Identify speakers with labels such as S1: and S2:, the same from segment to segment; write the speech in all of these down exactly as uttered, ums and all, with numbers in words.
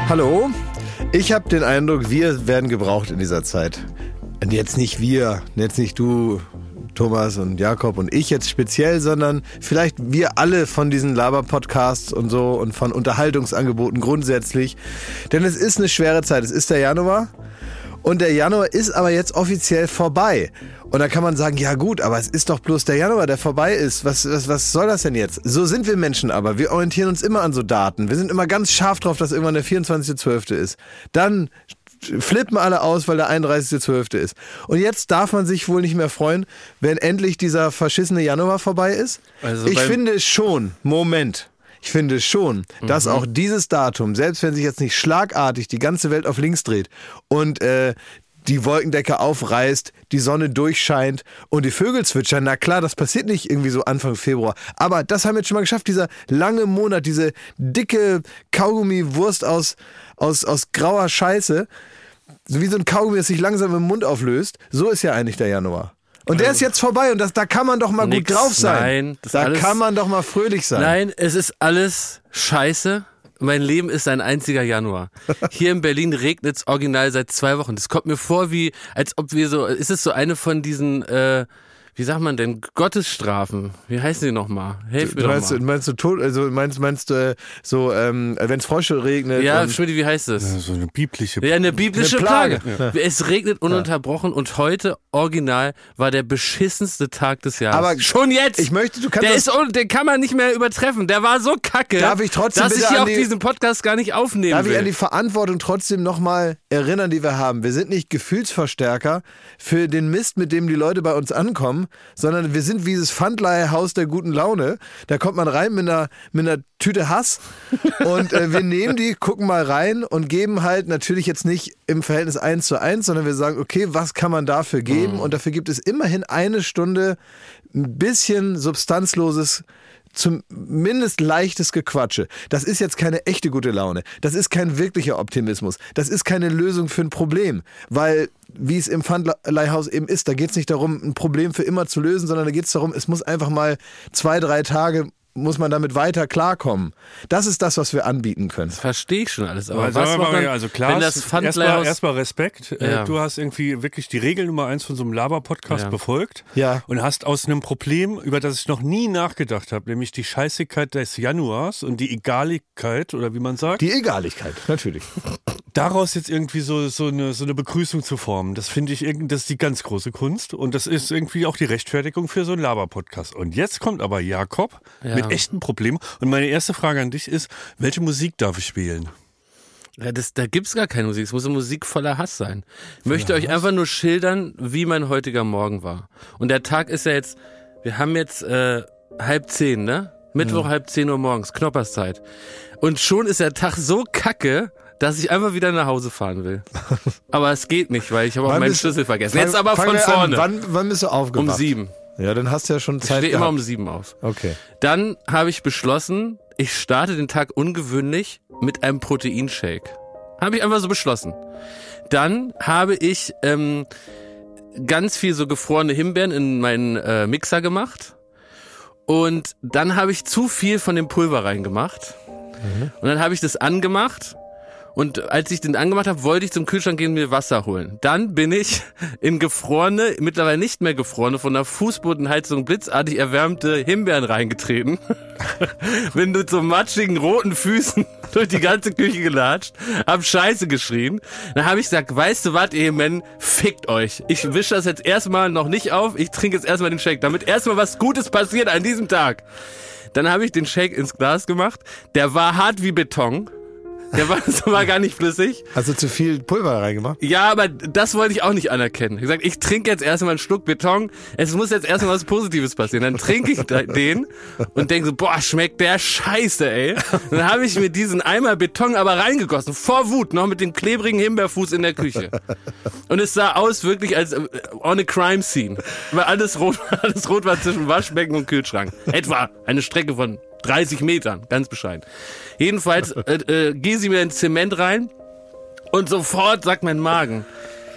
S1: Hallo, ich habe den Eindruck, wir werden gebraucht in dieser Zeit. Und jetzt nicht wir, jetzt nicht du, Thomas und Jakob und ich jetzt speziell, sondern vielleicht wir alle von diesen Laber-Podcasts und so und von Unterhaltungsangeboten grundsätzlich. Denn es ist eine schwere Zeit, es ist der Januar und der Januar ist aber jetzt offiziell vorbei. Und da kann man sagen, ja gut, aber es ist doch bloß der Januar, der vorbei ist. Was, was, was soll das denn jetzt? So sind wir Menschen aber. Wir orientieren uns immer an so Daten. Wir sind immer ganz scharf drauf, dass irgendwann der vierundzwanzigster zwölfte ist. Dann flippen alle aus, weil der einunddreißigster zwölfte ist. Und jetzt darf man sich wohl nicht mehr freuen, wenn endlich dieser verschissene Januar vorbei ist? Also ich finde schon, Moment, ich finde schon, mhm. dass auch dieses Datum, selbst wenn sich jetzt nicht schlagartig die ganze Welt auf links dreht und äh, die Wolkendecke aufreißt, die Sonne durchscheint und die Vögel zwitschern. Na klar, das passiert nicht irgendwie so Anfang Februar. Aber das haben wir jetzt schon mal geschafft, dieser lange Monat, diese dicke Kaugummi-Wurst aus, aus, aus grauer Scheiße, so wie so ein Kaugummi, das sich langsam im Mund auflöst. So ist ja eigentlich der Januar. Und der ist jetzt vorbei und das, da kann man doch mal Nix, gut drauf sein.
S2: Nein, das
S1: da
S2: alles,
S1: kann man doch mal fröhlich sein.
S2: Nein, es ist alles scheiße. Mein Leben ist ein einziger Januar. Hier in Berlin regnet es original seit zwei Wochen. Das kommt mir vor wie, als ob wir so, ist es so eine von diesen, äh, wie sagt man denn, Gottesstrafen. Wie heißen die nochmal? Helf mir
S1: du
S2: doch
S1: meinst,
S2: mal.
S1: Meinst du tot, also meinst, meinst du äh, so, ähm, wenn es Frösche regnet?
S2: Ja, Schmidt, wie heißt das?
S3: Ja, so eine biblische
S2: Ja, eine biblische eine Plage.
S1: Plage.
S2: Ja. Es regnet ununterbrochen ja. und heute, original, war der beschissenste Tag des Jahres.
S1: Aber
S2: schon jetzt!
S1: Ich möchte, du kannst
S2: der ist, den kann man nicht mehr übertreffen. Der war so kacke,
S1: darf ich trotzdem
S2: dass ich hier
S1: an
S2: auf
S1: die,
S2: diesen Podcast gar nicht aufnehmen
S1: darf
S2: will.
S1: Darf ich an die Verantwortung trotzdem nochmal erinnern, die wir haben. Wir sind nicht Gefühlsverstärker für den Mist, mit dem die Leute bei uns ankommen, sondern wir sind wie dieses Pfandleihhaus der guten Laune. Da kommt man rein mit einer, mit einer Tüte Hass und äh, wir nehmen die, gucken mal rein und geben halt natürlich jetzt nicht im Verhältnis eins zu eins, sondern wir sagen, okay, was kann man dafür geben? Mhm. Und dafür gibt es immerhin eine Stunde ein bisschen substanzloses, zumindest leichtes Gequatsche. Das ist jetzt keine echte gute Laune. Das ist kein wirklicher Optimismus. Das ist keine Lösung für ein Problem. Weil, wie es im Pfandleihhaus eben ist, da geht es nicht darum, ein Problem für immer zu lösen, sondern da geht es darum, es muss einfach mal zwei, drei Tage muss man damit weiter klarkommen. Das ist das, was wir anbieten können.
S2: Das verstehe ich schon alles. Aber
S3: also
S2: was macht man,
S3: also klar,
S2: wenn das Pfandleihhaus...
S3: Erstmal erst mal Respekt.
S2: Ja.
S3: Du hast irgendwie wirklich die Regel Nummer eins von so einem Laber-Podcast
S2: ja.
S3: befolgt.
S1: Ja.
S3: Und hast aus einem Problem, über das ich noch nie nachgedacht habe, nämlich die Scheißigkeit des Januars und die Egaligkeit, oder wie man sagt.
S1: Die Egaligkeit, natürlich.
S3: Daraus jetzt irgendwie so, so, eine, so eine Begrüßung zu formen, das finde ich, das ist die ganz große Kunst. Und das ist irgendwie auch die Rechtfertigung für so einen Laber-Podcast. Und jetzt kommt aber Jakob
S2: ja.
S3: mit echten Problemen. Und meine erste Frage an dich ist, welche Musik darf ich spielen?
S2: Ja, das, da gibt's gar keine Musik. Es muss eine Musik voller Hass sein. Ich
S3: voller
S2: möchte euch
S3: Hass?
S2: einfach nur schildern, wie mein heutiger Morgen war. Und der Tag ist ja jetzt, wir haben jetzt äh, halb zehn, ne? Mittwoch, mhm. halb zehn Uhr morgens, Knopperszeit. Und schon ist der Tag so kacke, dass ich einfach wieder nach Hause fahren will. Aber es geht nicht, weil ich habe auch meinen Schlüssel vergessen.
S1: Fang,
S2: Jetzt aber von vorne.
S1: Wann, wann bist du aufgewacht?
S2: Um sieben.
S1: Ja, dann hast du ja schon Zeit
S2: Ich stehe
S1: gehabt.
S2: immer um sieben auf.
S1: Okay.
S2: Dann habe ich beschlossen, ich starte den Tag ungewöhnlich mit einem Proteinshake. Habe ich einfach so beschlossen. Dann habe ich ähm, ganz viel so gefrorene Himbeeren in meinen äh, Mixer gemacht. Und dann habe ich zu viel von dem Pulver reingemacht. Mhm. Und dann habe ich das angemacht. Und als ich den angemacht habe, wollte ich zum Kühlschrank gehen und mir Wasser holen. Dann bin ich in gefrorene, mittlerweile nicht mehr gefrorene, von der Fußbodenheizung blitzartig erwärmte Himbeeren reingetreten. Bin mit so matschigen roten Füßen durch die ganze Küche gelatscht, hab Scheiße geschrien. Dann habe ich gesagt, weißt du was, ihr Men, fickt euch. Ich wische das jetzt erstmal noch nicht auf, ich trinke jetzt erstmal den Shake, damit erstmal was Gutes passiert an diesem Tag. Dann habe ich den Shake ins Glas gemacht, der war hart wie Beton. Der war, das war gar nicht flüssig.
S1: Hast du zu viel Pulver reingemacht?
S2: Ja, aber das wollte ich auch nicht anerkennen. Ich gesagt, ich trinke jetzt erstmal einen Schluck Beton. Es muss jetzt erstmal was Positives passieren. Dann trinke ich den und denke so, boah, schmeckt der scheiße, ey. Dann habe ich mir diesen Eimer Beton aber reingegossen. Vor Wut, noch mit dem klebrigen Himbeerfuß in der Küche. Und es sah aus wirklich als on a crime scene. Weil alles rot, alles rot war zwischen Waschbecken und Kühlschrank. Etwa eine Strecke von dreißig Metern, ganz bescheiden. Jedenfalls äh, äh, gehe sie mir in Zement rein und sofort sagt mein Magen,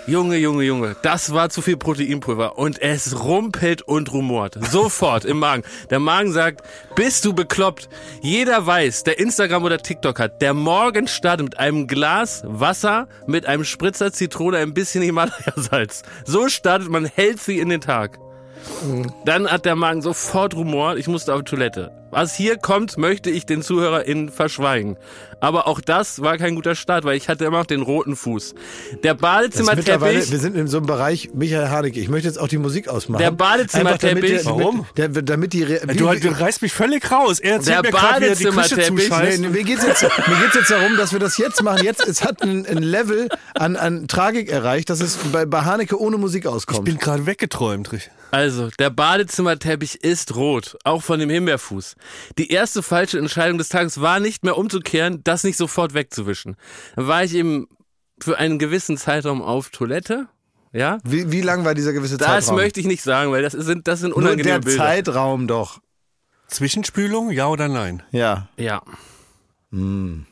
S2: Junge, Junge, Junge, das war zu viel Proteinpulver und es rumpelt und rumort. Sofort im Magen. Der Magen sagt, bist du bekloppt? Jeder weiß, der Instagram oder TikTok hat, der morgen startet mit einem Glas Wasser, mit einem Spritzer Zitrone, ein bisschen Himalaya-Salz. So startet man healthy in den Tag. Dann hat der Magen sofort Rumor, ich musste auf die Toilette. Was hier kommt, möchte ich den ZuhörerInnen verschweigen. Aber auch das war kein guter Start, weil ich hatte immer noch den roten Fuß. Der Badezimmerteppich...
S1: Wir sind in so einem Bereich, Michael Haneke, ich möchte jetzt auch die Musik ausmachen.
S2: Der Badezimmerteppich...
S3: Warum?
S1: Der, damit die... Re-
S3: Du, du reißt mich völlig raus. Er erzählt
S2: Der
S3: mir gerade, wie er die Küche
S2: Badezimmerteppich-
S3: zuscheißt.
S1: Nee, mir geht's jetzt, mir geht's jetzt darum, dass wir das jetzt machen. Jetzt, es hat ein, ein Level an, an Tragik erreicht, dass es bei, bei Haneke ohne Musik
S3: Ich
S1: auskommt.
S3: bin gerade weggeträumt, Rich.
S2: Also, der Badezimmerteppich ist rot, auch von dem Himbeerfuß. Die erste falsche Entscheidung des Tages war nicht mehr umzukehren, das nicht sofort wegzuwischen. Dann war ich eben für einen gewissen Zeitraum auf Toilette, ja.
S1: Wie, wie lang war dieser gewisse
S2: Das
S1: Zeitraum?
S2: möchte ich nicht sagen, weil das sind, das sind
S1: Nur
S2: unangenehme
S1: der
S2: Bilder.
S1: Zeitraum doch.
S3: Zwischenspülung, ja oder nein?
S1: Ja.
S2: Ja.
S1: Mhm.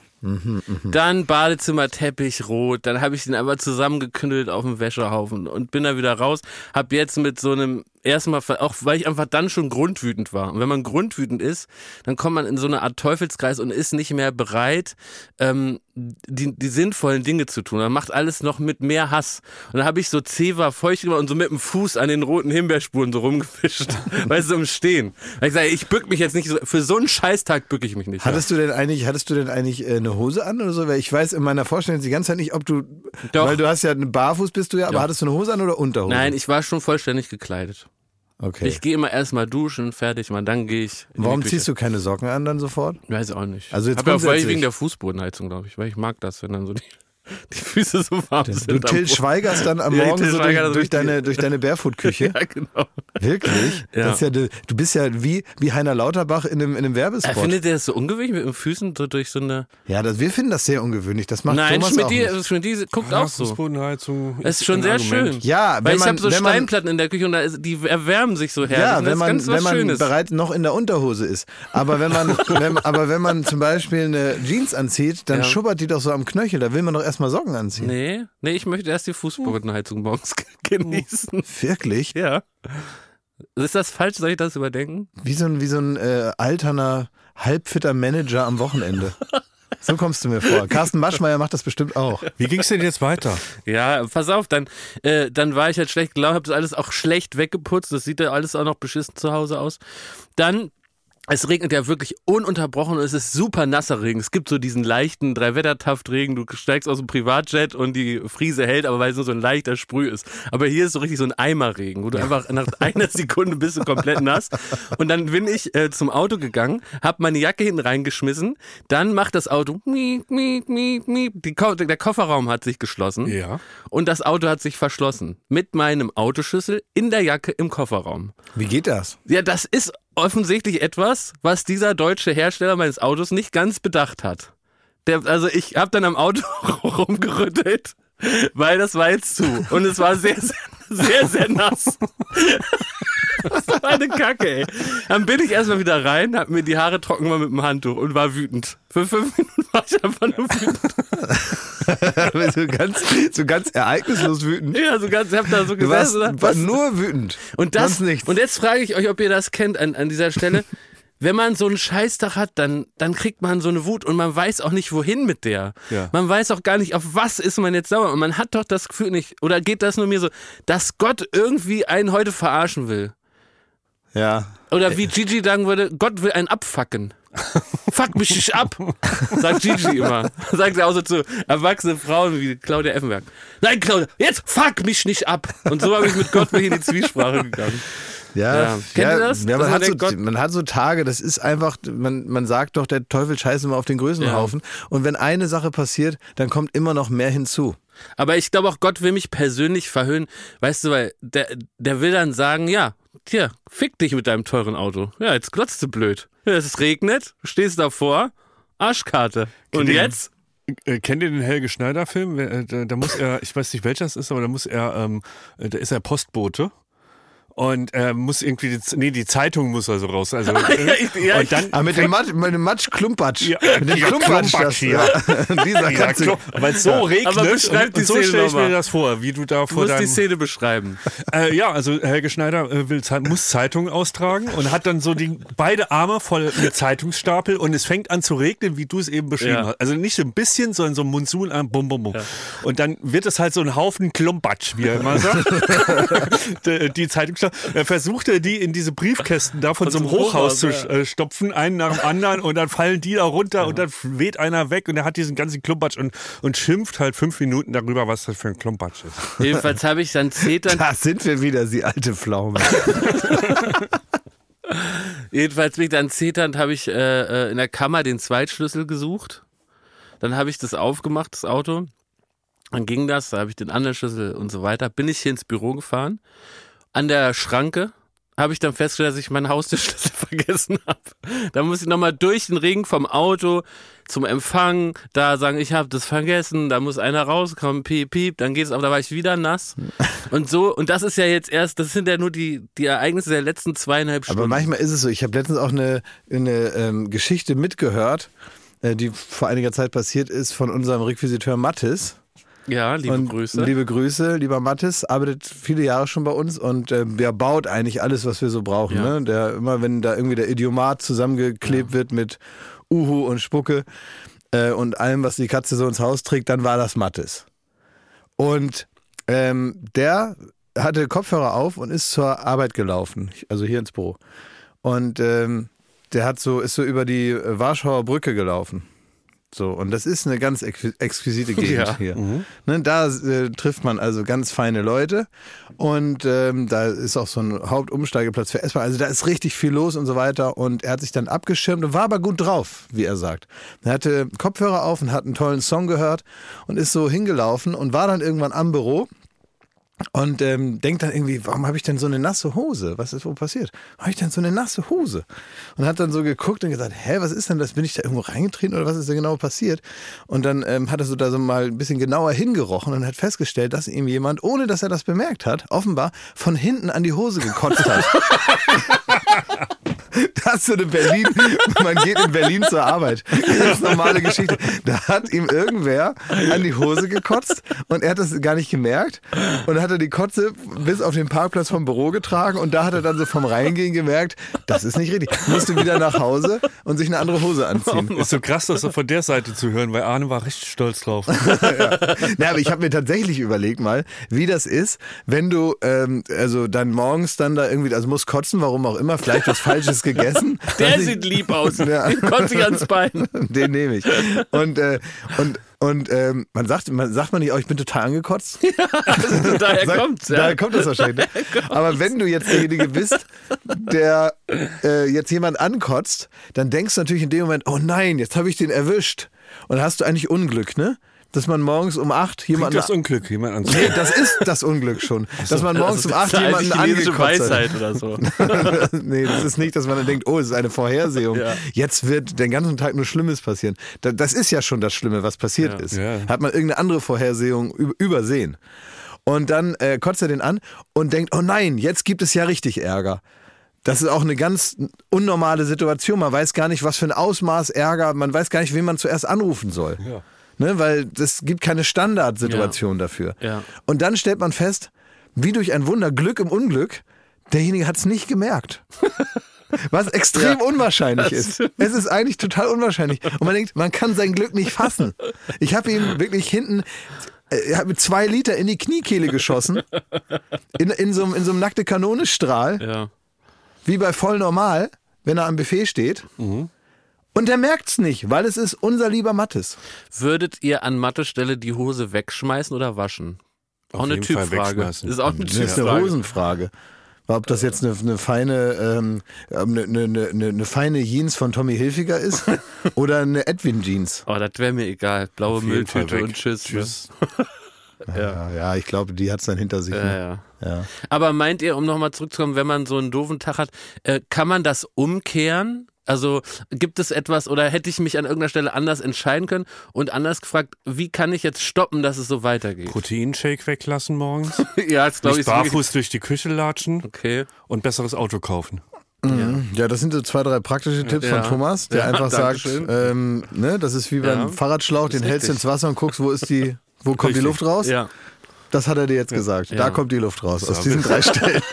S2: Dann Badezimmerteppich rot, dann habe ich den einfach zusammengeknüllt auf dem Wäschehaufen und bin da wieder raus. Hab jetzt mit so einem, erstmal, auch weil ich einfach dann schon grundwütend war. Und wenn man grundwütend ist, dann kommt man in so eine Art Teufelskreis und ist nicht mehr bereit, ähm, die, die sinnvollen Dinge zu tun. Man macht alles noch mit mehr Hass. Und dann habe ich so Zewa feucht gemacht und so mit dem Fuß an den roten Himbeerspuren so rumgefischt. Weißt du, im Stehen. Weil ich sage, ich bück mich jetzt nicht so, für so einen Scheißtag bück ich mich nicht.
S1: Hattest du denn eigentlich, hattest du denn eigentlich äh, eine Hose an oder so? Weil ich weiß in meiner Vorstellung die ganze Zeit nicht, ob du,
S2: Doch.
S1: weil du hast ja einen Barfuß bist du ja, aber
S2: Doch.
S1: hattest du eine Hose an oder Unterhose?
S2: Nein, ich war schon vollständig gekleidet.
S1: Okay.
S2: Ich gehe immer erstmal duschen, fertig, mal dann gehe ich. in
S1: Warum
S2: die Küche.
S1: ziehst du keine Socken an dann sofort?
S2: Weiß auch nicht.
S1: Also jetzt
S2: Hab ja auch
S1: grundsätzlich-
S2: wegen der Fußbodenheizung, glaube ich, weil ich mag das, wenn dann so die, die Füße so warm sind.
S1: Du
S2: am
S1: Till
S2: Boden.
S1: Schweigerst dann am
S2: Ja, ich
S1: Morgen
S2: Till
S1: so
S2: Schweiger
S1: durch,
S2: das
S1: durch,
S2: richtig.
S1: deine, durch deine Barefoot-Küche?
S2: Ja, genau.
S1: Wirklich?
S2: Ja.
S1: Das ist ja, du du bist ja wie, wie Heiner Lauterbach in einem, in einem
S2: Er
S1: Werbespot.
S2: findet der das so ungewöhnlich mit den Füßen so durch so eine.
S1: Ja, das, wir finden das sehr ungewöhnlich. Das macht
S2: Nein,
S1: Thomas auch
S2: Schmidt,
S1: nicht.
S2: Schmidt guckt auch so.
S3: Fußbodenheizung
S2: Es ist schon
S3: ein
S2: sehr
S3: Argument.
S2: schön.
S1: Ja,
S2: Weil
S1: wenn
S2: ich
S1: man,
S2: habe so
S1: wenn man,
S2: Steinplatten in der Küche und da ist, die erwärmen sich so herrlich.
S1: ja,
S2: und das
S1: wenn man,
S2: ist ganz
S1: wenn
S2: was
S1: man
S2: Schönes.
S1: bereits noch in der Unterhose ist. Aber wenn man, wenn, aber wenn man zum Beispiel eine Jeans anzieht, dann
S2: Ja.
S1: schubbert die doch so am Knöchel. Da will man doch erstmal Socken anziehen.
S2: Nee, nee, ich möchte erst die Fußbodenheizung morgens genießen.
S1: Wirklich?
S2: Ja. Ist das falsch? Soll ich das überdenken?
S1: Wie so ein, wie so ein äh, alterner, halbfitter Manager am Wochenende. So kommst du mir vor. Carsten Maschmeyer macht das bestimmt auch.
S3: Wie ging's denn jetzt weiter?
S2: Ja, pass auf, dann, äh, dann war ich halt schlecht gelaunt, hab das alles auch schlecht weggeputzt. Das sieht ja alles auch noch beschissen zu Hause aus. Dann, es regnet ja wirklich ununterbrochen und es ist super nasser Regen. Es gibt so diesen leichten Dreiwettertaft-Regen. Du steigst aus dem Privatjet und die Friese hält, aber weil es nur so ein leichter Sprüh ist. Aber hier ist so richtig so ein Eimerregen, wo du einfach nach einer Sekunde bist du komplett nass. Und dann bin ich äh, zum Auto gegangen, hab meine Jacke hinten reingeschmissen. Dann macht das Auto miep, miep, miep, miep. Die Ko- der Kofferraum hat sich geschlossen.
S3: Ja.
S2: Und das Auto hat sich verschlossen. Mit meinem Autoschlüssel in der Jacke im Kofferraum.
S1: Wie geht das?
S2: Ja, das ist offensichtlich etwas, was dieser deutsche Hersteller meines Autos nicht ganz bedacht hat. Der, also ich habe dann am Auto rumgerüttelt, weil das war jetzt zu. Und es war sehr, sehr, sehr, sehr nass. Das war eine Kacke, ey. Dann bin ich erstmal wieder rein, hab mir die Haare trocken gemacht mit dem Handtuch und war wütend. Für fünf Minuten war ich einfach nur wütend.
S1: so, ganz, so ganz ereignislos wütend.
S2: Ja, so ganz, ich hab da so
S1: Du warst
S2: gesessen.
S1: war nur wütend.
S2: Und das,
S1: Sonst nichts.
S2: und jetzt frage ich euch, ob ihr das kennt an, an dieser Stelle. Wenn man so einen Scheißtag hat, dann, dann kriegt man so eine Wut und man weiß auch nicht, wohin mit der.
S3: Ja.
S2: Man weiß auch gar nicht, auf was ist man jetzt sauer. Und man hat doch das Gefühl nicht, oder geht das nur mir so, dass Gott irgendwie einen heute verarschen will.
S1: Ja.
S2: Oder wie Gigi sagen würde, Gott will einen abfacken. Fuck mich nicht ab, sagt Gigi immer. Sagt er auch so zu erwachsenen Frauen wie Claudia Effenberg. Nein, Claudia, jetzt fuck mich nicht ab. Und so habe ich mit Gott mich in die Zwiesprache gegangen.
S1: Ja,
S2: Ja. Kennt ihr das?
S1: Ja,
S2: Dass
S1: man,
S2: man
S1: hat
S2: denkt,
S1: so,
S2: Gott-
S1: man hat so Tage, das ist einfach, man, man sagt doch, der Teufel scheißt immer auf den Größenhaufen. Und wenn eine Sache passiert, dann kommt immer noch mehr hinzu.
S2: Aber ich glaube auch, Gott will mich persönlich verhöhnen. Weißt du, weil der, der will dann sagen, ja, tja, fick dich mit deinem teuren Auto. Ja, jetzt glotzt du blöd. Ja, es regnet, du stehst davor, Arschkarte. Und
S3: Kennt ihr-
S2: jetzt?
S3: Äh, kennt ihr den Helge Schneider-Film? Wer- äh, Da, da muss er, ich weiß nicht welcher es ist, aber da muss er, ähm, äh, da ist er Postbote. Und äh, muss irgendwie, die, nee, die Zeitung muss also raus. Also,
S2: ja, ich, ja,
S3: und dann
S1: Aber mit dem Matsch, mit dem Matsch Klumpatsch.
S3: Ja,
S1: mit dem
S3: dieser
S1: Klumpatsch,
S3: Klumpatsch
S1: das,
S3: hier.
S1: ja. Dieser Katze.
S3: weil es so regnet.
S2: Aber beschreib
S3: und,
S2: die
S3: und so
S2: Szene
S3: stelle ich
S2: noch mal.
S3: mir das vor, wie du da
S2: Du
S3: vor
S2: musst die
S3: deinem...
S2: Szene beschreiben.
S3: Äh, ja, also Helge Schneider äh, will, Ze- muss Zeitung austragen und hat dann so die beide Arme voll mit Zeitungsstapel und es fängt an zu regnen, wie du es eben beschrieben
S2: Ja.
S3: hast. Also nicht so ein bisschen, sondern so ein Monsun an bum bum bum. Ja. Und dann wird es halt so ein Haufen Klumpatsch, wie er immer sagt. die, die Zeitungsstapel. Er versuchte die in diese Briefkästen da von,
S2: Von
S3: so einem
S2: so einem
S3: Hochhaus
S2: Hochhaus,
S3: zu
S2: ja.
S3: äh, stopfen, einen nach dem anderen und dann fallen die da runter und dann weht einer weg und er hat diesen ganzen Klumpatsch und, und schimpft halt fünf Minuten darüber, was das für ein Klumpatsch ist.
S2: Jedenfalls habe ich dann zeternd,
S1: Da sind wir wieder, die alte Pflaume.
S2: jedenfalls bin ich dann zeternd, habe ich äh, äh, in der Kammer den Zweitschlüssel gesucht. Dann habe ich das aufgemacht, das Auto. Dann ging das, da habe ich den anderen Schlüssel und so weiter. Bin ich hier ins Büro gefahren. An der Schranke habe ich dann festgestellt, dass ich meinen Haustürschlüssel vergessen habe. Da muss ich nochmal durch den Ring vom Auto zum Empfang, da sagen, ich habe das vergessen, da muss einer rauskommen, piep, piep, dann geht's, aber da war ich wieder nass. Und so, und das ist ja jetzt erst, das sind ja nur die, die Ereignisse der letzten zweieinhalb Stunden.
S1: Aber manchmal ist es so, ich habe letztens auch eine, eine ähm, Geschichte mitgehört, äh, die vor einiger Zeit passiert ist von unserem Requisiteur Mattis.
S2: Ja, liebe
S1: und
S2: Grüße.
S1: Liebe Grüße, lieber Mattis, arbeitet viele Jahre schon bei uns und äh, der baut eigentlich alles, was wir so brauchen.
S2: Ja.
S1: Ne? Der immer, wenn da irgendwie der Idiomat zusammengeklebt ja. wird mit Uhu und Spucke äh, und allem, was die Katze so ins Haus trägt, dann war das Mattis. Und ähm, der hatte Kopfhörer auf und ist zur Arbeit gelaufen, also hier ins Büro. Und ähm, der hat so, ist so über die Warschauer Brücke gelaufen. So, und das ist eine ganz ex- exquisite Gegend
S2: Ja.
S1: hier.
S3: Mhm.
S1: Ne, da äh, trifft man also ganz feine Leute und ähm, da ist auch so ein Hauptumsteigeplatz für S-Bahn. Also da ist richtig viel los und so weiter und er hat sich dann abgeschirmt und war aber gut drauf, wie er sagt. Er hatte Kopfhörer auf und hat einen tollen Song gehört und ist so hingelaufen und war dann irgendwann am Büro. Und ähm, denkt dann irgendwie, warum habe ich denn so eine nasse Hose? Was ist wohl passiert? Warum habe ich denn so eine nasse Hose? Und hat dann so geguckt und gesagt, hä, was ist denn das? Bin ich da irgendwo reingetreten oder was ist da genau passiert? Und dann ähm, hat er so da so mal ein bisschen genauer hingerochen und hat festgestellt, dass ihm jemand, ohne dass er das bemerkt hat, offenbar von hinten an die Hose gekotzt hat. Das ist so eine Berlin, man geht in Berlin zur Arbeit. Das ist eine normale Geschichte. Da hat ihm irgendwer an die Hose gekotzt und er hat das gar nicht gemerkt. Und dann hat er die Kotze bis auf den Parkplatz vom Büro getragen und da hat er dann so vom Reingehen gemerkt, das ist nicht richtig. Musste wieder nach Hause und sich eine andere Hose anziehen.
S3: Ist so krass, das von der Seite zu hören, weil Arne war richtig stolz drauf.
S1: Ja. Na, aber ich habe mir tatsächlich überlegt mal, wie das ist, wenn du ähm, also dann morgens dann da irgendwie, also musst kotzen, warum auch immer, vielleicht was Falsches gegessen.
S2: Der
S1: Dass
S2: sieht
S1: ich,
S2: lieb aus.
S1: Ja.
S2: Den kotze ich ans Bein.
S1: Den nehme ich. Und, äh, und, und ähm, man sagt, man sagt man nicht, oh, ich bin total angekotzt.
S2: Also daher
S1: Sag-
S2: kommt's, ja.
S1: Daher kommt das wahrscheinlich. Aber wenn du jetzt derjenige bist, der äh, jetzt jemand ankotzt, dann denkst du natürlich in dem Moment, oh nein, jetzt habe ich den erwischt. Und dann hast du eigentlich Unglück, ne? Dass man morgens um acht
S3: Bringt
S1: jemanden...
S3: das Unglück, jemand an.
S1: Nee, das ist das Unglück schon. Dass man morgens um acht
S2: Das ist eine
S1: jemanden
S2: chinesische
S1: angekotzt hat.
S2: Weisheit oder so.
S1: Nee, das ist nicht, dass man dann denkt, oh, es ist eine Vorhersehung.
S2: Ja.
S1: Jetzt wird den ganzen Tag nur Schlimmes passieren. Da- Das ist ja schon das Schlimme, was passiert
S2: Ja.
S1: ist.
S3: Ja.
S1: Hat man irgendeine andere Vorhersehung üb- übersehen. Und dann äh, kotzt er den an und denkt, oh nein, jetzt gibt es ja richtig Ärger. Das ist auch eine ganz unnormale Situation. Man weiß gar nicht, was für ein Ausmaß Ärger, man weiß gar nicht, wen man zuerst anrufen soll.
S3: Ja.
S1: Ne, weil es gibt keine Standardsituation dafür.
S2: Ja.
S1: Und dann stellt man fest, wie durch ein Wunder, Glück im Unglück, derjenige hat es nicht gemerkt. Was extrem
S2: Ja,
S1: unwahrscheinlich
S2: das
S1: ist.
S2: stimmt.
S1: Es ist eigentlich total unwahrscheinlich. Und man denkt, man kann sein Glück nicht fassen. Ich habe ihm wirklich hinten, er hat mit zwei Liter in die Kniekehle geschossen, in, in so einem in so einem nackte Kanone-Strahl,
S2: Ja.
S1: wie bei voll normal, wenn er am Buffet steht. Und der merkt's nicht, weil es ist unser lieber Mattis.
S2: Würdet ihr an Mattes Stelle die Hose wegschmeißen oder waschen? Auch
S3: Auf
S2: eine
S3: jeden Fall
S2: Typfrage.
S3: wegschmeißen.
S2: Ist auch eine
S1: Das ist eine
S2: Typfrage.
S1: Hosenfrage. Ob das jetzt eine, eine feine ähm, eine, eine, eine, eine feine Jeans von Tommy Hilfiger ist oder eine Edwin Jeans.
S2: Oh, das wäre mir egal. Blaue
S3: Auf jeden Fall
S2: Mülltüte
S3: weg.
S2: und tschüss.
S3: Tschüss.
S1: Ja, ja, ich glaube, die hat's dann hinter sich.
S2: Ja,
S1: ne?
S2: ja.
S1: Ja.
S2: Aber meint ihr, um nochmal zurückzukommen, wenn man so einen doofen Tag hat, äh, kann man das umkehren? Also gibt es etwas oder hätte ich mich an irgendeiner Stelle anders entscheiden können? Und anders gefragt, wie kann ich jetzt stoppen, dass es so weitergeht?
S3: Proteinshake weglassen morgens.
S2: Ja, das glaube ich.
S3: Nicht barfuß durch die Küche latschen.
S2: Okay.
S3: Und besseres Auto kaufen.
S1: Mhm. Ja, das sind so zwei, drei praktische Tipps
S2: Ja.
S1: von Thomas, der
S2: Ja,
S1: einfach sagt,
S2: Dankeschön.
S1: ähm, ne, das ist wie beim
S2: Ja.
S1: Fahrradschlauch, den
S2: Ist
S1: hältst du
S2: richtig.
S1: ins Wasser und guckst, wo ist die, wo kommt die
S3: Richtig.
S1: Luft raus?
S2: Ja.
S1: Das hat er dir jetzt gesagt. Da
S2: Ja.
S1: kommt die Luft raus, aus
S3: So.
S1: diesen drei Stellen.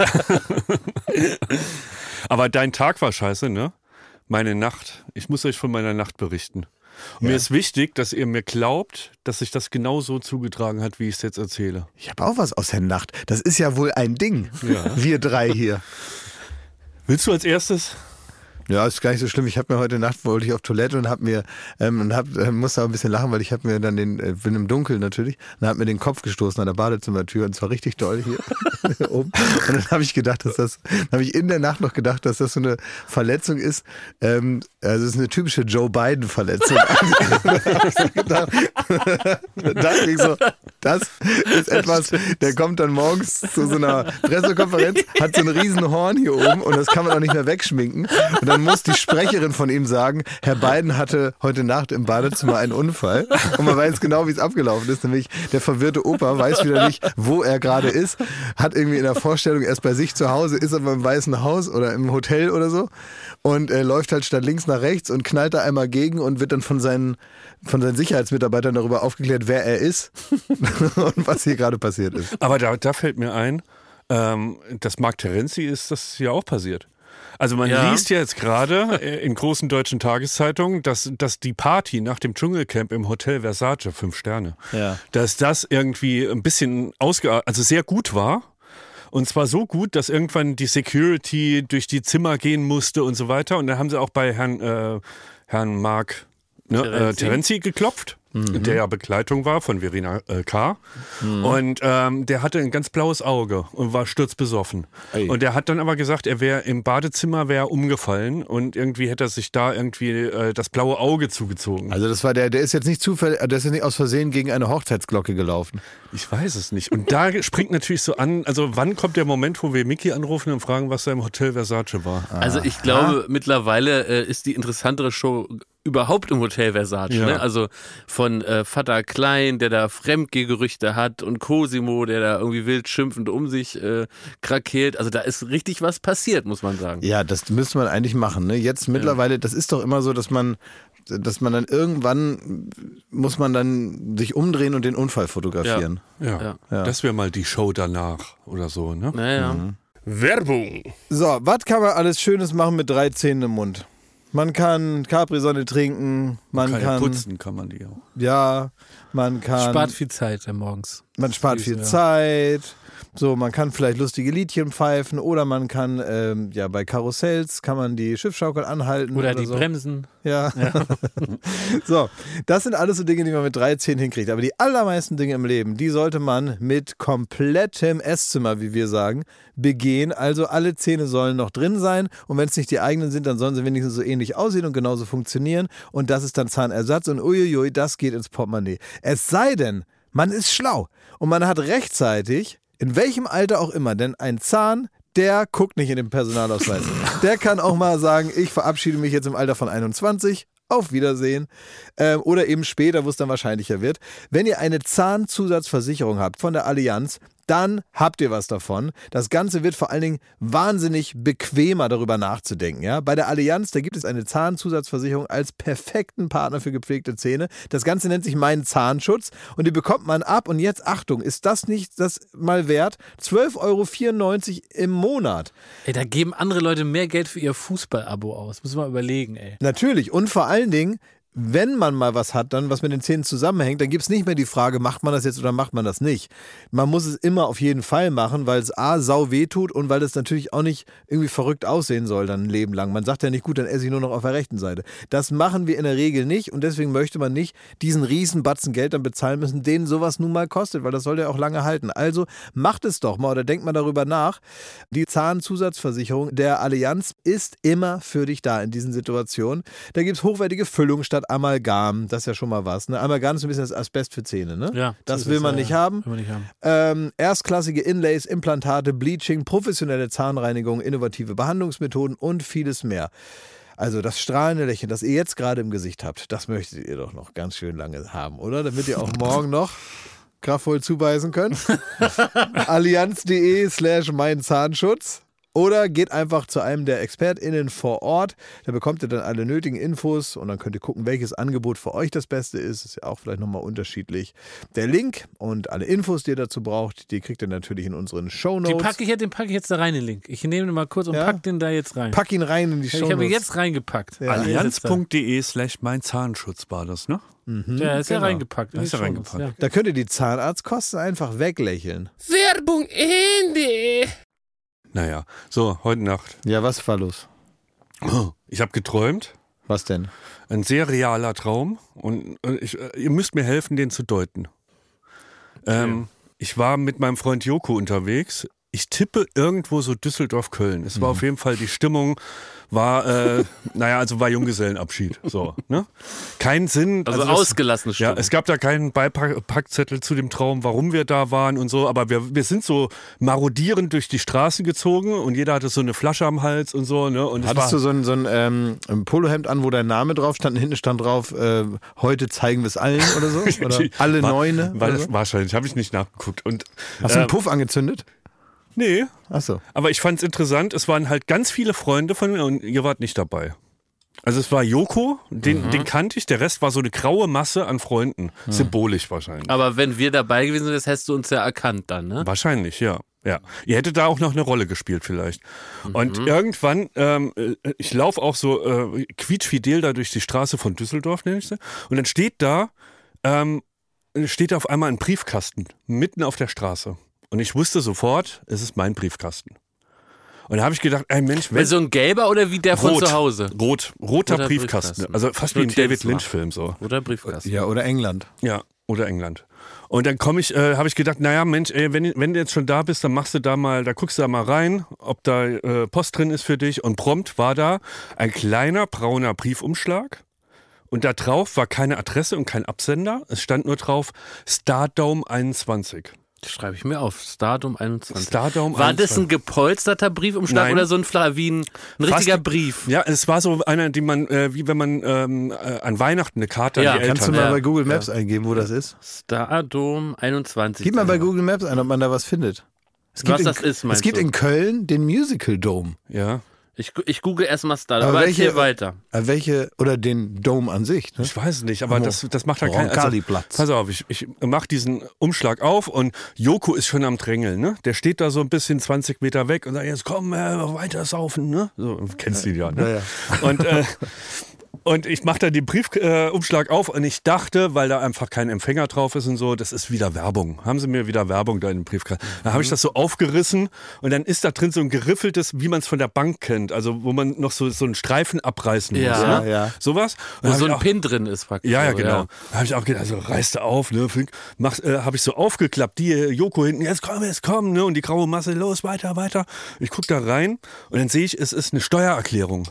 S3: Aber dein Tag war scheiße, ne? Meine Nacht. Ich muss euch von meiner Nacht berichten. Und
S1: Ja.
S3: mir ist wichtig, dass ihr mir glaubt, dass sich das genau so zugetragen hat, wie ich es jetzt erzähle.
S1: Ich habe auch was aus der Nacht. Das ist ja wohl ein Ding.
S3: Ja.
S1: Wir drei hier.
S3: Willst du als erstes?
S1: Ja, ist gar nicht so schlimm. Ich habe mir heute Nacht, wollte ich auf Toilette und habe mir, ähm, und hab, äh, musste aber ein bisschen lachen, weil ich habe mir dann den, äh, bin im Dunkeln natürlich, und habe mir den Kopf gestoßen an der Badezimmertür und zwar richtig doll hier oben. Und dann habe ich gedacht, dass das, habe ich in der Nacht noch gedacht, dass das so eine Verletzung ist, ähm, also es ist eine typische Joe Biden-Verletzung. Da hab ich so gedacht, da dachte ich so, das ist etwas, der kommt dann morgens zu so einer Pressekonferenz, hat so ein riesen Horn hier oben und das kann man auch nicht mehr wegschminken. Und dann muss die Sprecherin von ihm sagen, Herr Biden hatte heute Nacht im Badezimmer einen Unfall. Und man weiß genau, wie es abgelaufen ist. Nämlich der verwirrte Opa weiß wieder nicht, wo er gerade ist, hat irgendwie in der Vorstellung erst bei sich zu Hause, ist aber im Weißen Haus oder im Hotel oder so und äh, läuft halt statt links nach rechts und knallt da einmal gegen und wird dann von seinen, von seinen Sicherheitsmitarbeitern darüber aufgeklärt, wer er ist und was hier gerade passiert ist.
S3: Aber da, da fällt mir ein, ähm, dass Mark Terenzi ist das ja auch passiert. Also man
S2: Ja.
S3: liest ja jetzt gerade äh, in großen deutschen Tageszeitungen, dass, dass die Party nach dem Dschungelcamp im Hotel Versace, fünf Sterne,
S1: Ja.
S3: dass das irgendwie ein bisschen ausge, also sehr gut war. Und zwar so gut, dass irgendwann die Security durch die Zimmer gehen musste und so weiter. Und dann haben sie auch bei Herrn, äh, Herrn Mark ne,
S2: Terenzi.
S3: äh, Terenzi geklopft, der ja Begleitung war von Verena äh, K. Und ähm, der hatte ein ganz blaues Auge und war sturzbesoffen.
S1: Ey.
S3: Und der hat dann aber gesagt, er wäre im Badezimmer wäre umgefallen und irgendwie hätte er sich da irgendwie äh, das blaue Auge zugezogen.
S1: Also das war der, der ist jetzt nicht zufällig, der ist jetzt nicht aus Versehen gegen eine Hochzeitsglocke gelaufen.
S3: Ich weiß es nicht. Und da springt natürlich so an, also wann kommt der Moment, wo wir Mickey anrufen und fragen, was da im Hotel Versace war?
S2: Also ich glaube, mittlerweile äh, ist die interessantere Show überhaupt im Hotel Versace.
S3: Ja.
S2: Ne? Also von äh, Vater Klein, der da Fremdgehgerüchte hat und Cosimo, der da irgendwie wild schimpfend um sich äh, krakeelt. Also da ist richtig was passiert, muss man sagen.
S1: Ja, das müsste man eigentlich machen. Ne? Jetzt mittlerweile, das ist doch immer so, dass man, dass man dann irgendwann muss man dann sich umdrehen und den Unfall fotografieren.
S3: Ja,
S2: Ja.
S1: Ja.
S3: das wäre mal die Show danach oder so, ne?
S2: Naja.
S3: Werbung.
S1: So, was kann man alles Schönes machen mit drei Zähnen im Mund? Man kann Capri-Sonne trinken, man
S3: Kann ja
S1: kann,
S3: putzen kann man die auch.
S1: ja, man kann,
S4: Spart viel Zeit äh, morgens.
S1: man spart viel
S4: ja.
S1: Zeit. So, man kann vielleicht lustige Liedchen pfeifen oder man kann, ähm, ja, bei Karussells kann man die Schiffschaukel anhalten.
S4: Oder die
S1: so.
S4: Bremsen.
S1: Ja. So, das sind alles so Dinge, die man mit drei Zähnen hinkriegt. Aber die allermeisten Dinge im Leben, die sollte man mit komplettem Esszimmer, wie wir sagen, begehen. Also alle Zähne sollen noch drin sein. Und wenn es nicht die eigenen sind, dann sollen sie wenigstens so ähnlich aussehen und genauso funktionieren. Und das ist dann Zahnersatz. Und uiuiui, das geht ins Portemonnaie. Es sei denn, man ist schlau. Und man hat rechtzeitig, in welchem Alter auch immer, denn ein Zahn, der guckt nicht in den Personalausweis. Der kann auch mal sagen, ich verabschiede mich jetzt im Alter von einundzwanzig. Auf Wiedersehen. Ähm, oder eben später, wo es dann wahrscheinlicher wird. Wenn ihr eine Zahnzusatzversicherung habt von der Allianz, dann habt ihr was davon. Das Ganze wird vor allen Dingen wahnsinnig bequemer, darüber nachzudenken. Ja? Bei der Allianz, da gibt es eine Zahnzusatzversicherung als perfekten Partner für gepflegte Zähne. Das Ganze nennt sich Mein Zahnschutz und die bekommt man ab. Und jetzt, Achtung, ist das nicht das mal wert? zwölf Euro vierundneunzig im Monat.
S4: Ey, da geben andere Leute mehr Geld für ihr Fußball-Abo aus. Muss man überlegen, ey.
S1: Natürlich. Und vor allen Dingen, wenn man mal was hat, dann was mit den Zähnen zusammenhängt, dann gibt es nicht mehr die Frage, macht man das jetzt oder macht man das nicht. Man muss es immer auf jeden Fall machen, weil es A, sau weh tut und weil es natürlich auch nicht irgendwie verrückt aussehen soll dann ein Leben lang. Man sagt ja nicht, gut, dann esse ich nur noch auf der rechten Seite. Das machen wir in der Regel nicht und deswegen möchte man nicht diesen riesen Batzen Geld dann bezahlen müssen, den sowas nun mal kostet, weil das soll ja auch lange halten. Also macht es doch mal oder denkt mal darüber nach. Die Zahnzusatzversicherung der Allianz ist immer für dich da in diesen Situationen. Da gibt es hochwertige Füllung statt Amalgam, das ist ja schon mal was. Ne? Amalgam ist ein bisschen das Asbest für Zähne, ne?
S4: Ja,
S1: das
S4: so
S1: will
S4: ist
S1: man
S4: es,
S1: nicht
S4: ja.
S1: haben.
S4: Will man nicht haben.
S1: Ähm, erstklassige Inlays, Implantate, Bleaching, professionelle Zahnreinigung, innovative Behandlungsmethoden und vieles mehr. Also das strahlende Lächeln, das ihr jetzt gerade im Gesicht habt, das möchtet ihr doch noch ganz schön lange haben, oder? Damit ihr auch morgen noch kraftvoll zubeißen könnt. Allianz.de slash mein Zahnschutz. Oder geht einfach zu einem der ExpertInnen vor Ort. Da bekommt ihr dann alle nötigen Infos und dann könnt ihr gucken, welches Angebot für euch das Beste ist. Ist ja auch vielleicht nochmal unterschiedlich. Der Link und alle Infos, die ihr dazu braucht, die kriegt ihr natürlich in unseren Shownotes.
S4: Den packe ich, den pack ich jetzt da rein, den Link. Ich nehme den mal kurz und
S1: Ja?
S4: pack den da jetzt rein.
S1: Pack ihn rein in die
S4: ich
S1: Shownotes.
S4: habe ihn jetzt reingepackt.
S1: Ja.
S3: Allianz.de slash mein Zahnschutz war das, ne?
S4: Ja, ist ja
S1: genau.
S4: reingepackt.
S3: Da ist er
S4: schon
S3: reingepackt.
S4: was, ja.
S1: Da könnt ihr die Zahnarztkosten einfach weglächeln.
S2: Werbung Ende.
S3: Naja, so, heute Nacht.
S1: Ja, was war los?
S3: Ich habe geträumt,
S1: Was denn?
S3: ein sehr realer Traum und äh, ich, äh, ihr müsst mir helfen, den zu deuten. Ähm, ich war mit meinem Freund Joko unterwegs. Ich tippe irgendwo so Düsseldorf-Köln. Es war auf jeden Fall, die Stimmung war, äh, naja, also war Junggesellenabschied. So, ne? Kein Sinn.
S2: Also,
S3: das-
S2: ausgelassene Stimmung.
S3: Ja, es gab da keinen Beipackzettel zu dem Traum, warum wir da waren und so, aber wir, wir sind so marodierend durch die Straßen gezogen und jeder hatte so eine Flasche am Hals und so. Ne? Und es
S1: Hattest
S3: war,
S1: du so ein, so ein, ähm, ein Polohemd an, wo dein Name drauf stand und hinten stand drauf, äh, heute zeigen wir es allen oder so? Oder alle
S3: war,
S1: Neune?
S3: War,
S1: oder so?
S3: Wahrscheinlich, habe ich nicht nachgeguckt. Und,
S1: Hast du
S3: äh,
S1: einen Puff angezündet?
S3: Nee,
S1: Achso.
S3: aber ich fand es interessant, es waren halt ganz viele Freunde von mir und ihr wart nicht dabei. Also es war Joko, den,
S2: Mhm.
S3: den kannte ich, der Rest war so eine graue Masse an Freunden. Symbolisch wahrscheinlich.
S2: Aber wenn wir dabei gewesen sind, das hättest du uns ja erkannt dann, ne?
S3: Wahrscheinlich, ja. Ja, ihr hättet da auch noch eine Rolle gespielt vielleicht. Und irgendwann, ähm, äh, ich laufe auch so äh, quietschfidel da durch die Straße von Düsseldorf, nenne ich sie. Und dann steht da, ähm, steht da auf einmal ein Briefkasten mitten auf der Straße. Und ich wusste sofort, es ist mein Briefkasten. Und da habe ich gedacht, ey Mensch, wenn
S2: So ein gelber oder wie der von
S3: rot,
S2: zu Hause?
S3: rot, roter
S2: Roter
S3: Briefkasten.
S2: Briefkasten.
S3: Also fast wie ein
S2: Notier's
S3: David
S2: mal.
S3: Lynch-Film so.
S2: Oder Briefkasten?
S1: Ja, oder England.
S3: Ja, oder England. Und dann komme ich, äh, habe ich gedacht, naja, Mensch, ey, wenn, wenn du jetzt schon da bist, dann machst du da mal, da guckst du da mal rein, ob da äh, Post drin ist für dich. Und prompt war da ein kleiner brauner Briefumschlag. Und da drauf war keine Adresse und kein Absender. Es stand nur drauf Stardome einundzwanzig.
S2: Das schreibe ich mir auf. Stardom einundzwanzig.
S3: Stardome
S2: War das ein
S3: einundzwanzig.
S2: gepolsterter Briefumschlag
S3: Nein.
S2: oder so ein flacher, wie ein, ein richtiger
S3: Fast-
S2: Brief?
S3: Ja, es war so einer, die man, äh, wie wenn man ähm, äh, an Weihnachten eine Karte
S2: Ja,
S3: an die
S1: Kannst du
S3: Eltern.
S1: mal
S2: Ja.
S1: bei Google Maps eingeben, wo das ist?
S2: Stardom einundzwanzig.
S1: Gib mal bei Google Maps ein, ob man da was findet. Es
S2: Was
S1: in,
S2: das ist,
S1: Es
S2: meinst
S1: gibt
S2: du?
S1: in Köln den Musical Dome.
S3: Ja.
S2: Ich, ich google erstmal Stardom,
S1: Aber
S2: aber,
S1: welche-
S2: erzähl weiter.
S1: Äh, welche, oder den Dome an sich. Ne?
S3: Ich weiß es nicht, aber
S1: Am
S3: das, das macht ja keinen
S1: Roncalli-Platz.
S3: Pass auf, ich, ich mach diesen Umschlag auf und Joko ist schon am Drängeln, ne? Der steht da so ein bisschen zwanzig Meter weg und sagt, jetzt komm, äh, weiter saufen, ne? So, kennst du ihn ja, ne?
S1: Ja, ja.
S3: Und, äh, und ich mache da den Briefumschlag äh, Umschlag auf und ich dachte, weil da einfach kein Empfänger drauf ist und so, das ist wieder Werbung. Haben sie mir wieder Werbung da in den Briefkasten. Da habe ich das so aufgerissen und dann ist da drin so ein geriffeltes, wie man es von der Bank kennt, also wo man noch so, so einen Streifen abreißen
S2: Ja.
S3: muss.
S1: Ja,
S3: Ne?
S1: ja.
S3: Sowas. Und
S2: Wo
S3: dann hab
S2: so
S3: ich
S2: ein
S3: auch-
S2: Pin drin ist praktisch.
S3: ja, ja,
S2: so,
S3: genau. Da habe ich auch gedacht, also reißt du auf, ne? Mach, äh, habe ich so aufgeklappt, die äh, Joko hinten, jetzt komm, jetzt komm, ne? Und die graue Masse, los, weiter, weiter. Ich guck da rein und dann sehe ich, es ist eine Steuererklärung.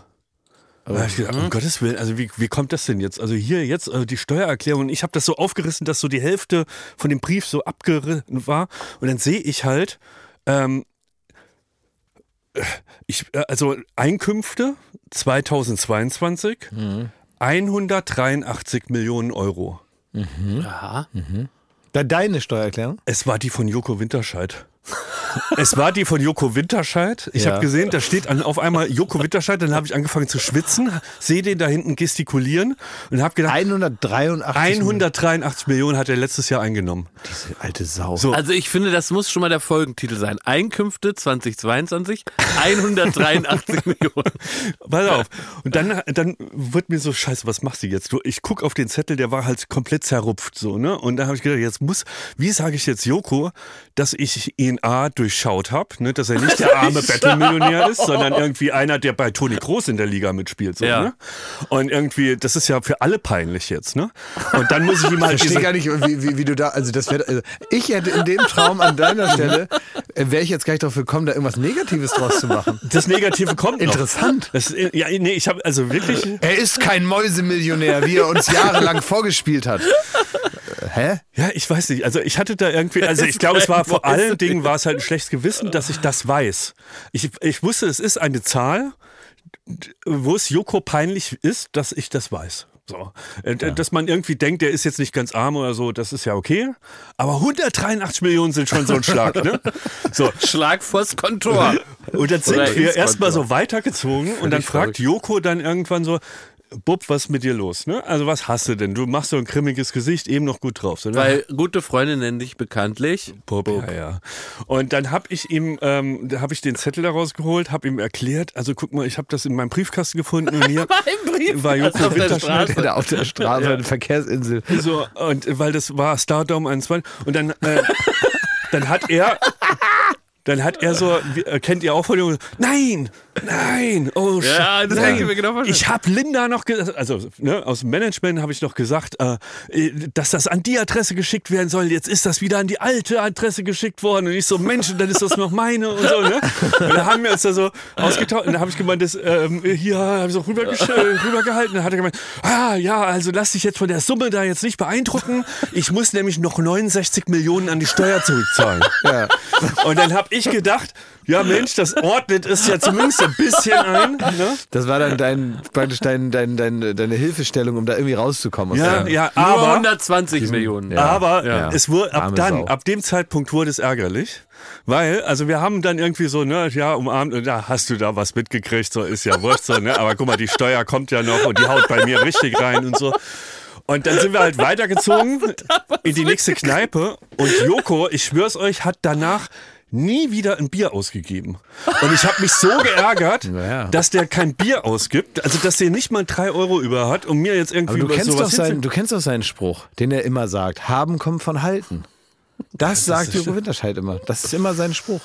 S3: Da habe ich gedacht, um Gottes Willen, also wie, wie kommt das denn jetzt? Also hier jetzt äh, die Steuererklärung. Und ich habe das so aufgerissen, dass so die Hälfte von dem Brief so abgerissen war. Und dann sehe ich halt, ähm, ich, äh, also Einkünfte zweitausendzweiundzwanzig, hundertdreiundachtzig Millionen Euro.
S2: Aha.
S1: Da deine Steuererklärung?
S3: Es war die von Joko Winterscheid. Es war die von Joko Winterscheid. Ich
S1: Ja.
S3: habe gesehen, da steht an, auf einmal Joko Winterscheid. Dann habe ich angefangen zu schwitzen, sehe den da hinten gestikulieren und habe gedacht,
S1: hundertdreiundachtzig.
S3: hundertdreiundachtzig Millionen hat er letztes Jahr eingenommen.
S1: Diese alte Sau.
S3: So.
S2: Also ich finde, das muss schon mal der Folgentitel sein. Einkünfte zweitausendzweiundzwanzig, hundertdreiundachtzig Millionen.
S3: Pass auf. Und dann, dann wird mir so, scheiße, was machst du jetzt? Du, ich guck auf den Zettel, der war halt komplett zerrupft. so ne? Und da habe ich gedacht, jetzt muss, wie sage ich jetzt Joko, dass ich ihn A durchschaut habe, ne? Dass er nicht der arme Battle-Millionär ist, sondern irgendwie einer, der bei Toni Kroos in der Liga mitspielt. So,
S2: Ja.
S3: ne? Und irgendwie, das ist ja für alle peinlich jetzt. ne? Und dann muss ich ihm
S1: Ich
S3: halt
S1: verstehe
S3: diese,
S1: gar nicht, wie, wie, wie du da, also das wäre, also ich hätte in dem Traum an deiner Stelle, äh, wäre ich jetzt gar nicht darauf gekommen, da irgendwas Negatives draus zu machen.
S3: das Negative kommt noch.
S1: Interessant.
S3: Das, ja, nee, ich habe also wirklich...
S1: Er ist kein Mäusemillionär, wie er uns jahrelang vorgespielt hat. Äh, Hä?
S3: Ja, ich weiß nicht. Also ich hatte da irgendwie, also ich glaube, es war vor allen Dingen war es halt ein schlechtes Gewissen, dass ich das weiß. Ich, ich wusste, es ist eine Zahl, wo es Joko peinlich ist, dass ich das weiß. So. Ja. Dass man irgendwie denkt, der ist jetzt nicht ganz arm oder so, das ist ja okay. Aber hundertdreiundachtzig Millionen sind schon so ein Schlag, ne? So.
S2: Schlag vors Kontor.
S3: Und dann sind
S2: Oder
S3: wir
S2: ins
S3: erstmal
S2: Kontor.
S3: so weitergezogen und dann fragt
S2: verrückt.
S3: Joko dann irgendwann so, Bub, was ist mit dir los? Ne? Also was hast du denn? Du machst so ein grimmiges Gesicht, eben noch gut drauf. So, ne?
S2: Weil gute Freunde nennen dich bekanntlich
S3: Bub, ja, ja. Und dann habe ich ihm, ähm, da habe ich den Zettel daraus geholt, habe ihm erklärt, also guck mal, ich habe das in meinem Briefkasten gefunden und hier
S2: Ein Brief
S3: war Joko
S2: auf der
S3: Winterscheid.
S2: Straße.
S1: Da auf der Straße, ja. Eine Verkehrsinsel.
S3: So, und weil das war Stardome einundzwanzig und dann, äh, dann hat er Dann hat er so, wie- äh, kennt ihr auch von dem, nein, nein, oh
S2: Ja,
S3: Scheiße,
S2: das kann ich mir genau vorstellen.
S3: ich habe Linda noch, ge- also ne, aus dem Management habe ich noch gesagt, äh, äh, dass das an die Adresse geschickt werden soll, jetzt ist das wieder an die alte Adresse geschickt worden und ich so, Mensch, dann ist das noch meine und so, ne? Und dann haben wir uns da so ausgetauscht und dann habe ich gemeint, das, ähm, hier habe ich so rübergesch- äh, rübergehalten, dann hat er gemeint, ah ja, also lass dich jetzt von der Summe da jetzt nicht beeindrucken, ich muss nämlich noch neunundsechzig Millionen an die Steuer zurückzahlen.
S1: Ja.
S3: Und dann habe ich gedacht, ja Mensch, das ordnet es ja zumindest ein bisschen ein. Ne?
S1: Das war dann dein, praktisch dein, dein, dein, deine Hilfestellung, um da irgendwie rauszukommen. aus
S3: Ja,
S1: der-
S3: ja,
S2: Nur
S3: aber,
S2: hundertzwanzig Millionen.
S1: Ja.
S3: aber
S1: Ja.
S3: es wurde ab
S1: Arme
S3: dann,
S1: Sau.
S3: ab dem Zeitpunkt wurde es ärgerlich, weil, also wir haben dann irgendwie so, ne, ja, umarmt, und da hast du da was mitgekriegt, so ist ja wurscht, so, ne, aber guck mal, die Steuer kommt ja noch und die haut bei mir richtig rein und so. Und dann sind wir halt weitergezogen in die nächste Kneipe und Joko, ich schwör's euch, hat danach nie wieder ein Bier ausgegeben. Und ich habe mich so geärgert,
S1: Naja.
S3: dass der kein Bier ausgibt, also dass der nicht mal drei Euro über hat, um mir jetzt irgendwie
S1: Aber du
S3: über
S1: kennst,
S3: sowas
S1: doch seinen,
S3: hinzu-
S1: du kennst doch seinen Spruch, den er immer sagt. Haben kommt von halten. Das sagt Joko Winterscheid immer. Das ist immer sein Spruch.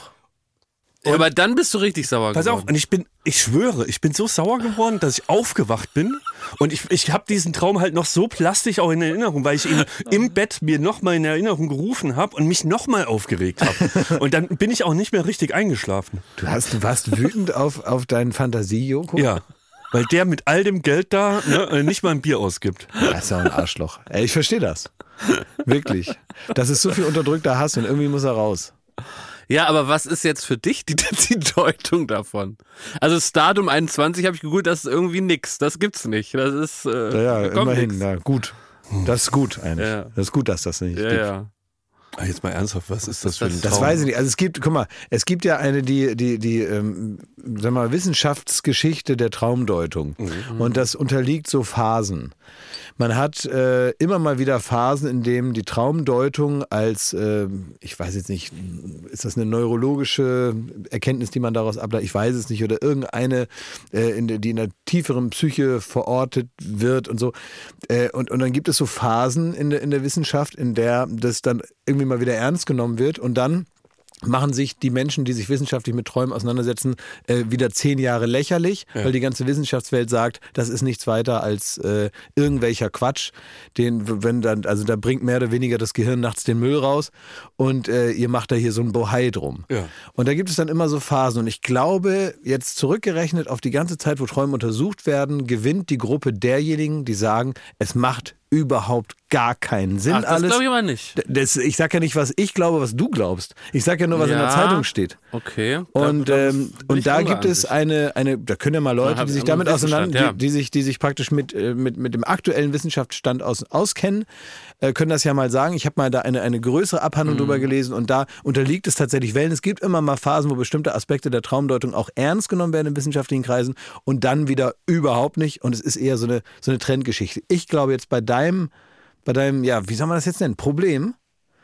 S2: Ja, aber dann bist du richtig sauer
S3: Pass auf,
S2: geworden.
S3: und ich bin, ich schwöre, ich bin so sauer geworden, dass ich aufgewacht bin und ich, ich habe diesen Traum halt noch so plastisch auch in Erinnerung, weil ich ihn im Bett mir nochmal in Erinnerung gerufen habe und mich nochmal aufgeregt habe. Und dann bin ich auch nicht mehr richtig eingeschlafen.
S1: Du, hast, du warst wütend auf, auf deinen Fantasie-Joko?
S3: Ja, weil der mit all dem Geld da ne, nicht mal ein Bier ausgibt.
S1: Das ist ja ein Arschloch. Ey, ich verstehe das. Wirklich. Das ist so viel unterdrückter Hass und irgendwie muss er raus.
S2: Ja, aber was ist jetzt für dich die, die Deutung davon? Also Stardom einundzwanzig habe ich gegoogelt, das ist irgendwie nix. Das gibt's nicht. Das ist äh,
S1: Ja, ja
S2: da kommt
S1: immerhin.
S2: nix.
S1: Na, gut. Das ist gut eigentlich.
S2: Ja.
S1: Das ist gut, dass das nicht
S2: Ja,
S1: gibt.
S2: ja.
S3: Ah, jetzt mal ernsthaft, was ist das für ein
S1: Das
S3: Traum?
S1: weiß ich nicht. Also es gibt, guck mal, es gibt ja eine, die, die, die, ähm, sag mal, Wissenschaftsgeschichte der Traumdeutung.
S3: Mhm.
S1: Und das unterliegt so Phasen. Man hat äh, immer mal wieder Phasen, in denen die Traumdeutung als, äh, ich weiß jetzt nicht, ist das eine neurologische Erkenntnis, die man daraus ableitet? Ich weiß es nicht. Oder irgendeine, äh, in der, die in der tieferen Psyche verortet wird und so. Äh, und, und dann gibt es so Phasen in der, in der Wissenschaft, in der das dann irgendwie mal wieder ernst genommen wird und dann machen sich die Menschen, die sich wissenschaftlich mit Träumen auseinandersetzen, äh, wieder zehn Jahre lächerlich,
S3: Ja.
S1: weil die ganze Wissenschaftswelt sagt, das ist nichts weiter als äh, irgendwelcher Quatsch, den, wenn dann, also da bringt mehr oder weniger das Gehirn nachts den Müll raus und äh, ihr macht da hier so ein Bohai drum.
S3: Ja.
S1: Und da gibt es dann immer so Phasen und ich glaube, jetzt zurückgerechnet auf die ganze Zeit, wo Träume untersucht werden, gewinnt die Gruppe derjenigen, die sagen, es macht überhaupt gar keinen Sinn
S2: Ach, das
S1: alles.
S2: glaube ich aber nicht.
S1: Das, ich sag ja nicht, was ich glaube, was du glaubst. Ich sag ja nur, was in der
S2: Ja.
S1: Zeitung steht.
S2: Okay.
S1: Und,
S2: Da- da
S1: ähm,
S2: bin
S1: und
S2: ich
S1: da
S2: anderer
S1: gibt es
S2: Ansicht.
S1: eine, eine, da können ja mal
S2: Da
S1: Leute,
S2: hab
S1: die
S2: ich
S1: sich
S2: anderen
S1: damit auseinander,
S2: Wissensstand,
S1: die, die sich, die sich praktisch mit, äh, mit, mit dem aktuellen Wissenschaftsstand aus, auskennen, äh, können das ja mal sagen. Ich habe mal da eine, eine größere Abhandlung
S2: Mhm.
S1: drüber gelesen und da unterliegt es tatsächlich Wellen. Es gibt immer mal Phasen, wo bestimmte Aspekte der Traumdeutung auch ernst genommen werden in wissenschaftlichen Kreisen und dann wieder überhaupt nicht. Und es ist eher so eine, so eine Trendgeschichte. Ich glaube jetzt bei deinem, bei deinem, ja, wie soll man das jetzt nennen? Problem.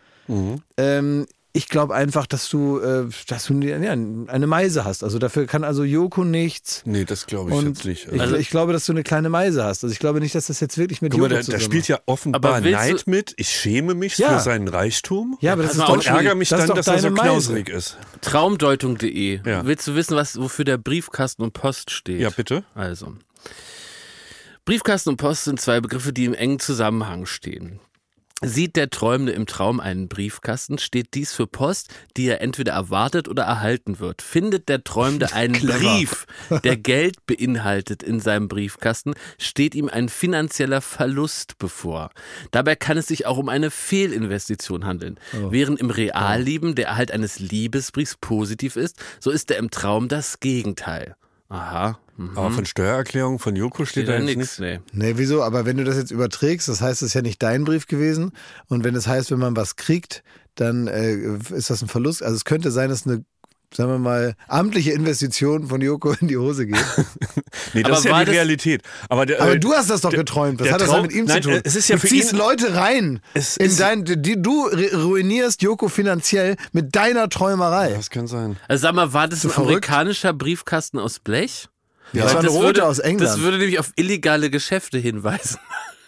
S1: Ähm, ich glaube einfach, dass du, äh, dass du ja, eine Meise hast. Also dafür kann also Joko nichts.
S3: Nee, das glaube ich
S1: Und
S3: jetzt nicht.
S1: ich,
S3: Also,
S1: ich glaube, dass du eine kleine Meise hast. Also ich glaube nicht, dass das jetzt wirklich mit
S3: guck mal,
S1: Joko
S3: da, da
S1: zusammen
S3: spielt ja offenbar
S2: Aber willst du-
S3: Neid mit. Ich schäme mich
S1: Ja.
S3: für seinen Reichtum.
S1: Ja, aber das
S2: pass
S1: ist
S2: mal
S3: Und
S1: doch,
S2: auf,
S3: ärgere mich
S1: das ist
S3: dann,
S1: doch
S3: dass er so
S1: deine Meise.
S3: knauserig ist.
S2: Traumdeutung punkt de.
S3: Ja.
S2: Willst du wissen, was, wofür der Briefkasten und Post steht?
S3: Ja, bitte.
S2: Also. Briefkasten und Post sind zwei Begriffe, die im engen Zusammenhang stehen. Sieht der Träumende im Traum einen Briefkasten, steht dies für Post, die er entweder erwartet oder erhalten wird. Findet der Träumende einen Brief, der Geld beinhaltet in seinem Briefkasten, steht ihm ein finanzieller Verlust bevor. Dabei kann es sich auch um eine Fehlinvestition handeln. Während im Realleben der Erhalt eines Liebesbriefs positiv ist, so ist er im Traum das Gegenteil. Aha. Mhm.
S3: Aber von Steuererklärung von Joko steht
S2: Steht
S3: da
S2: da
S3: jetzt
S2: nichts,
S3: nichts.
S2: nee.
S1: Nee, wieso? Aber wenn du das jetzt überträgst, das heißt, es ist ja nicht dein Brief gewesen. Und wenn es heißt, wenn man was kriegt, dann äh, ist das ein Verlust. Also es könnte sein, dass eine, sagen wir mal, amtliche Investition von Joko in die Hose geht.
S3: Nee, das
S2: Aber
S3: ist ja
S2: war
S3: die
S2: das-
S3: Realität. Aber, der,
S1: Aber
S3: äh,
S1: du hast das doch
S3: der-
S1: geträumt. Was
S3: der
S1: hat das
S3: Traum-
S1: denn mit ihm
S3: Nein,
S1: zu tun?
S3: äh, es ist ja
S1: du
S3: für
S1: ziehst
S3: ihn-
S1: Leute rein.
S3: Es
S1: in
S3: ist-
S1: dein, die, du ruinierst Joko finanziell mit deiner Träumerei.
S3: Das kann sein.
S2: Also sag mal, war das ein
S1: verrückt?
S2: amerikanischer Briefkasten aus Blech?
S1: Ja,
S2: Weil
S1: das war eine rote
S2: würde,
S1: aus England.
S2: Das würde nämlich auf illegale Geschäfte hinweisen.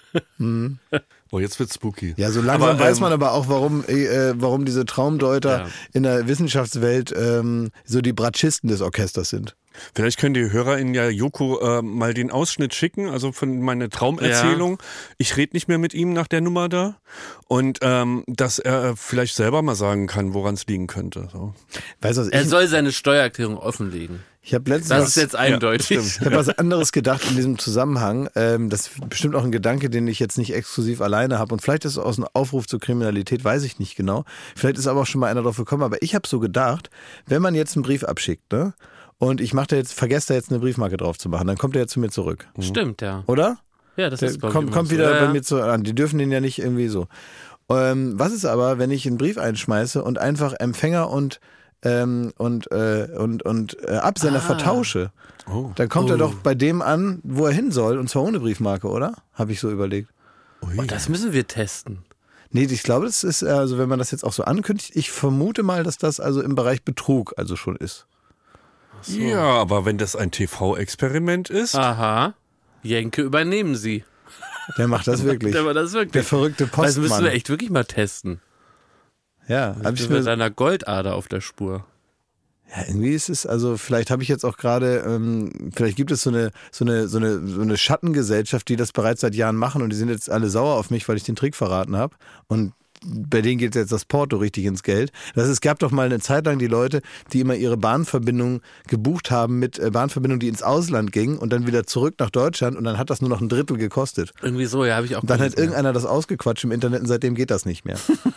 S3: Oh, jetzt wird's spooky.
S1: Ja, so langsam
S3: Aber,
S1: weiß
S3: ähm,
S1: man aber auch, warum, äh, warum diese Traumdeuter
S2: Ja.
S1: in der Wissenschaftswelt ähm, so die Bratschisten des Orchesters sind.
S3: Vielleicht können die HörerInnen ja Joko äh, mal den Ausschnitt schicken, also von meiner Traumerzählung. Ich rede nicht mehr mit ihm nach der Nummer da. Und ähm, dass er vielleicht selber mal sagen kann, woran es liegen könnte. So.
S1: Weißt du, was
S2: Er
S1: ich,
S2: soll seine Steuererklärung offenlegen.
S1: ich habe letztens
S2: Das
S1: was-
S2: ist jetzt eindeutig.
S1: Ich habe was anderes gedacht in diesem Zusammenhang. Ähm, das ist bestimmt auch ein Gedanke, den ich jetzt nicht exklusiv alleine habe. Und vielleicht ist es aus einem Aufruf zur Kriminalität, weiß ich nicht genau. Vielleicht ist aber auch schon mal einer drauf gekommen. Aber ich habe so gedacht, wenn man jetzt einen Brief abschickt, ne? Und ich mache da jetzt, vergesse da jetzt eine Briefmarke drauf zu machen, dann kommt er ja zu mir zurück.
S2: Stimmt, ja.
S1: Oder?
S2: Ja, das
S1: Der
S2: ist glaub ich,
S1: kommt,
S2: immer
S1: kommt
S2: so.
S1: wieder
S2: ja,
S1: bei
S2: ja.
S1: mir zu an. Die dürfen den ja nicht irgendwie so. Ähm, was ist aber, wenn ich einen Brief einschmeiße und einfach Empfänger und ähm, und äh, und und äh, Absender
S2: Ah.
S1: vertausche?
S3: Oh.
S1: Dann kommt er doch bei dem an, wo er hin soll, und zwar ohne Briefmarke, oder? Habe ich so überlegt.
S2: Oh, das müssen wir testen.
S1: Nee, ich glaube, das ist, also wenn man das jetzt auch so ankündigt, ich vermute mal, dass das also im Bereich Betrug also schon ist.
S3: Ja, aber wenn das ein T V-Experiment ist,
S2: Aha. Jenke, übernehmen Sie.
S1: Der macht das wirklich.
S2: Aber das wirklich.
S1: Der verrückte
S2: Das müssen
S1: Postmann.
S2: wir echt wirklich mal testen.
S1: Ja, hab ich
S2: Ich bin mit
S1: mir,
S2: einer Goldader auf der Spur.
S1: ja, irgendwie ist es, also vielleicht habe ich jetzt auch gerade, ähm, vielleicht gibt es so eine, so eine, so eine, so eine Schattengesellschaft, die das bereits seit Jahren machen und die sind jetzt alle sauer auf mich, weil ich den Trick verraten habe. Und bei denen geht jetzt das Porto richtig ins Geld. Das, es gab doch mal eine Zeit lang die Leute, die immer ihre Bahnverbindung gebucht haben mit äh, Bahnverbindungen, die ins Ausland gingen und dann wieder zurück nach Deutschland und dann hat das nur noch ein Drittel gekostet.
S2: Irgendwie so, ja, habe ich auch
S1: Und dann hat
S2: gelesen, ja.
S1: irgendeiner das ausgequatscht im Internet und seitdem geht das nicht mehr.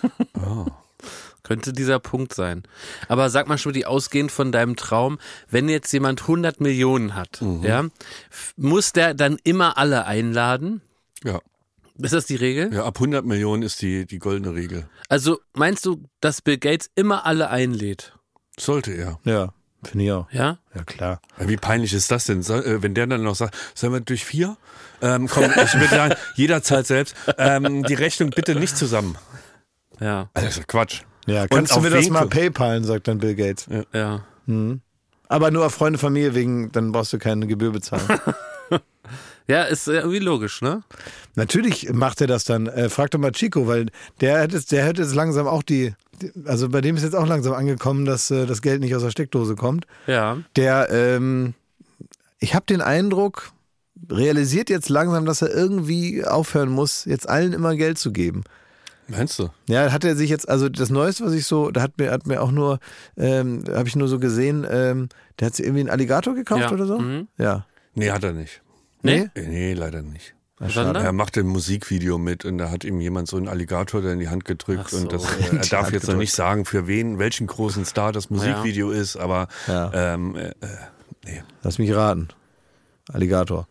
S2: Könnte dieser Punkt sein. Aber sag mal schon, die ausgehend von deinem Traum, wenn jetzt jemand hundert Millionen hat, ja, f- muss der dann immer alle einladen?
S3: ja,
S2: Ist das die Regel?
S3: ja, ab hundert Millionen ist die, die goldene Regel.
S2: Also meinst du, dass Bill Gates immer alle einlädt?
S3: Sollte er.
S1: Ja, finde ich auch.
S2: Ja?
S1: Ja, klar.
S3: Ja, wie peinlich ist das denn? Soll, äh, wenn der dann noch sagt, sollen wir durch vier? Ähm, komm, ich würde sagen, jeder zahlt selbst. Ähm, die Rechnung bitte nicht zusammen.
S2: Ja.
S3: Also, das ist Quatsch.
S1: Ja, kannst
S3: auf
S1: du mir das
S3: wen-
S1: mal PayPalen, sagt dann Bill Gates.
S2: Ja.
S1: Aber nur auf Freunde, Familie, wegen, dann brauchst du keine Gebühr bezahlen.
S2: Ja, ist irgendwie logisch, ne?
S1: Natürlich macht er das dann. Äh, frag doch mal Chico, weil der hat jetzt, der hat jetzt langsam auch die, die- also bei dem ist jetzt auch langsam angekommen, dass äh, das Geld nicht aus der Steckdose kommt.
S2: Ja.
S1: Der, ähm, ich habe den Eindruck, realisiert jetzt langsam, dass er irgendwie aufhören muss, jetzt allen immer Geld zu geben.
S3: Meinst du?
S1: Ja, hat er sich jetzt, also das Neueste, was ich so, da hat mir, hat mir auch nur, ähm, habe ich nur so gesehen, ähm, der hat sich irgendwie einen Alligator gekauft
S2: Ja.
S1: oder so?
S2: Mhm.
S1: Ja.
S3: Nee, hat er nicht.
S2: Nee?
S3: Äh, Nee, leider nicht.
S2: Sondern?
S3: Er machte ein Musikvideo mit und da hat ihm jemand so einen Alligator da in die Hand gedrückt
S2: Ach so.
S3: und das, äh, er
S1: die
S3: darf
S1: Hand
S3: jetzt noch nicht sagen, für wen, welchen großen Star das Musikvideo ist, aber
S1: Ja.
S3: ähm, äh, äh, nee.
S1: Lass mich raten. Alligator.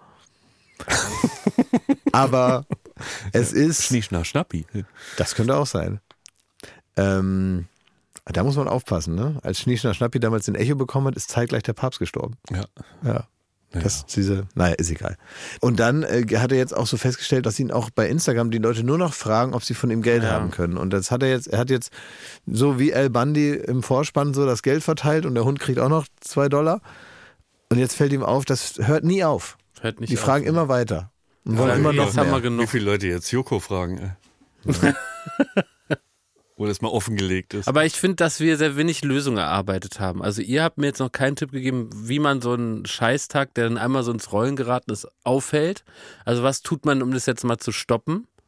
S1: Aber es ist,
S3: Schnieschner Schnappi.
S1: das könnte auch sein. Ähm, da muss man aufpassen, ne? Als Schnieschner Schnappi damals den Echo bekommen hat, ist zeitgleich der Papst gestorben.
S3: Ja.
S1: Ja. Das ist diese, naja, ist egal. Und dann äh, hat er jetzt auch so festgestellt, dass ihn auch bei Instagram die Leute nur noch fragen, ob sie von ihm Geld
S2: Ja.
S1: haben können. Und das hat er jetzt, er hat jetzt so wie Al Bundy im Vorspann so das Geld verteilt und der Hund kriegt auch noch zwei Dollar. Und jetzt fällt ihm auf, das hört nie auf.
S2: Hört nicht
S1: Die
S2: auf.
S1: fragen immer weiter. Und wollen
S3: Ja,
S1: immer noch
S2: jetzt haben wir
S1: mehr.
S2: genug.
S3: Wie viele Leute jetzt Joko fragen? Äh? Wo das mal offengelegt ist.
S2: Aber ich finde, dass wir sehr wenig Lösungen erarbeitet haben. Also ihr habt mir jetzt noch keinen Tipp gegeben, wie man so einen Scheißtag, der dann einmal so ins Rollen geraten ist, aufhält. Also was tut man, um das jetzt mal zu stoppen?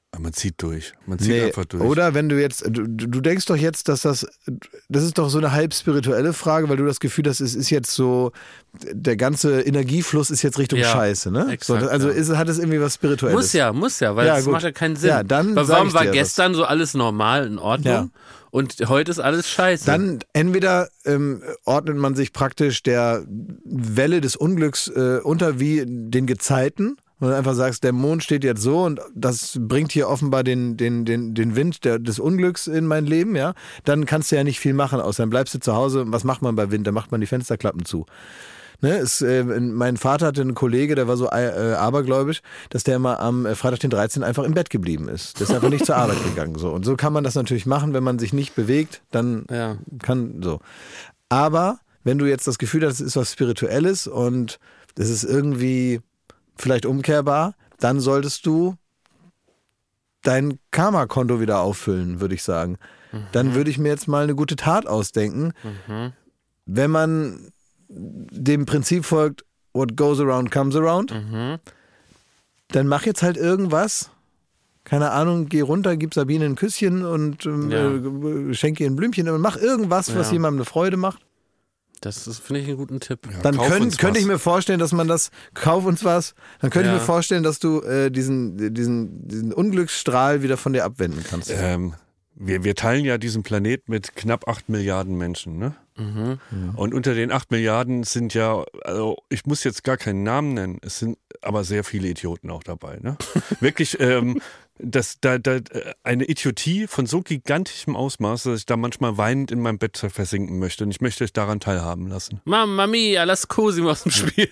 S3: Man zieht durch. Man zieht
S1: Nee,
S3: einfach durch.
S1: oder wenn du jetzt, du, du denkst doch jetzt, dass das, das ist doch so eine halb spirituelle Frage, weil du das Gefühl hast, es ist jetzt so, der ganze Energiefluss ist jetzt Richtung
S2: Ja,
S1: Scheiße, ne?
S2: exakt,
S1: so, also
S2: ja.
S1: ist, hat es irgendwie was Spirituelles.
S2: Muss ja, muss ja, weil
S1: Ja,
S2: das
S1: gut.
S2: macht ja keinen Sinn.
S1: Ja, dann
S2: weil
S1: sag
S2: warum
S1: ich
S2: war
S1: dir was.
S2: gestern so alles normal, in Ordnung
S1: Ja.
S2: und heute ist alles scheiße?
S1: Dann entweder ähm, ordnet man sich praktisch der Welle des Unglücks äh, unter wie den Gezeiten. Und du einfach sagst, der Mond steht jetzt so und das bringt hier offenbar den, den, den, den Wind der, des Unglücks in mein Leben, ja, dann kannst du ja nicht viel machen, außer dann bleibst du zu Hause. Was macht man bei Wind? Dann macht man die Fensterklappen zu. Ne, es, äh, mein Vater hatte einen Kollege, der war so äh, abergläubisch, dass der immer am äh, Freitag den dreizehnten einfach im Bett geblieben ist. Der ist einfach nicht zur Arbeit gegangen. So. Und so kann man das natürlich machen, wenn man sich nicht bewegt, dann
S2: Ja.
S1: kann so. Aber wenn du jetzt das Gefühl hast, es ist was Spirituelles und das ist irgendwie vielleicht umkehrbar, dann solltest du dein Karma-Konto wieder auffüllen, würde ich sagen. Mhm. Dann würde ich mir jetzt mal eine gute Tat ausdenken. Mhm. Wenn man dem Prinzip folgt, what goes around comes around,
S2: Mhm.
S1: dann mach jetzt halt irgendwas. Keine Ahnung, geh runter, gib Sabine ein Küsschen und ähm,
S2: Ja.
S1: äh, schenk ihr ein Blümchen und mach irgendwas, was
S2: Ja.
S1: jemandem eine Freude macht.
S2: Das ist, finde ich, einen guten Tipp.
S3: Ja,
S1: Dann
S3: kauf
S1: könnt,
S3: uns
S1: könnte
S3: was.
S1: ich mir vorstellen, dass man das, kauf uns was, dann könnte
S2: Ja.
S1: ich mir vorstellen, dass du äh, diesen, diesen, diesen Unglücksstrahl wieder von dir abwenden kannst.
S3: Ähm, wir, wir teilen ja diesen Planet mit knapp acht Milliarden Menschen, ne?
S2: Mhm.
S3: Und unter den acht Milliarden sind ja, also ich muss jetzt gar keinen Namen nennen, es sind aber sehr viele Idioten auch dabei, ne? Wirklich, ähm, das, da, da, eine Idiotie von so gigantischem Ausmaß, dass ich da manchmal weinend in meinem Bett versinken möchte und ich möchte euch daran teilhaben lassen.
S2: Mamma mia, lass Cosimo aus dem Spiel.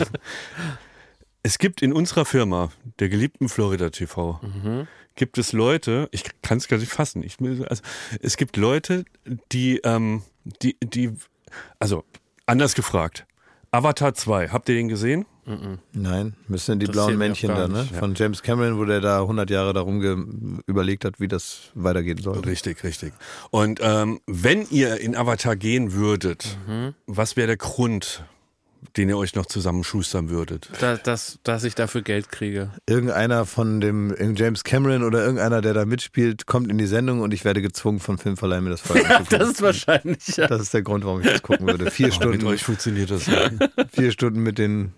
S3: Es gibt in unserer Firma, der geliebten Florida T V,
S2: Mhm.
S3: gibt es Leute, ich kann es gar nicht fassen, ich, also, es gibt Leute, die, ähm, die, die, also anders gefragt, Avatar zwei, habt ihr den gesehen?
S1: Nein, müssen die
S2: Das
S1: blauen
S2: zählt mir
S1: Männchen
S2: auch gar
S1: da, ne?
S2: nicht,
S1: Von James Cameron, wo der da hundert Jahre darum ge überlegt hat, wie das weitergehen soll.
S3: Richtig, richtig. Und ähm, wenn ihr in Avatar gehen würdet,
S2: Mhm.
S3: was wäre der Grund, den ihr euch noch zusammenschustern würdet?
S2: Da, dass, dass ich dafür Geld kriege.
S1: Irgendeiner von dem James Cameron oder irgendeiner, der da mitspielt, kommt in die Sendung und ich werde gezwungen, von Filmverleih mir das voll anzugucken.
S2: Das ist wahrscheinlich, ja.
S1: Das ist der Grund, warum ich das gucken würde. Vier
S3: Mit
S1: Stunden,
S3: euch funktioniert das nicht.
S1: vier Stunden mit den.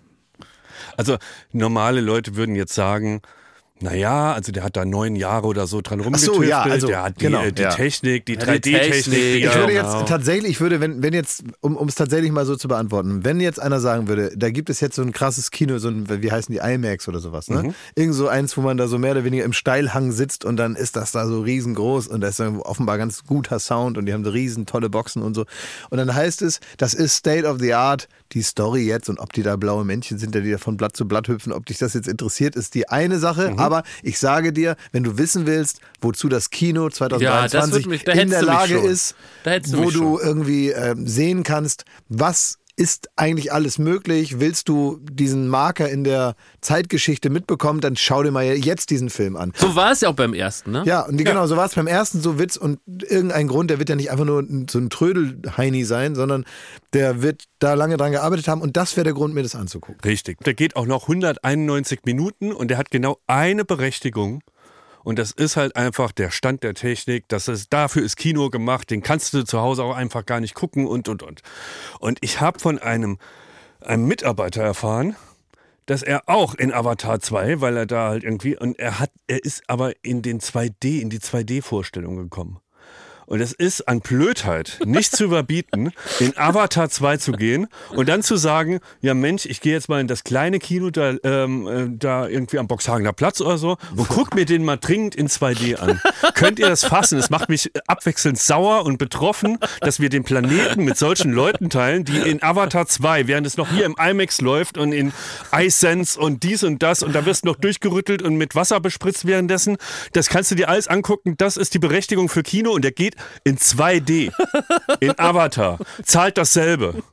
S3: Also normale Leute würden jetzt sagen, naja, also der hat da neun Jahre oder so dran
S1: Ach
S3: rumgetüftelt,
S1: so, ja, also,
S3: der hat die,
S1: genau,
S3: äh, die
S1: ja.
S3: Technik, die
S2: Ja, die
S3: drei D-Technik.
S2: Technik,
S3: die
S1: Ich
S2: ja.
S1: würde
S3: genau.
S1: jetzt tatsächlich, ich würde, wenn, wenn jetzt, um um es tatsächlich mal so zu beantworten, wenn jetzt einer sagen würde, da gibt es jetzt so ein krasses Kino, so ein, wie heißen die, IMAX oder sowas, ne?
S3: Mhm.
S1: Irgend so eins, wo man da so mehr oder weniger im Steilhang sitzt und dann ist das da so riesengroß und da ist dann offenbar ganz guter Sound und die haben so riesen tolle Boxen und so. Und dann heißt es, das ist State of the Art, die Story jetzt und ob die da blaue Männchen sind, die da von Blatt zu Blatt hüpfen, ob dich das jetzt interessiert, ist die eine Sache.
S3: Mhm.
S1: Aber ich sage dir, wenn du wissen willst, wozu das Kino
S2: Ja, das
S1: zweitausenddreiundzwanzig
S2: wird mich- da
S1: in
S2: hättest
S1: der
S2: du mich
S1: Lage
S2: schon.
S1: ist,
S2: Da hättest du
S1: wo
S2: mich
S1: du
S2: schon.
S1: irgendwie ähm, sehen kannst, was ist eigentlich alles möglich? Willst du diesen Marker in der Zeitgeschichte mitbekommen, dann schau dir mal jetzt diesen Film an.
S2: So war es ja auch beim ersten, ne?
S1: Ja, und die, genau, so war es beim ersten, so Witz und irgendein Grund, der wird ja nicht einfach nur so ein Trödel-Heini sein, sondern der wird da lange dran gearbeitet haben und das wäre der Grund, mir das anzugucken.
S3: Richtig. Der geht auch noch hunderteinundneunzig Minuten und der hat genau eine Berechtigung. Und das ist halt einfach der Stand der Technik. Das ist, dafür ist Kino gemacht. Den kannst du zu Hause auch einfach gar nicht gucken und, und, und. Und ich habe von einem, einem Mitarbeiter erfahren, dass er auch in Avatar zwei, weil er da halt irgendwie, und er hat, er ist aber in den zwei D, in die zwei D-Vorstellung gekommen. Und es ist an Blödheit nicht zu überbieten, in Avatar zwei zu gehen und dann zu sagen, ja Mensch, ich gehe jetzt mal in das kleine Kino da, ähm, äh, da irgendwie am Boxhagener Platz oder so und guck mir den mal dringend in zwei D an. Könnt ihr das fassen? Es macht mich abwechselnd sauer und betroffen, dass wir den Planeten mit solchen Leuten teilen, die in Avatar zwei, während es noch hier im IMAX läuft und in iSense und dies und das und da wirst du noch durchgerüttelt und mit Wasser bespritzt währenddessen. Das kannst du dir alles angucken. Das ist die Berechtigung für Kino und der geht in zwei D, in Avatar, zahlt dasselbe.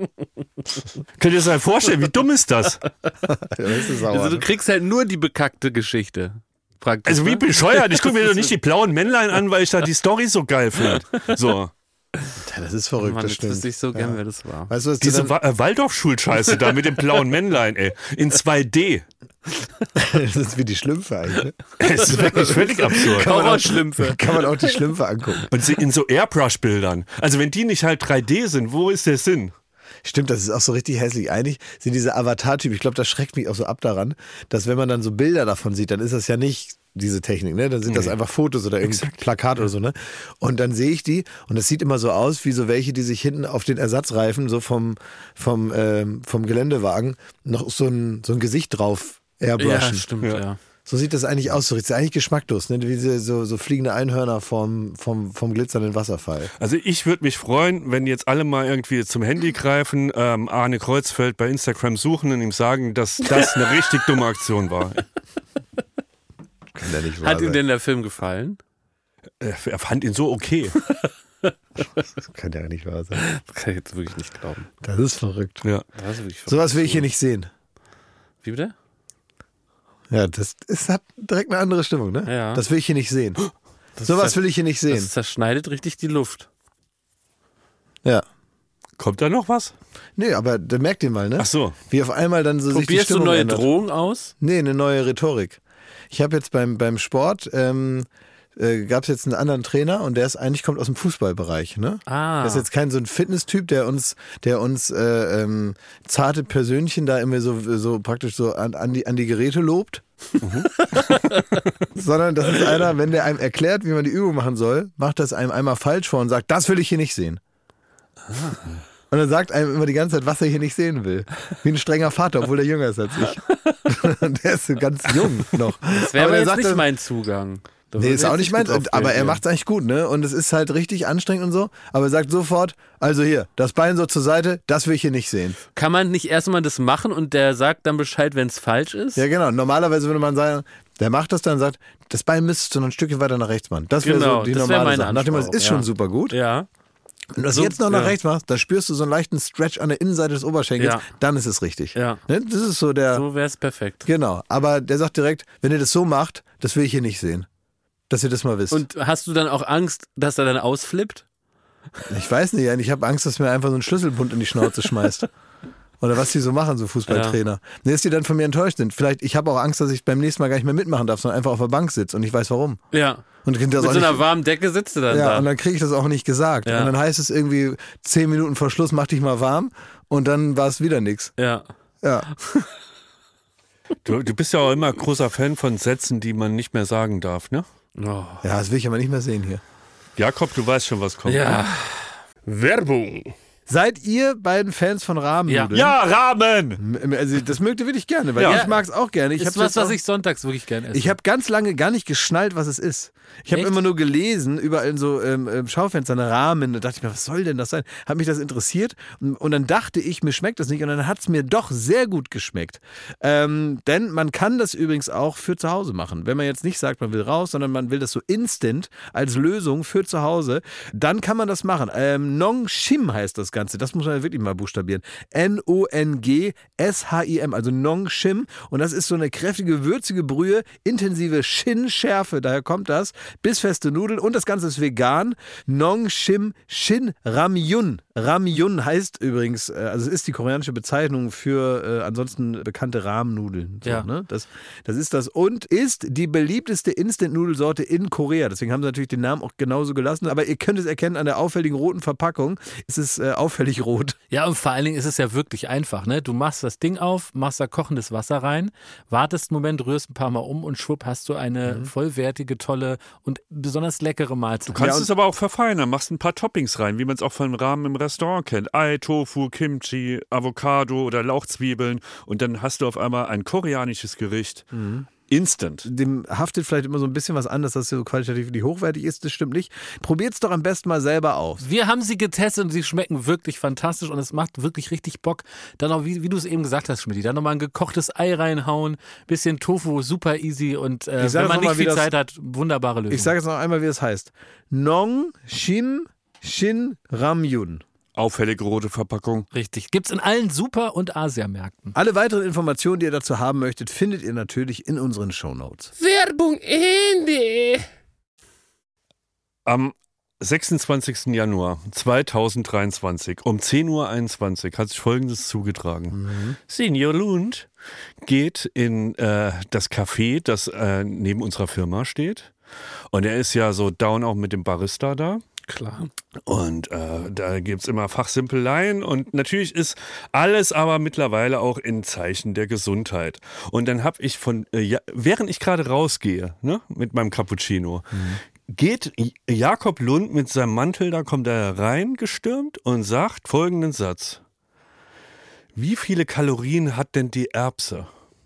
S3: Könnt ihr euch das vorstellen, wie dumm ist das?
S1: Das ist sauer,
S2: Also du
S1: ne?
S2: kriegst halt nur die bekackte Geschichte. Praktisch,
S3: Also wie
S2: ne?
S3: bescheuert, ich gucke mir doch nicht die blauen Männlein an, weil ich da die Story so geil finde. So.
S1: Ja, das ist verrückt,
S2: Mann,
S1: das
S2: jetzt
S1: stimmt.
S2: wüsste ich so gern,
S1: Ja.
S2: wer das war.
S1: Weißt du, was du
S3: Diese
S1: dann,
S3: Wa äh, Waldorfschulscheiße da mit dem blauen Männlein, ey. In zwei D.
S1: das ist wie die Schlümpfe eigentlich. Ne?
S3: Es ist wirklich völlig absurd.
S1: Kann man, auch,
S2: Horrorschlümpfe.
S1: kann man auch die Schlümpfe angucken.
S3: Und sie in so Airbrush-Bildern. Also wenn die nicht halt drei D sind, wo ist der Sinn?
S1: Stimmt, das ist auch so richtig hässlich. Eigentlich sind diese Avatar-Typen, ich glaube, das schreckt mich auch so ab daran, dass wenn man dann so Bilder davon sieht, dann ist das ja nicht diese Technik, ne? Dann sind das
S3: Nee.
S1: einfach Fotos oder irgendein Plakat oder so, ne? Und dann sehe ich die und das sieht immer so aus, wie so welche, die sich hinten auf den Ersatzreifen so vom, vom, ähm, vom Geländewagen noch so ein, so ein Gesicht drauf airbrushen.
S2: Ja, stimmt, ja.
S3: Ja.
S1: So sieht das eigentlich aus. So ist eigentlich geschmacklos, ne? Wie diese, so, so fliegende Einhörner vom, vom, vom glitzernden Wasserfall.
S3: Also ich würde mich freuen, wenn jetzt alle mal irgendwie zum Handy greifen, ähm, Arne Kreuzfeld bei Instagram suchen und ihm sagen, dass das eine richtig dumme Aktion war.
S1: Kann ja nicht wahr
S2: Hat ihm
S1: sein.
S2: denn der Film gefallen?
S3: Er er fand ihn so okay.
S1: Das kann ja nicht wahr sein.
S2: Das kann ich jetzt wirklich nicht glauben.
S1: Das ist verrückt.
S3: Ja.
S2: Das ist wirklich
S1: Sowas will ich hier nicht sehen.
S2: Wie bitte?
S1: Ja, das, es hat direkt eine andere Stimmung, ne?
S2: Ja.
S1: Das will ich hier nicht sehen.
S2: Das
S1: Sowas
S2: zer-
S1: will ich hier nicht sehen.
S2: Das zerschneidet richtig die Luft.
S1: Ja.
S3: Kommt da noch was?
S1: Nee, aber da merkt ihr mal, ne?
S3: Ach so.
S1: Wie auf einmal dann so sich die
S2: Probierst du
S1: Stimmung
S2: neue
S1: ändert.
S2: Drohungen aus?
S1: Nee, eine neue Rhetorik. Ich habe jetzt beim, beim Sport, ähm, äh, gab es jetzt einen anderen Trainer und der ist eigentlich kommt aus dem Fußballbereich, ne?
S2: Ah.
S1: Das ist jetzt kein so ein Fitnesstyp, der uns, der uns äh, ähm, zarte Persönchen da immer so, so praktisch so an, an, die, an die Geräte lobt. Sondern das ist einer, wenn der einem erklärt, wie man die Übung machen soll, macht das einem einmal falsch vor und sagt, das will ich hier nicht sehen. Und dann sagt einem immer die ganze Zeit, was er hier nicht sehen will. Wie ein strenger Vater, obwohl er jünger ist als ich. Und der ist so ganz jung noch.
S2: Das wäre aber
S1: der
S2: jetzt
S1: sagt
S2: nicht
S1: dann-
S2: mein Zugang. Da
S1: Nee,
S2: würde
S1: ist
S2: ich
S1: auch
S2: jetzt
S1: nicht meins,
S2: gut drauf
S1: aber er
S2: reagieren.
S1: macht es eigentlich gut, ne? Und es ist halt richtig anstrengend und so. Aber er sagt sofort, also hier, das Bein so zur Seite, das will ich hier nicht sehen.
S2: Kann man nicht erstmal das machen und der sagt dann Bescheid, wenn es falsch ist?
S1: Ja, genau. Normalerweise würde man sagen, der macht das dann und sagt, das Bein müsstest du noch ein Stückchen weiter nach rechts machen. Das wäre
S2: Genau,
S1: so die
S2: das wär
S1: normale
S2: mein
S1: Sache. Nachdem man, das
S2: Anspruch,
S1: ist schon
S2: ja.
S1: super gut.
S2: Ja.
S1: Wenn du das
S2: So,
S1: jetzt noch nach
S2: ja.
S1: rechts machst, dann spürst du so einen leichten Stretch an der Innenseite des Oberschenkels,
S2: Ja.
S1: dann ist es richtig.
S2: Ja.
S1: Ne? Das ist so der,
S2: So wäre es perfekt.
S1: genau. Aber der sagt direkt, wenn ihr das so macht, das will ich hier nicht sehen. Dass ihr das mal wisst.
S2: Und hast du dann auch Angst, dass er dann ausflippt?
S1: Ich weiß nicht, ich habe Angst, dass mir einfach so ein Schlüsselbund in die Schnauze schmeißt. Oder was die so machen, so Fußballtrainer. Nee, dass die dann von mir enttäuscht sind. Vielleicht, ich habe auch Angst, dass ich beim nächsten Mal gar nicht mehr mitmachen darf, sondern einfach auf der Bank sitze und ich weiß warum.
S2: Ja.
S1: Und das
S2: Mit
S1: auch
S2: so
S1: nicht,
S2: einer warmen Decke sitzt du dann
S1: ja,
S2: da.
S1: und dann kriege ich das auch nicht gesagt.
S2: Ja.
S1: Und dann heißt es irgendwie zehn Minuten vor Schluss, mach dich mal warm und dann war es wieder nichts.
S2: Ja.
S1: Ja.
S3: Du, du bist ja auch immer großer Fan von Sätzen, die man nicht mehr sagen darf, ne?
S2: Oh.
S1: Ja, das will ich aber nicht mehr sehen hier.
S3: Jakob, du weißt schon, was kommt.
S2: Ja.
S3: Werbung.
S1: Seid ihr beiden Fans von Rahmennudeln?
S3: Ja, Rahmen!
S1: M- Also das mögt ihr wirklich gerne, weil
S3: Ja.
S1: ich mag es auch gerne. Ich
S2: Ist
S1: hab's
S2: was,
S1: jetzt
S2: was
S1: auch-
S2: ich sonntags wirklich gerne esse.
S1: Ich habe ganz lange gar nicht geschnallt, was es ist. Ich habe
S2: Echt?
S1: immer nur gelesen, überall in so ähm, ähm, Schaufenstern, Rahmen. Da dachte ich mir, was soll denn das sein? Hat mich das interessiert. Und, und dann dachte ich, mir schmeckt das nicht. Und dann hat es mir doch sehr gut geschmeckt. Ähm, denn man kann das übrigens auch für zu Hause machen. Wenn man jetzt nicht sagt, man will raus, sondern man will das so instant als Lösung für zu Hause, dann kann man das machen. Ähm, Nong Shim heißt das Ganze. Das muss man wirklich mal buchstabieren. N O N G S H I M, also Nong Shim. Und das ist so eine kräftige, würzige Brühe, intensive Shin-Schärfe, daher kommt das. Bissfeste Nudeln und das Ganze ist vegan. Nong Shim Shin Ramyun. Ramyun heißt übrigens, äh, also es ist die koreanische Bezeichnung für äh, ansonsten bekannte Rahmnudeln. So,
S2: Ja.
S1: ne? das, das ist das. Und ist die beliebteste Instant-Nudelsorte in Korea. Deswegen haben sie natürlich den Namen auch genauso gelassen. Aber ihr könnt es erkennen an der auffälligen roten Verpackung. Es ist äh, auffällig rot.
S4: Ja, und vor allen Dingen ist es ja wirklich einfach, ne? Du machst das Ding auf, machst da kochendes Wasser rein, wartest einen Moment, rührst ein paar Mal um und schwupp hast du eine
S1: Mhm.
S4: vollwertige, tolle und besonders leckere Mahlzeit.
S3: Du kannst
S1: Ja, und-
S3: es aber auch verfeinern, machst ein paar Toppings rein, wie man es auch von Rahmen im Restaurant kennt. Ei, Tofu, Kimchi, Avocado oder Lauchzwiebeln und dann hast du auf einmal ein koreanisches Gericht. Instant.
S1: Dem haftet vielleicht immer so ein bisschen was an, dass das so qualitativ nicht hochwertig ist. Das stimmt nicht. Probiert es doch am besten mal selber aus.
S4: Wir haben sie getestet und sie schmecken wirklich fantastisch und es macht wirklich richtig Bock. Dann auch, wie, wie du es eben gesagt hast, Schmidt, dann nochmal ein gekochtes Ei reinhauen, bisschen Tofu, super easy und äh,
S1: Ich sag
S4: wenn man
S1: jetzt noch mal,
S4: nicht
S1: wie
S4: viel
S1: das-
S4: Zeit hat, wunderbare Lösung.
S1: Ich sage jetzt noch einmal, wie es heißt. Nong Shim Shin Ramyun.
S3: Auffällige rote Verpackung.
S4: Richtig. Gibt's in allen Super- und Asiamärkten.
S1: Alle weiteren Informationen, die ihr dazu haben möchtet, findet ihr natürlich in unseren Shownotes.
S2: Werbung Ende.
S3: Am sechsundzwanzigsten Januar zweitausenddreiundzwanzig um zehn Uhr einundzwanzig hat sich Folgendes zugetragen. Mhm. Senior Lund geht in äh, das Café, das äh, neben unserer Firma steht. Und er ist ja so down auch mit dem Barista da.
S2: Klar.
S3: Und äh, da gibt's immer Fachsimpeleien und natürlich ist alles aber mittlerweile auch in Zeichen der Gesundheit. Und dann habe ich von, äh, ja, während ich gerade rausgehe, ne, mit meinem Cappuccino, mhm. geht Jakob Lund mit seinem Mantel, da kommt er reingestürmt und sagt folgenden Satz. Wie viele Kalorien hat denn die Erbse?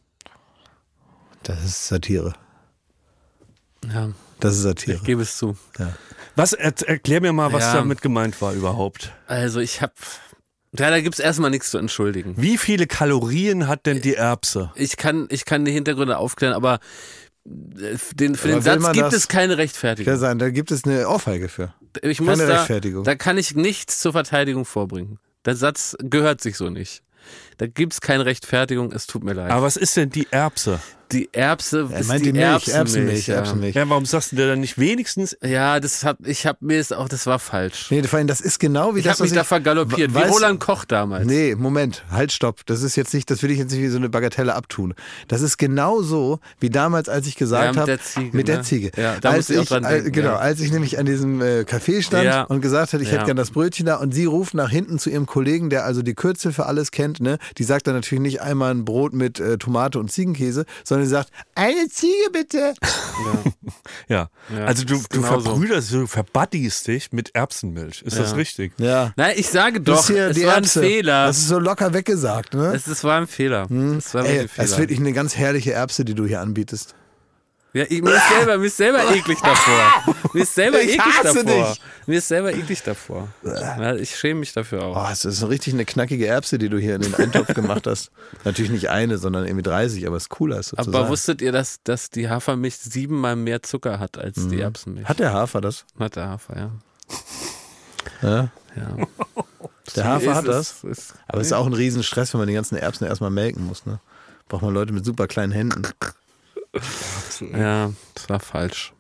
S1: Das ist Satire.
S2: Ja.
S1: Das ist Satire.
S2: Ich gebe es zu.
S1: Ja.
S3: Was, er, erklär mir mal, was
S2: Ja.
S3: damit gemeint war überhaupt.
S2: Also ich habe, ja, da gibt's erstmal nichts zu entschuldigen.
S3: Wie viele Kalorien hat denn die Erbse?
S2: Ich kann, ich kann die Hintergründe aufklären, aber den, für
S1: Aber
S2: den
S1: will
S2: Satz
S1: man
S2: gibt
S1: das-
S2: es keine
S1: Ich will
S2: Rechtfertigung.
S1: sagen, da gibt es eine Ohrfeige für.
S2: Ich muss
S1: keine
S2: da,
S1: Rechtfertigung.
S2: da kann ich nichts zur Verteidigung vorbringen. Der Satz gehört sich so nicht. Da gibt's keine Rechtfertigung, es tut mir leid.
S3: Aber was ist denn die Erbse?
S2: die Erbse
S1: Er
S2: ist
S1: meint
S2: die,
S1: die Milch,
S2: Erbsenmilch.
S1: Erbsenmilch,
S2: ja.
S1: Erbsenmilch.
S3: Ja, warum sagst du denn dann nicht wenigstens?
S2: Ja, das hab, ich hab mir ist auch, das war falsch.
S1: Nee, vor allem, das ist genau wie
S2: Ich
S1: das,
S2: habe mich
S1: was
S2: da vergaloppiert, wie
S1: weiß-
S2: Roland Koch damals.
S1: Nee, Moment, halt, stopp. Das ist jetzt nicht, das will ich jetzt nicht wie so eine Bagatelle abtun. Das ist genau so, wie damals, als ich gesagt
S2: Ja, mit
S1: habe,
S2: der Ziege,
S1: mit der
S2: ne?
S1: Ziege.
S2: Ja, da
S1: als
S2: muss ich auch
S1: ich,
S2: dran
S1: al-
S2: denken,
S1: Genau,
S2: ja.
S1: als ich nämlich an diesem äh, Café stand
S2: Ja.
S1: und gesagt hatte, ich
S2: Ja.
S1: hätte gern das Brötchen da und sie ruft nach hinten zu ihrem Kollegen, der also die Kürzel für alles kennt, ne? Die sagt dann natürlich nicht einmal ein Brot mit äh, Tomate und Ziegenkäse, sondern sie sagt, eine Ziege bitte.
S3: Ja.
S2: Ja,
S3: Also du,
S2: ist
S3: du
S2: genau so.
S3: verbrüderst, du verbuddiest dich mit Erbsenmilch. Ist das
S2: Ja.
S3: richtig?
S1: Ja.
S2: Nein, ich sage
S1: Das
S2: doch,
S1: ist hier
S2: es
S1: die
S2: war
S1: Erbse.
S2: ein Fehler.
S1: Das ist so locker weggesagt, ne?
S2: Es, es war ein Fehler. Es war wirklich
S1: Ey,
S2: ein Fehler.
S1: das ist wirklich eine ganz herrliche Erbse, die du hier anbietest.
S2: Ja, ich, mir, ist selber, mir ist selber eklig davor. Mir ist selber
S1: Ich
S2: eklig
S1: hasse
S2: davor.
S1: dich.
S2: Mir ist selber eklig davor. Ja, ich schäme mich dafür auch.
S1: Oh, es ist so richtig eine knackige Erbse, die du hier in den Eintopf gemacht hast. Natürlich nicht eine, sondern irgendwie dreißig, aber es ist cooler, es so zu
S2: Aber
S1: sagen.
S2: wusstet ihr, dass, dass die Hafermilch siebenmal mehr Zucker hat als die Erbsenmilch?
S1: Hat der Hafer das?
S2: Hat der Hafer, ja.
S1: Ja.
S2: ja.
S1: Der Hafer
S2: Ist
S1: hat
S2: es-
S1: das.
S2: Ist,
S1: Aber es ist auch ein Riesenstress, wenn man die ganzen Erbsen erstmal melken muss. Ne? Braucht man Leute mit super kleinen Händen.
S2: ja, das war falsch.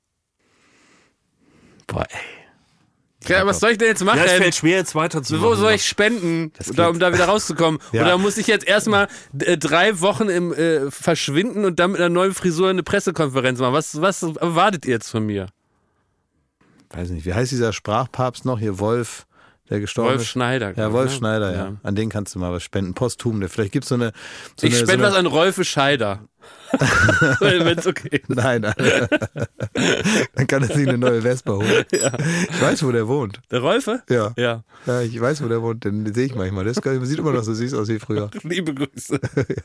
S1: Boah, ey.
S2: Ja, was soll ich denn jetzt machen?
S3: Ja, es fällt schwer, jetzt weiterzumachen.
S2: Wo soll ich spenden, da, um da wieder rauszukommen?
S1: Ja.
S2: Oder muss ich jetzt erstmal äh, drei Wochen im äh, verschwinden und dann mit einer neuen Frisur eine Pressekonferenz machen? Was, was erwartet ihr jetzt von mir?
S1: Weiß nicht, wie heißt dieser Sprachpapst noch? Hier Wolf, der gestorben
S2: Wolf
S1: ist.
S2: Schneider.
S1: Ja,
S2: glaub ich,
S1: Wolf
S2: ne?
S1: Schneider, ja.
S2: Ja.
S1: An den kannst du mal was spenden. Posthum. Der- Vielleicht gibt es so eine. So
S2: Ich
S1: eine,
S2: spende
S1: so
S2: was
S1: eine,
S2: an Rolfe Scheider. Wenn es okay ist.
S1: Nein, dann kann er sich eine neue Vespa holen. Ich weiß, wo der wohnt.
S2: Der Rolfe?
S1: Ja.
S2: Ja.
S1: Ja, ich weiß, wo der wohnt, den sehe ich manchmal. Der ist, geil. sieht immer noch so süß aus wie früher.
S2: Liebe Grüße.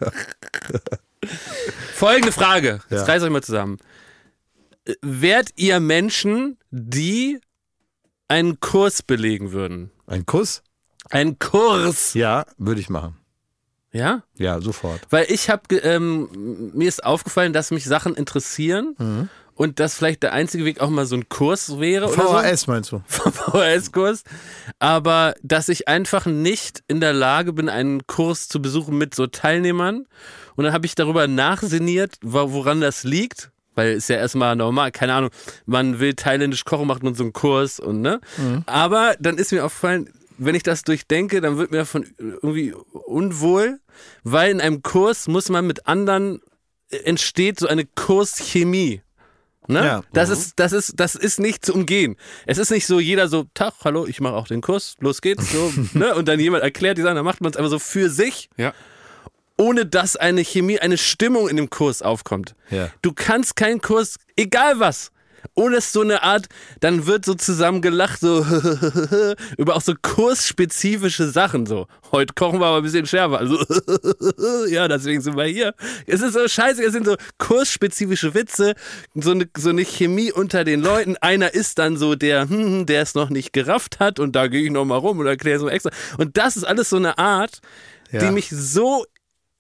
S2: Folgende Frage. Jetzt
S1: Ja.
S2: reißt euch mal zusammen. Wärt ihr Menschen, die einen Kurs belegen würden?
S1: Ein Kuss?
S2: Einen Kurs?
S1: Ja, würde ich machen.
S2: Ja?
S1: Ja, sofort.
S2: Weil ich habe, ähm, mir ist aufgefallen, dass mich Sachen interessieren
S1: Mhm.
S2: und dass vielleicht der einzige Weg auch mal so ein Kurs wäre oder
S1: V
S2: so.
S1: H S meinst du?
S2: V H S-Kurs, aber dass ich einfach nicht in der Lage bin, einen Kurs zu besuchen mit so Teilnehmern. Und dann habe ich darüber nachsinniert, wo- woran das liegt. Weil ist ja erstmal normal, keine Ahnung, man will thailändisch kochen, macht man so einen Kurs und ne. Aber dann ist mir aufgefallen, wenn ich das durchdenke, dann wird mir davon irgendwie unwohl, weil in einem Kurs muss man mit anderen, äh, entsteht so eine Kurschemie. Ne?
S1: Ja.
S2: Das ist, das ist, das ist nicht zu umgehen. Es ist nicht so, jeder so, Tag, hallo, ich mache auch den Kurs, los geht's, so, ne? Und dann jemand erklärt die Sachen, dann macht man es einfach so für sich,
S3: Ja.
S2: ohne dass eine Chemie, eine Stimmung in dem Kurs aufkommt.
S1: Ja.
S2: Du kannst keinen Kurs, egal was, ohne es so eine Art, dann wird so zusammen gelacht, so über auch so kursspezifische Sachen, so. Heute kochen wir aber ein bisschen schärfer, also ja, deswegen sind wir hier. Es ist so scheiße, es sind so kursspezifische Witze, so eine, so eine Chemie unter den Leuten. Einer ist dann so der, hm, der es noch nicht gerafft hat und da gehe ich noch mal rum und erkläre es mal extra. Und das ist alles so eine Art,
S1: Ja.
S2: die mich so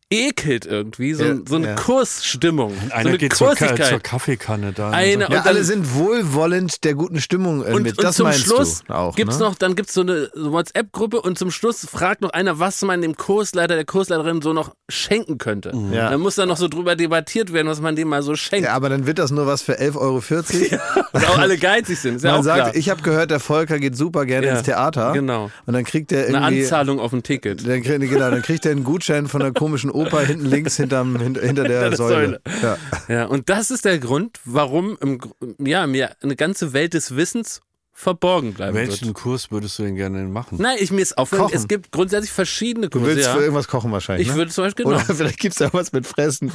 S2: ekelt irgendwie, so,
S1: Ja,
S2: so eine
S1: ja.
S2: Kursstimmung.
S3: Einer
S2: so eine
S3: geht zur, Ka-
S2: Kursigkeit.
S3: zur Kaffeekanne da.
S2: Eine,
S1: Ja,
S2: und dann,
S1: alle sind wohlwollend der guten Stimmung äh,
S2: und,
S1: mit.
S2: und
S1: Das
S2: zum
S1: meinst
S2: Schluss
S1: du auch,
S2: gibt's
S1: ne?
S2: noch, dann gibt's so eine WhatsApp-Gruppe und zum Schluss fragt noch einer, was man dem Kursleiter, der Kursleiterin so noch schenken könnte.
S1: Ja.
S2: Dann muss dann noch so drüber debattiert werden, was man dem mal so schenkt.
S1: Ja, aber dann wird das nur was für elf Euro vierzig.
S2: Und auch alle geizig sind, ist ja
S1: Man
S2: auch
S1: sagt,
S2: klar.
S1: ich habe gehört, der Volker geht super gerne
S2: Ja,
S1: ins Theater.
S2: genau.
S1: Und dann kriegt er
S2: Eine
S1: irgendwie...
S2: Anzahlung auf ein Ticket.
S1: Dann, kriegt- genau, dann kriegt er einen Gutschein von einer komischen Oper hinten links hinterm, hinter, hinter der
S2: Hinter der
S1: Säule. Ja.
S2: Ja, und das ist der Grund, warum im, Gr- ja, mir eine ganze Welt des Wissens verborgen bleiben
S3: Welchen
S2: wird.
S3: Kurs würdest du denn gerne machen?
S2: Nein, ich, mir ist aufgefallen,
S1: Kochen.
S2: es gibt grundsätzlich verschiedene
S1: Du
S2: Kurse.
S1: willst
S2: ja.
S1: für irgendwas kochen wahrscheinlich,
S2: Ich
S1: ne?
S2: würde zum Beispiel, genau,
S1: Oder vielleicht gibt es ja was mit Fressen.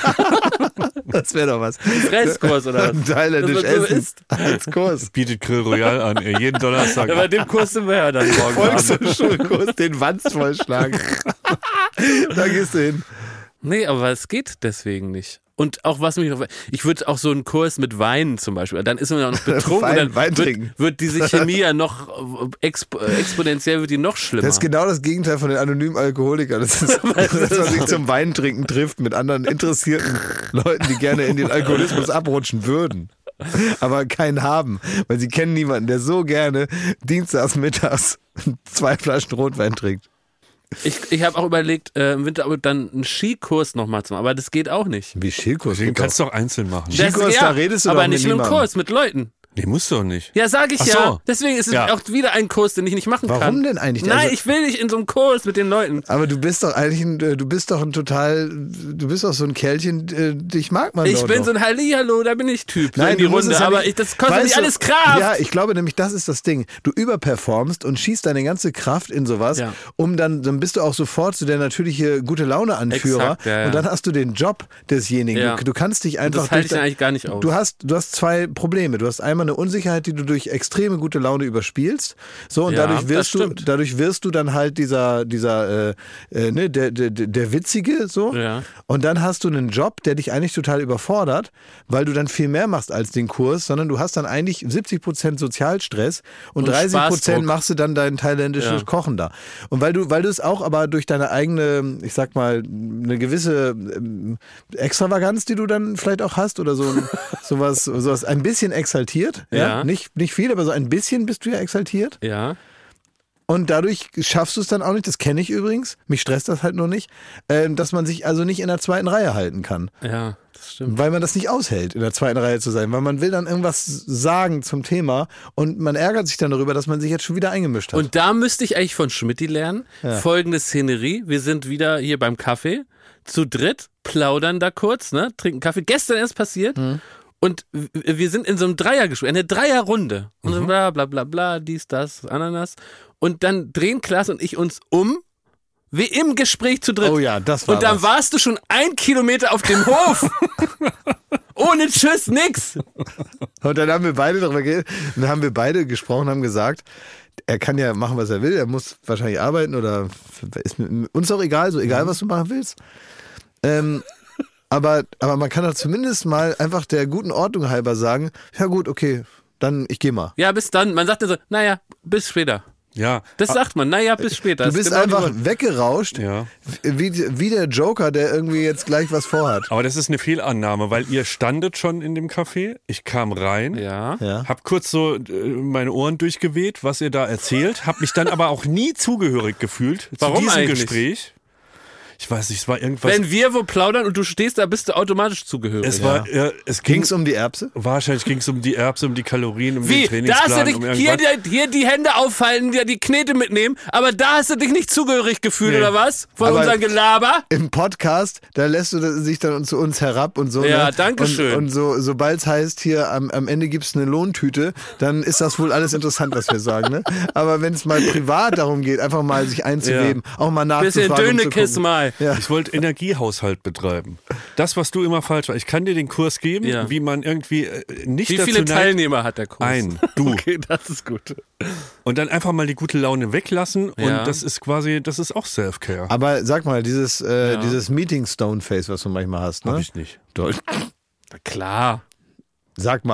S1: Das wäre doch was.
S2: Fresskurs oder was.
S1: Thailändisch
S2: Das wird so
S1: Essen
S2: ist.
S1: als Kurs.
S3: Bietet Grill Royal an, ey, jeden Donnerstag.
S2: Ja, bei dem Kurs sind wir ja dann morgen Abend.
S1: Volkshochschulkurs, den Wanst vollschlagen. Da gehst du hin.
S2: Nee, aber es geht deswegen nicht. Und auch was mich noch, ich würde auch so einen Kurs mit Wein zum Beispiel, dann ist man ja noch betrunken
S1: Wein-
S2: und dann
S1: Wein
S2: wird,
S1: trinken.
S2: wird diese Chemie ja noch exp exponentiell wird die noch schlimmer.
S1: Das ist genau das Gegenteil von den anonymen Alkoholikern. Das ist, dass man sich zum Weintrinken trifft mit anderen interessierten Leuten, die gerne in den Alkoholismus abrutschen würden. Aber keinen haben, weil sie kennen niemanden, der so gerne dienstags mittags zwei Flaschen Rotwein trinkt.
S2: Ich, ich habe auch überlegt, äh, im Winter dann einen Skikurs nochmal zu machen, aber das geht auch nicht.
S1: Wie Skikurs?
S3: Den kannst du auch einzeln machen.
S1: Das- Skikurs, da redest du
S2: aber
S1: doch mit
S2: nicht mit einem
S1: niemandem.
S2: Kurs, mit Leuten.
S3: Nee, musst du doch nicht.
S2: Ja, sag ich
S3: Ach
S2: ja.
S3: so.
S2: Deswegen ist es
S3: Ja.
S2: auch wieder ein Kurs, den ich nicht machen kann.
S1: Warum denn eigentlich?
S2: Nein,
S1: Also-
S2: ich will nicht in so einem Kurs mit den Leuten.
S1: Aber du bist doch eigentlich ein, du bist doch ein total, du bist doch so ein Kerlchen, äh, dich mag man
S2: Ich
S1: doch
S2: bin
S1: noch.
S2: so ein Hallihallo, da bin ich Typ. So
S1: Nein,
S2: in die
S1: du musst
S2: Runde.
S1: es ja
S2: Aber
S1: nicht-
S2: ich, das kostet
S1: Weißt
S2: nicht
S1: du-
S2: alles Kraft.
S1: Ja, ich glaube nämlich, das ist das Ding. Du überperformst und schießt deine ganze Kraft in sowas,
S2: Ja.
S1: um dann, dann bist du auch sofort so der natürliche gute Laune-Anführer.
S2: Exakt, ja, ja.
S1: Und dann hast du den Job desjenigen.
S2: Ja.
S1: Du, du kannst dich einfach
S2: das halte ich
S1: durch-
S2: eigentlich gar nicht aus.
S1: Du hast, du hast zwei Probleme. Du hast einmal eine Unsicherheit, die du durch extreme gute Laune überspielst. So, und
S2: Ja,
S1: dadurch wirst
S2: das
S1: du,
S2: stimmt.
S1: dadurch wirst du dann halt dieser, dieser, äh, äh, ne, der, der, der der Witzige, so.
S2: Ja.
S1: Und dann hast du einen Job, der dich eigentlich total überfordert, weil du dann viel mehr machst als den Kurs, sondern du hast dann eigentlich siebzig Prozent Sozialstress und,
S2: Und
S1: dreißig Prozent
S2: Spaßdruck.
S1: machst du dann dein thailändisches
S2: Ja.
S1: Kochen da. Und weil du, weil du es auch aber durch deine eigene, ich sag mal, eine gewisse ähm, Extravaganz, die du dann vielleicht auch hast oder so ein, sowas, sowas ein bisschen exaltiert, ja?
S2: Ja.
S1: Nicht, nicht viel, aber so ein bisschen bist du ja exaltiert.
S2: Ja.
S1: Und dadurch schaffst du es dann auch nicht, das kenne ich übrigens, mich stresst das halt nur nicht, ähm, dass man sich also nicht in der zweiten Reihe halten kann.
S2: Ja, das stimmt.
S1: Weil man das nicht aushält, in der zweiten Reihe zu sein. Weil man will dann irgendwas sagen zum Thema und man ärgert sich dann darüber, dass man sich jetzt schon wieder eingemischt hat.
S2: Und da müsste ich eigentlich von Schmidti lernen. Folgende Szenerie. Wir sind wieder hier beim Kaffee. Zu dritt, plaudern da kurz, ne? Trinken Kaffee. Gestern erst passiert.
S1: Mhm.
S2: Und w- wir sind in so einem Dreiergespräch, eine Dreierrunde. Und so bla bla bla bla, dies, das, Ananas. Und dann drehen Klaas und ich uns um, wie im Gespräch zu dritt.
S1: Oh ja, das war
S2: Und dann
S1: was.
S2: warst du schon ein Kilometer auf dem Hof. Ohne Tschüss, nix.
S1: Und dann haben wir beide darüber geredet, und dann haben wir beide gesprochen, haben gesagt, er kann ja machen, was er will, er muss wahrscheinlich arbeiten oder ist mir- uns auch egal, so egal, was du machen willst. Ähm, aber, aber man kann doch zumindest mal einfach der guten Ordnung halber sagen, ja gut, okay, dann ich gehe mal.
S2: Ja, bis dann. Man sagt dann so, naja, bis später.
S3: Ja.
S2: Das sagt man, naja, bis später.
S1: Du
S2: Das ist
S1: bist
S2: genau die
S1: einfach
S2: Grund.
S1: weggerauscht,
S3: Ja.
S1: wie, wie der Joker, der irgendwie jetzt gleich was vorhat.
S3: Aber das ist eine Fehlannahme, weil ihr standet schon in dem Café. Ich kam rein.
S2: Ja.
S1: Ja.
S3: Hab kurz so äh, meine Ohren durchgeweht, was ihr da erzählt, hab mich dann aber auch nie zugehörig gefühlt
S2: Warum
S3: zu diesem
S2: eigentlich?
S3: Gespräch. Ich weiß nicht, es war irgendwas.
S2: Wenn wir wo plaudern und du stehst da, bist du automatisch zugehörig.
S3: es war, äh, es ging
S1: Ging's um die Erbse?
S3: wahrscheinlich ging es um die Erbse, um die Kalorien, um
S2: Wie?
S3: den
S2: Da hast du
S3: Trainingsplan,
S2: dich
S3: um
S2: hier,
S3: irgendwas.
S2: die- hier die Hände aufhalten, die, die Knete mitnehmen, aber da hast du dich nicht zugehörig gefühlt,
S3: Nee.
S2: oder was? Von
S1: Aber-
S2: unserem Gelaber?
S1: Im Podcast, da lässt du sich dann zu uns herab und so.
S2: Ja,
S1: ne?
S2: danke schön.
S1: Und, und so, sobald es heißt, hier am, am Ende gibt's eine Lohntüte, dann ist das wohl alles interessant, was wir sagen. Ne? Aber wenn es mal privat darum geht, einfach mal sich einzuleben, auch mal nachzufragen.
S2: Bisschen
S1: um zu
S2: Dönekiss
S1: gucken.
S2: mal.
S1: Ja.
S3: Ich wollte Energiehaushalt betreiben. Das, was du immer falsch machst. Ich kann dir den Kurs geben,
S2: Ja.
S3: wie man irgendwie äh, nicht
S2: Wie
S3: dazu
S2: viele
S3: neigt.
S2: Teilnehmer hat der Kurs?
S3: Ein, du.
S2: Okay, das ist gut.
S3: Und dann einfach mal die gute Laune weglassen.
S2: Ja.
S3: Und das ist quasi, das ist auch Self-Care.
S1: Aber sag mal, dieses, äh,
S2: Ja.
S1: dieses Meeting-Stone-Face, was du manchmal hast, ne?
S3: Hab ich nicht.
S1: Doch.
S2: Na klar.
S1: Sag mal,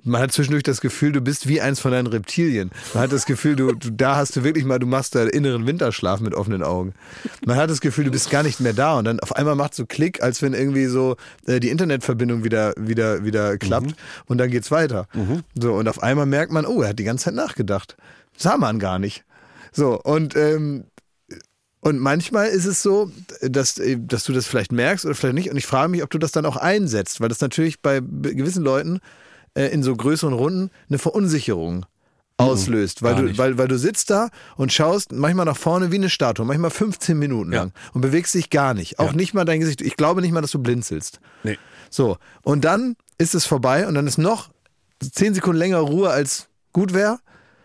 S1: man hat zwischendurch das Gefühl, du bist wie eins von deinen Reptilien. Man hat das Gefühl, du, du da hast du wirklich mal, du machst da inneren Winterschlaf mit offenen Augen. Man hat das Gefühl, du bist gar nicht mehr da und dann auf einmal macht so Klick, als wenn irgendwie so äh, die Internetverbindung wieder, wieder, wieder klappt mhm. und dann geht's weiter. Mhm. So, und auf einmal merkt man, oh, er hat die ganze Zeit nachgedacht. Sah man gar nicht. So, und ähm, Und manchmal ist es so, dass, dass du das vielleicht merkst oder vielleicht nicht. Und ich frage mich, ob du das dann auch einsetzt, weil das natürlich bei gewissen Leuten äh, in so größeren Runden eine Verunsicherung auslöst. Mhm, weil, du, weil, weil du sitzt da und schaust manchmal nach vorne wie eine Statue, manchmal fünfzehn Minuten lang ja. und bewegst dich gar nicht. Auch ja. nicht mal dein Gesicht. Ich glaube nicht mal, dass du blinzelst.
S3: Nee.
S1: So, und dann ist es vorbei und dann ist noch zehn Sekunden länger Ruhe als gut wäre.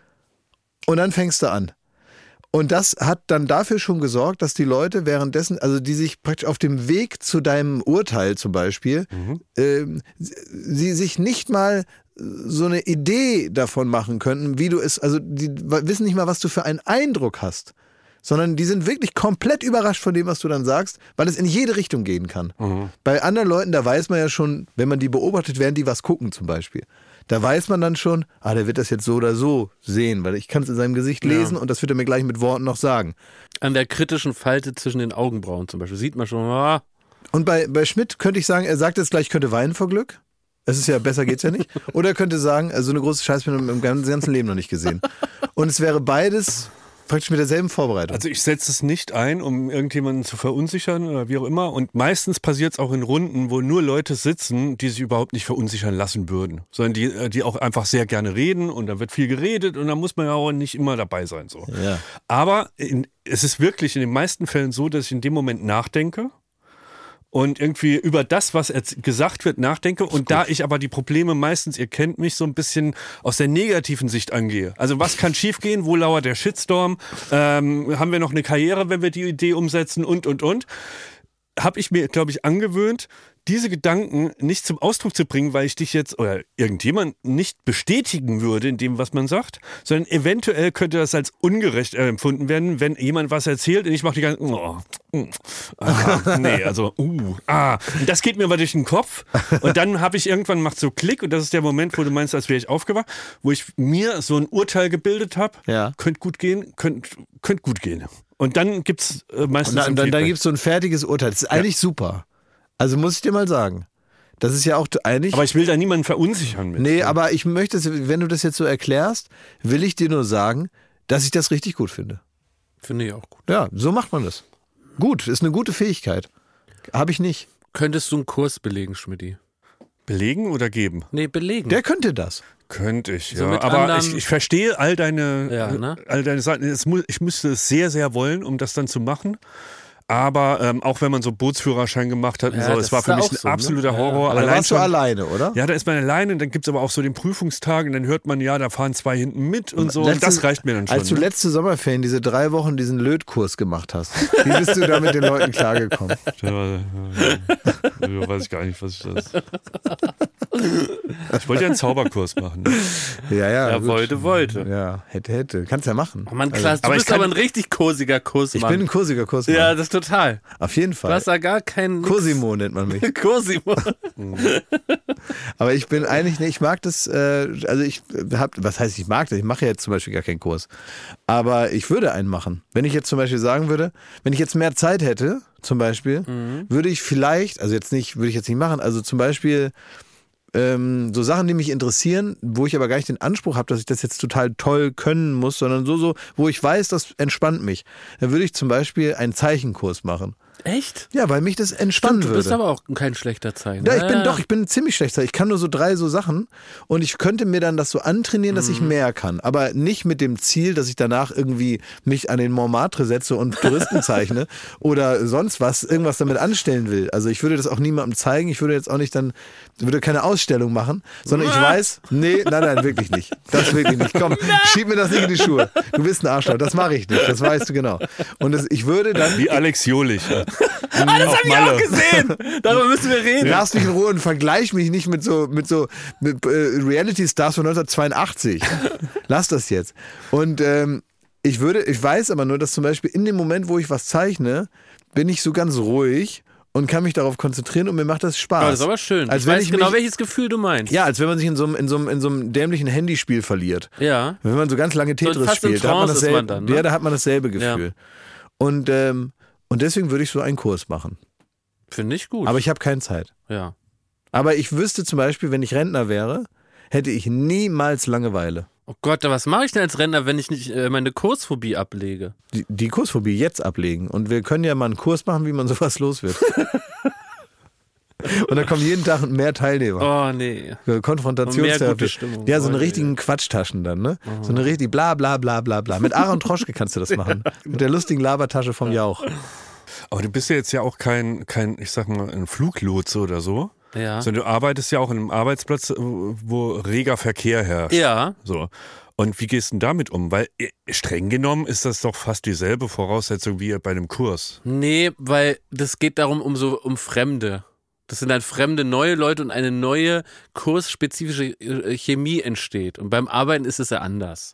S1: Und dann fängst du an. Und das hat dann dafür schon gesorgt, dass die Leute währenddessen, also die sich praktisch auf dem Weg zu deinem Urteil zum Beispiel, mhm. ähm, sie sich nicht mal so eine Idee davon machen könnten, wie du es, also die wissen nicht mal, was du für einen Eindruck hast, sondern die sind wirklich komplett überrascht von dem, was du dann sagst, weil es in jede Richtung gehen kann. Mhm. Bei anderen Leuten, da weiß man ja schon, wenn man die beobachtet, während die was gucken zum Beispiel. Da weiß man dann schon, ah, der wird das jetzt so oder so sehen, weil ich kann es in seinem Gesicht lesen ja. und das wird er mir gleich mit Worten noch sagen.
S2: An der kritischen Falte zwischen den Augenbrauen zum Beispiel sieht man schon, ah.
S1: Und bei, bei Schmidt könnte ich sagen, er sagt jetzt gleich, ich könnte weinen vor Glück. Es ist ja, besser geht's ja nicht. Oder er könnte sagen, so eine große Scheiße habe ich im ganzen Leben noch nicht gesehen. Und es wäre beides praktisch mit derselben Vorbereitung.
S3: Also ich setze es nicht ein, um irgendjemanden zu verunsichern oder wie auch immer. Und meistens passiert es auch in Runden, wo nur Leute sitzen, die sich überhaupt nicht verunsichern lassen würden. Sondern die, die auch einfach sehr gerne reden und da wird viel geredet und da muss man ja auch nicht immer dabei sein. So.
S1: Ja.
S3: Aber in, es ist wirklich in den meisten Fällen so, dass ich in dem Moment nachdenke. Und irgendwie über das, was gesagt wird, nachdenke. Und da ich aber die Probleme meistens, ihr kennt mich, so ein bisschen aus der negativen Sicht angehe. Also was kann schiefgehen? Wo lauert der Shitstorm? Ähm, haben wir noch eine Karriere, wenn wir die Idee umsetzen? Und, und, und. Habe ich mir, glaube ich, angewöhnt, diese Gedanken nicht zum Ausdruck zu bringen, weil ich dich jetzt oder irgendjemand nicht bestätigen würde in dem, was man sagt, sondern eventuell könnte das als ungerecht empfunden werden, wenn jemand was erzählt und ich mache die ganze oh, oh, ah, nee, also uh, ah, und das geht mir aber durch den Kopf und dann habe ich irgendwann macht so Klick und das ist der Moment, wo du meinst, als wäre ich aufgewacht, wo ich mir so ein Urteil gebildet habe,
S1: ja.
S3: könnte gut gehen, könnte könnt gut gehen. Und dann gibt's äh, meistens
S1: und dann, dann, dann gibt's so ein fertiges Urteil. Das ist eigentlich ja. super. Also muss ich dir mal sagen. Das ist ja auch eigentlich...
S3: Aber ich will da niemanden verunsichern mit.
S1: Nee, aber ich möchte, wenn du das jetzt so erklärst, will ich dir nur sagen, dass ich das richtig gut finde.
S2: Finde ich auch gut.
S1: Ja, so macht man das. Gut, ist eine gute Fähigkeit. Habe ich nicht.
S2: Könntest du einen Kurs belegen, Schmidti?
S3: Belegen oder geben?
S2: Nee, belegen.
S1: Der könnte das.
S3: Könnte ich,
S2: so
S3: ja. Aber ich, ich verstehe all deine,
S2: ja, ne?
S3: all deine Seiten. Es mu- ich müsste es sehr, sehr wollen, um das dann zu machen. Aber ähm, auch wenn man so Bootsführerschein gemacht hat, und
S2: ja,
S3: so, es war für mich ein
S2: so,
S3: absoluter
S2: ne?
S3: Horror.
S1: Aber da warst du alleine, oder?
S3: Ja, da ist man alleine und dann gibt es aber auch so den Prüfungstag und dann hört man, ja, da fahren zwei hinten mit und so.
S1: Letzte,
S3: und das reicht mir dann schon.
S1: Als du
S3: ne?
S1: letzte Sommerferien diese drei Wochen diesen Lötkurs gemacht hast, wie bist du da mit den Leuten klargekommen?
S3: Ja, ja, ja. Weiß ich gar nicht, was ich das... Ich wollte ja einen Zauberkurs machen. Ne?
S1: Ja, ja.
S2: Ja, wollte, wollte.
S1: Ja, hätte, hätte. Kannst ja machen.
S2: Oh Mann, Klaas,
S1: also,
S2: du
S1: aber
S2: bist
S1: kann,
S2: aber ein richtig kursiger Kursmann.
S1: Ich bin ein kursiger Kursmann.
S2: Ja, das ist total.
S1: Auf jeden Fall.
S2: Du hast da gar keinen...
S1: Cosimo nennt man mich.
S2: Cosimo.
S1: Aber ich bin eigentlich, ich mag das, äh, also ich hab, was heißt ich mag das? Ich mache jetzt zum Beispiel gar keinen Kurs. Aber ich würde einen machen. Wenn ich jetzt zum Beispiel sagen würde, wenn ich jetzt mehr Zeit hätte, zum Beispiel, mhm. würde ich vielleicht, also jetzt nicht, würde ich jetzt nicht machen, also zum Beispiel ähm, so Sachen, die mich interessieren, wo ich aber gar nicht den Anspruch habe, dass ich das jetzt total toll können muss, sondern so, so, wo ich weiß, das entspannt mich. Dann würde ich zum Beispiel einen Zeichenkurs machen.
S2: Echt?
S1: Ja, weil mich das entspannen
S2: Stimmt, du
S1: würde.
S2: bist aber auch kein schlechter Zeichner.
S1: Ja, ich bin doch, ich bin ziemlich schlechter. Ich kann nur so drei so Sachen und ich könnte mir dann das so antrainieren, dass mhm. ich mehr kann. Aber nicht mit dem Ziel, dass ich danach irgendwie mich an den Montmartre setze und Touristen zeichne oder sonst was, irgendwas damit anstellen will. Also ich würde das auch niemandem zeigen. Ich würde jetzt auch nicht dann, würde keine Ausstellung machen, sondern ich weiß, nee, nein, nein, wirklich nicht. Das wirklich nicht. Komm, schieb mir das nicht in die Schuhe. Du bist ein Arschloch. Das mache ich nicht. Das weißt du genau. Und das, ich würde dann...
S3: Wie Alex Jolich.
S2: Ah, das hab ich auch gesehen. Darüber müssen wir reden.
S1: Lass mich in Ruhe und vergleich mich nicht mit so mit so mit, äh, Reality-Stars von neunzehnhundertzweiundachtzig. Lass das jetzt. Und ähm, ich würde, ich weiß aber nur, dass zum Beispiel in dem Moment, wo ich was zeichne, bin ich so ganz ruhig und kann mich darauf konzentrieren und mir macht das Spaß.
S2: Aber das ist aber schön.
S1: Als
S2: ich
S1: wenn
S2: weiß
S1: ich
S2: genau,
S1: mich,
S2: welches Gefühl du meinst.
S1: Ja, als wenn man sich in so einem, in so einem, in so einem dämlichen Handyspiel verliert.
S2: Ja.
S1: Wenn man so ganz lange Tetris
S2: fast in
S1: spielt, da hat man
S2: Trance ist
S1: dasselbe,
S2: man dann, ne?
S1: ja, da hat man dasselbe Gefühl.
S2: Ja.
S1: Und, ähm, und deswegen würde ich so einen Kurs machen.
S2: Finde ich gut.
S1: Aber ich habe keine Zeit.
S2: ja.
S1: Aber ich wüsste zum Beispiel, wenn ich Rentner wäre, hätte ich niemals Langeweile.
S2: Oh Gott, was mache ich denn als Rentner, wenn ich nicht äh, meine Kursphobie ablege?
S1: Die, die Kursphobie jetzt ablegen. Und wir können ja mal einen Kurs machen, wie man sowas los wird. Und dann kommen jeden Tag mehr Teilnehmer.
S2: Oh, nee.
S1: Konfrontationstherapie.
S2: Und mehr gute Stimmung.
S1: Ja, so eine
S2: Oh,
S1: richtigen Quatschtaschen dann, ne? So eine richtig bla bla bla bla bla. Mit Aaron Troschke kannst du das machen. Mit der lustigen Labertasche vom Jauch.
S3: Aber du bist ja jetzt ja auch kein, kein, ich sag mal, ein Fluglotse oder so.
S2: Ja.
S3: Sondern du arbeitest ja auch in einem Arbeitsplatz, wo reger Verkehr herrscht.
S2: Ja.
S3: So. Und wie gehst du denn damit um? Weil streng genommen ist das doch fast dieselbe Voraussetzung wie bei einem Kurs.
S2: Nee, weil das geht darum, um so um Fremde. Das sind dann fremde, neue Leute und eine neue kursspezifische Chemie entsteht. Und beim Arbeiten ist es ja anders.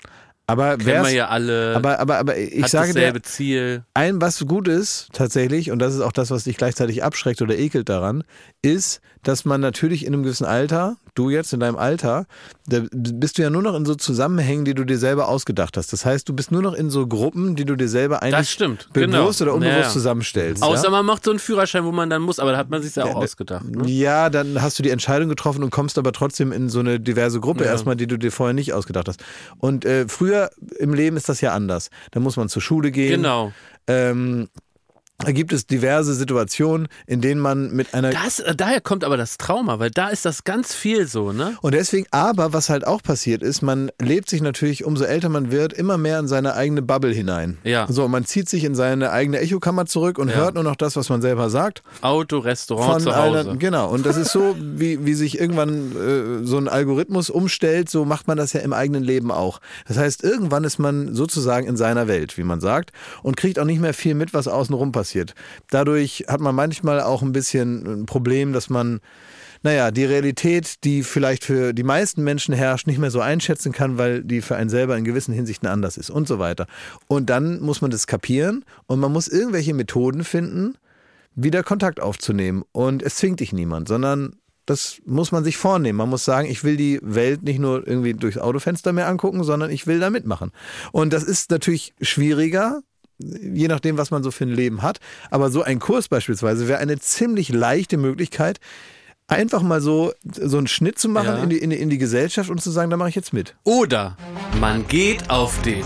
S1: Aber
S2: Kennen
S1: wär's,
S2: wir ja alle.
S1: aber, aber, aber ich
S2: hat
S1: sage dir,
S2: dasselbe Ziel.
S1: ein, was gut ist tatsächlich, und das ist auch das, was dich gleichzeitig abschreckt oder ekelt daran, ist, dass man natürlich in einem gewissen Alter, du jetzt in deinem Alter, da bist du ja nur noch in so Zusammenhängen, die du dir selber ausgedacht hast. Das heißt, du bist nur noch in so Gruppen, die du dir selber eigentlich
S2: Das stimmt,
S1: bewusst
S2: genau.
S1: oder unbewusst
S2: Ja.
S1: zusammenstellst.
S2: Außer
S1: ja?
S2: man macht so einen Führerschein, wo man dann muss, aber da hat man sich ja auch ausgedacht. Ne?
S1: Ja, dann hast du die Entscheidung getroffen und kommst aber trotzdem in so eine diverse Gruppe
S2: Ja.
S1: erstmal, die du dir vorher nicht ausgedacht hast. Und äh, früher im Leben ist das ja anders. Da muss man zur Schule gehen.
S2: Genau.
S1: Ähm, da gibt es diverse Situationen, in denen man mit einer...
S2: Das, äh, daher kommt aber das Trauma, weil da ist das ganz viel so, ne?
S1: Und deswegen, aber was halt auch passiert ist, man lebt sich natürlich, umso älter man wird, immer mehr in seine eigene Bubble hinein.
S2: Ja.
S1: So, man zieht sich in seine eigene Echokammer zurück und
S2: Ja.
S1: hört nur noch das, was man selber sagt.
S2: Auto, Restaurant, zu Hause.
S1: Einer, genau, und das ist so, wie, wie sich irgendwann äh, so ein Algorithmus umstellt, so macht man das ja im eigenen Leben auch. Das heißt, irgendwann ist man sozusagen in seiner Welt, wie man sagt, und kriegt auch nicht mehr viel mit, was außenrum passiert. Dadurch hat man manchmal auch ein bisschen ein Problem, dass man, naja, die Realität, die vielleicht für die meisten Menschen herrscht, nicht mehr so einschätzen kann, weil die für einen selber in gewissen Hinsichten anders ist und so weiter. Und dann muss man das kapieren und man muss irgendwelche Methoden finden, wieder Kontakt aufzunehmen. Und es zwingt dich niemand, sondern das muss man sich vornehmen. Man muss sagen, ich will die Welt nicht nur irgendwie durchs Autofenster mehr angucken, sondern ich will da mitmachen. Und das ist natürlich schwieriger, je nachdem, was man so für ein Leben hat. Aber so ein Kurs beispielsweise wäre eine ziemlich leichte Möglichkeit, einfach mal so, so einen Schnitt zu machen
S2: Ja.
S1: in, die, in, die, in die Gesellschaft und zu sagen, da mache ich jetzt mit.
S2: Oder man geht auf den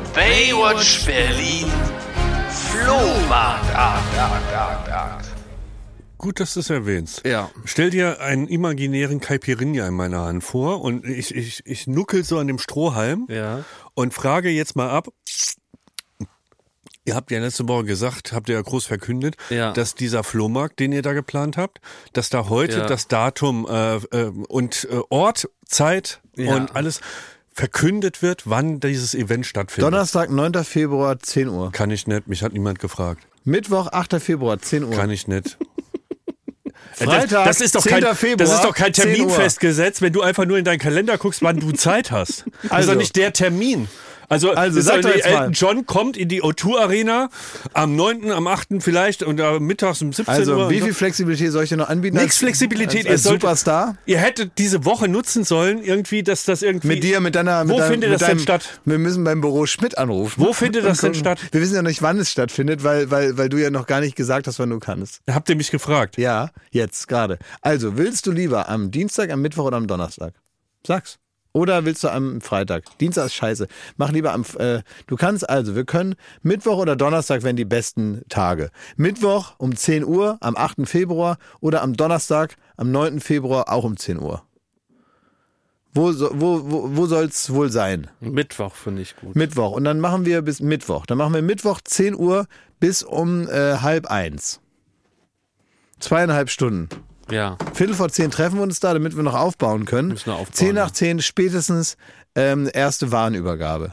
S2: Baywatch Berlin Flohmarkt.
S3: Gut, dass du es erwähnst.
S2: Ja.
S3: Stell dir einen imaginären Caipirinha in meiner Hand vor und ich, ich, ich nuckel so an dem Strohhalm
S2: Ja.
S3: und frage jetzt mal ab. Ihr habt ja letzte Woche gesagt, habt ihr ja groß verkündet,
S2: Ja.
S3: dass dieser Flohmarkt, den ihr da geplant habt, dass da heute
S2: Ja.
S3: das Datum äh, äh, und äh, Ort, Zeit
S2: Ja.
S3: und alles verkündet wird, wann dieses Event stattfindet.
S1: Donnerstag, neunter Februar, zehn Uhr.
S3: Kann ich nicht, mich hat niemand gefragt.
S1: Mittwoch, achter Februar, zehn Uhr.
S3: Kann ich nicht.
S1: Freitag,
S3: das, das ist doch kein,
S1: zehnter Februar,
S3: das ist doch kein Termin
S1: zehn Uhr.
S3: festgesetzt, wenn du einfach nur in deinen Kalender guckst, wann du Zeit hast. Das ist
S1: Also.
S3: doch nicht der Termin. Also,
S1: Also,
S3: das ist
S1: sag
S3: doch
S1: doch
S3: nicht,
S1: jetzt mal.
S3: Elton John kommt in die O zwei Arena am neunten, am achten vielleicht und äh, mittags um siebzehn
S1: Also,
S3: Uhr.
S1: wie viel Flexibilität soll ich dir noch anbieten?
S3: Nix
S1: als-
S3: Flexibilität,
S1: als, als
S3: ihr solltet-
S1: Superstar?
S3: Ihr hättet diese Woche nutzen sollen, irgendwie, dass das irgendwie...
S1: Mit dir, mit deiner. Mit
S3: Wo
S1: deinem,
S3: findet
S1: mit
S3: das denn
S1: deinem,
S3: statt?
S1: Wir müssen beim Büro Schmidt anrufen.
S3: Wo findet das
S1: Und
S3: denn
S1: gucken.
S3: statt?
S1: Wir wissen ja nicht, wann es stattfindet, weil, weil, weil du ja noch gar nicht gesagt hast, wann du kannst.
S3: Habt ihr mich gefragt?
S1: Ja, jetzt gerade. Also, willst du lieber am Dienstag, am Mittwoch oder am Donnerstag? Sag's. Oder willst du am Freitag? Dienstag ist scheiße. Mach lieber am, äh, du kannst also, wir können, Mittwoch oder Donnerstag wären die besten Tage. Mittwoch um zehn Uhr am achten Februar oder am Donnerstag am neunten Februar auch um zehn Uhr. Wo, so, wo, wo, wo soll's wohl sein?
S2: Mittwoch finde ich gut.
S1: Mittwoch. Und dann machen wir bis Mittwoch. Dann machen wir Mittwoch zehn Uhr bis um äh, halb eins. Zweieinhalb Stunden.
S2: Ja.
S1: Viertel vor zehn treffen wir uns da, damit wir noch aufbauen können.
S2: Müssen wir aufbauen,
S1: Zehn nach
S2: ja.
S1: zehn spätestens ähm, erste Warenübergabe.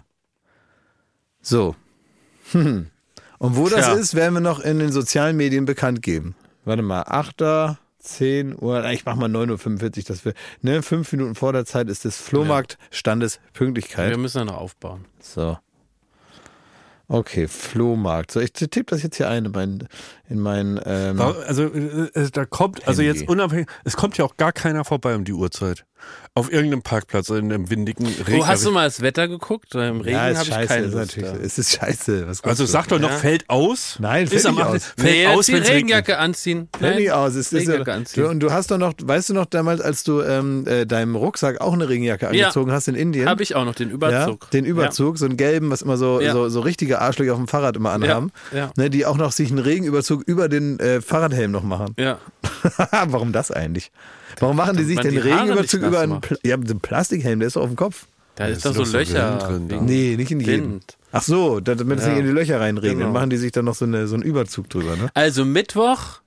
S1: So. Hm. Und wo das
S2: Tja.
S1: ist, werden wir noch in den sozialen Medien bekannt geben. Warte mal, achter, zehn Uhr, ich mach mal neun Uhr fünfundvierzig, dass wir, ne, fünf Minuten vor der Zeit ist das Flohmarkt-Standes Pünktlichkeit.
S2: Wir müssen ja noch aufbauen.
S1: So. Okay, Flohmarkt. So, ich tippe das jetzt hier ein in mein, in mein ähm,
S3: Also äh, da kommt, also
S1: Handy.
S3: jetzt unabhängig, es kommt ja auch gar keiner vorbei um die Uhrzeit. Auf irgendeinem Parkplatz in einem windigen Regen.
S2: Oh, hast du mal das Wetter geguckt? Im Regen
S1: ja,
S2: habe
S1: ist
S2: ich
S1: scheiße,
S2: keine
S1: ist
S2: Lust.
S1: natürlich,
S2: da.
S1: es ist scheiße. Was
S3: Also
S1: guckst
S3: sag doch noch,
S2: Ja.
S3: fällt aus?
S1: Nein, fällt
S3: ist am
S1: nicht
S3: acht-
S1: aus.
S3: Fällt
S2: Nee,
S3: aus,
S2: die
S3: wenn's regnet.
S2: Regenjacke anziehen.
S1: Fällt
S2: Nein,
S1: nicht aus. Es ist ja,
S2: Regenjacke anziehen.
S1: du, und du hast doch noch, weißt du noch damals, als du ähm, äh, deinem Rucksack auch eine Regenjacke
S2: Ja.
S1: angezogen hast in Indien?
S2: Habe ich auch noch den
S1: Ja,
S2: Überzug.
S1: den Überzug, so einen gelben, was immer so,
S2: Ja.
S1: so, so richtige Arschlöcher auf dem Fahrrad immer anhaben,
S2: Ja, ja.
S1: Ne, die auch noch sich einen Regenüberzug über den äh, Fahrradhelm noch machen.
S2: Ja.
S1: Warum das eigentlich? Warum machen die sich
S2: man
S1: den
S2: die Haare
S1: Regenüberzug
S2: nicht
S1: über
S2: nass
S1: einen
S2: macht.
S1: Pla ja, mit dem Plastikhelm, der ist doch auf dem Kopf.
S2: Da ist
S3: ist
S2: doch so
S3: doch so
S2: Löcher.
S3: Wind drin,
S2: wegen
S1: Nee, nicht in jedem.
S2: Wind.
S1: Ach so, da- damit es
S2: Ja.
S1: nicht in die Löcher reinregnet,
S2: Genau.
S1: machen die sich dann noch so, eine, so einen Überzug drüber, ne?
S2: Also Mittwoch,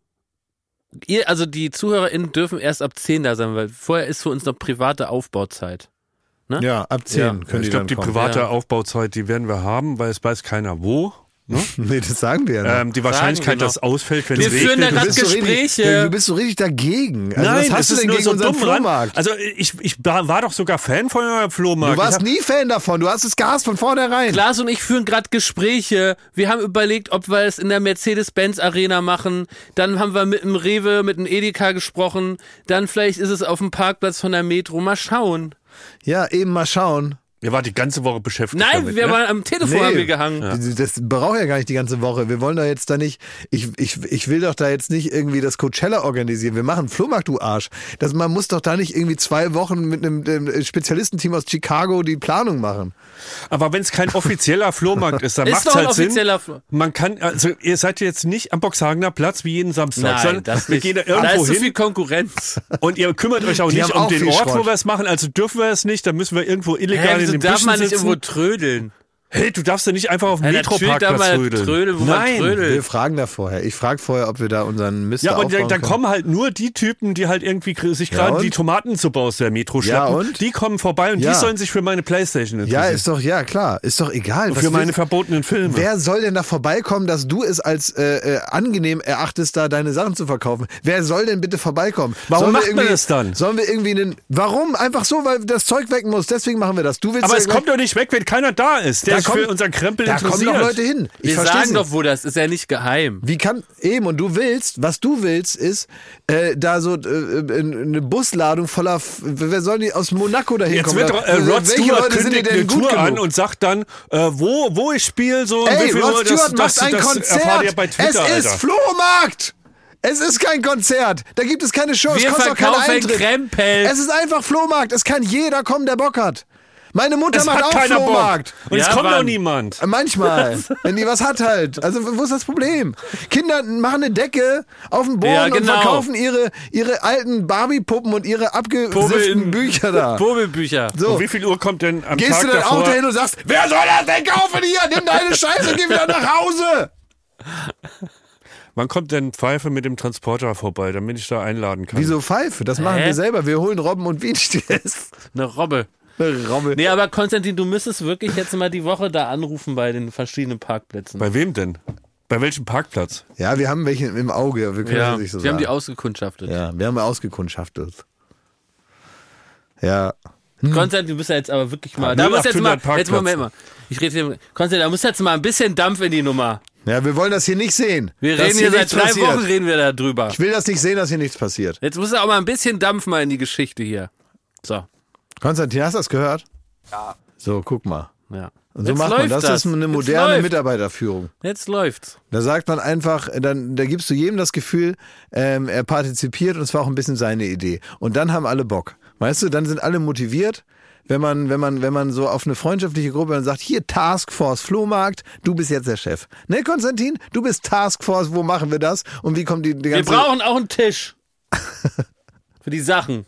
S2: ihr, also die ZuhörerInnen dürfen erst ab zehn da sein, weil vorher ist für uns noch private Aufbauzeit. Ne?
S1: Ja, ab zehn
S2: Ja.
S1: können
S3: Ich
S1: die
S3: glaube,
S1: dann
S3: die
S1: kommen.
S3: private
S2: Ja.
S3: Aufbauzeit, die werden wir haben, weil es weiß keiner wo. Ne?
S1: Nee, das sagen wir ja noch.
S3: Ähm, die Wahrscheinlichkeit,
S2: wir
S3: dass ausfällt, wenn
S2: Wir
S3: es
S2: führen
S3: regnet.
S2: da
S3: ist-
S2: grad
S1: bist so richtig,
S2: Gespräche.
S1: du bist so richtig dagegen. Also
S3: Nein,
S1: was hast
S3: es
S1: du
S3: ist
S1: denn
S3: nur
S1: gegen
S3: so
S1: unseren
S3: dumm ran.
S1: Flohmarkt?
S3: Also ich, ich war war doch sogar Fan von eurem Flohmarkt.
S1: Du warst
S3: ich hab,
S1: nie Fan davon, du hast es gehasst von vornherein.
S2: Klaas und ich führen gerade Gespräche. Wir haben überlegt, ob wir es in der Mercedes-Benz Arena machen. Dann haben wir mit dem Rewe, mit dem Edeka gesprochen. Dann vielleicht ist es auf dem Parkplatz von der Metro. Mal schauen.
S1: Ja, eben mal schauen.
S3: ihr wart die ganze Woche beschäftigt
S2: Nein,
S3: damit,
S2: wir
S3: ne?
S2: waren am Telefon haben wir gehangen.
S1: Das- Das braucht ja gar nicht die ganze Woche. Wir wollen da jetzt da nicht, ich, ich, ich will doch da jetzt nicht irgendwie das Coachella organisieren. Wir machen Flohmarkt, du Arsch. Das, man muss doch da nicht irgendwie zwei Wochen mit einem, einem Spezialistenteam aus Chicago die Planung machen.
S3: Aber wenn es kein offizieller Flohmarkt ist, dann
S2: Ist
S3: macht
S2: doch
S3: es
S2: ein
S3: halt Sinn.
S2: offizieller Flo-
S3: Man kann, also ihr seid jetzt nicht am Boxhagener Platz wie jeden Samstag,
S2: Nein,
S3: sondern
S2: das
S3: wir
S2: nicht.
S3: gehen da
S2: Da
S3: irgendwo
S2: ist so
S3: hin
S2: viel Konkurrenz.
S3: und ihr kümmert euch auch
S1: Die
S3: nicht
S1: haben
S3: um
S1: auch
S3: den
S1: viel
S3: Ort, wo
S1: Schrott.
S3: wir es machen. Also dürfen wir es nicht, dann müssen wir irgendwo illegal
S2: Hä,
S3: in
S2: wieso
S3: den
S2: darf
S3: Büschen
S2: man nicht
S3: sitzen.
S2: irgendwo trödeln?
S3: Hey, du darfst ja nicht einfach auf dem
S2: Ja, natürlich darf
S3: Metroparkplatz
S2: man
S3: trödeln.
S2: trödeln, wo man
S3: Nein.
S2: trödelt.
S1: Wir fragen da vorher. Ich frage vorher, ob wir da unseren Mist
S3: Ja, aber
S1: aufbauen
S3: dann, dann
S1: können.
S3: kommen halt nur die Typen, die halt irgendwie gr- sich
S1: Ja,
S3: gerade
S1: und?
S3: die Tomatensuppe aus der Metro
S1: Ja,
S3: schleppen.
S1: und?
S3: Die kommen vorbei und
S1: Ja.
S3: die sollen sich für meine Playstation interessieren.
S1: Ja, ist doch, ja klar, ist doch egal.
S3: und
S1: Was
S3: für meine
S1: willst-
S3: verbotenen Filme.
S1: Wer soll denn da vorbeikommen, dass du es als äh, äh, angenehm erachtest, da deine Sachen zu verkaufen? Wer soll denn bitte vorbeikommen?
S3: Warum
S1: Sollen wir
S3: macht man
S1: irgendwie-
S3: das dann?
S1: Sollen wir irgendwie einen... Warum? Einfach so, weil das Zeug weg muss. Deswegen machen wir das. Du willst
S3: aber
S1: ja
S3: es
S1: gleich-
S3: kommt doch nicht weg, wenn keiner da ist, der
S1: Da
S3: sich
S1: kommt-
S3: für unseren Krempel
S1: Da kommen
S3: interessiert.
S1: doch Leute hin. Ich
S2: Wir
S1: versteh's
S2: sagen
S1: nicht.
S2: doch, wo das ist ja nicht geheim.
S1: Wie kann eben und du willst, was du willst, ist äh, da so äh, eine Busladung voller. F- Wer soll die aus Monaco dahin
S3: Jetzt
S1: kommen?
S3: wird
S1: Da-
S3: äh, Rod
S1: Welche
S3: Stewart
S1: Leute sind dir
S3: kündigt
S1: denn
S3: eine
S1: gut
S3: Tour an
S1: genug?
S3: und sagt dann, äh, wo, wo ich spiele, so und wie
S1: Ey,
S3: viel
S1: Rod
S3: Uhr,
S1: Stewart
S3: das,
S1: macht
S3: das,
S1: ein
S3: das
S1: Konzert.
S3: erfahrt ihr bei Twitter,
S1: es ist
S3: Alter.
S1: Flohmarkt. Es ist kein Konzert. Da gibt es keine Show.
S2: Wir
S1: es kostet auch keinen
S2: verkaufen
S1: Eintritt.
S2: Krempel.
S1: Es ist einfach Flohmarkt. Es kann jeder kommen, der Bock hat. Meine Mutter
S3: Es
S1: macht
S3: hat
S1: auch
S3: keiner Bock.
S1: Flohmarkt.
S3: Und es
S2: Ja,
S3: kommt
S2: wann?
S3: doch niemand.
S1: Manchmal, wenn die was hat halt. Also wo ist das Problem? Kinder machen eine Decke auf den Boden
S2: Ja,
S1: und
S2: genau.
S1: verkaufen ihre, ihre alten Barbie-Puppen und ihre abgesifften Bücher da.
S2: Popelbücher.
S1: So.
S3: Und wie viel Uhr kommt denn am
S1: Gehst
S3: Tag
S1: du dann
S3: davor?
S1: auch dahin und sagst, wer soll das denn kaufen hier? Nimm deine Scheiße und geh wieder nach Hause.
S3: Wann kommt denn Pfeife mit dem Transporter vorbei, damit ich da einladen kann?
S1: Wieso Pfeife? Das machen
S2: Hä?
S1: wir selber. Wir holen Robben und Beachsters.
S2: Eine Robbe.
S1: Robbe.
S2: Nee, aber Konstantin, du müsstest wirklich jetzt mal die Woche da anrufen bei den verschiedenen Parkplätzen.
S3: Bei wem denn? Bei welchem Parkplatz?
S1: Ja, wir haben welche im Auge. Wir können
S2: ja,
S1: das nicht so
S2: wir haben die
S1: sagen.
S2: ausgekundschaftet.
S1: Ja, wir haben ausgekundschaftet. Ja.
S2: Konstantin, du bist ja jetzt aber wirklich mal.
S3: Ja,
S2: Da muss jetzt mal.
S3: achthundert
S2: Jetzt Moment mal. Ich rede hier. Konstantin, da muss jetzt mal ein bisschen Dampf in die Nummer.
S1: Ja, wir wollen das hier nicht sehen.
S2: Wir
S1: dass
S2: reden hier seit
S1: nichts
S2: drei
S1: passiert.
S2: Wochen reden wir da drüber.
S1: Ich will das nicht sehen, dass hier nichts passiert.
S2: Jetzt muss auch mal ein bisschen Dampf mal in die Geschichte hier. So.
S1: Konstantin, hast du das gehört? Ja. So, guck mal.
S2: Ja.
S1: Und so
S2: Jetzt
S1: macht man
S2: läuft
S1: das. Das ist eine
S2: Jetzt
S1: moderne
S2: läuft.
S1: Mitarbeiterführung.
S2: Jetzt läuft's.
S1: Da sagt man einfach, dann, da gibst du jedem das Gefühl, ähm, er partizipiert und es war auch ein bisschen seine Idee. Und dann haben alle Bock. Weißt du, dann sind alle motiviert. Wenn man, wenn man, wenn man so auf eine freundschaftliche Gruppe dann sagt, hier Taskforce Flohmarkt, du bist jetzt der Chef. Ne, Konstantin? Du bist Taskforce, wo machen wir das? Und wie kommt die, die
S2: Wir
S1: ganze...
S2: brauchen auch einen Tisch. Für die Sachen.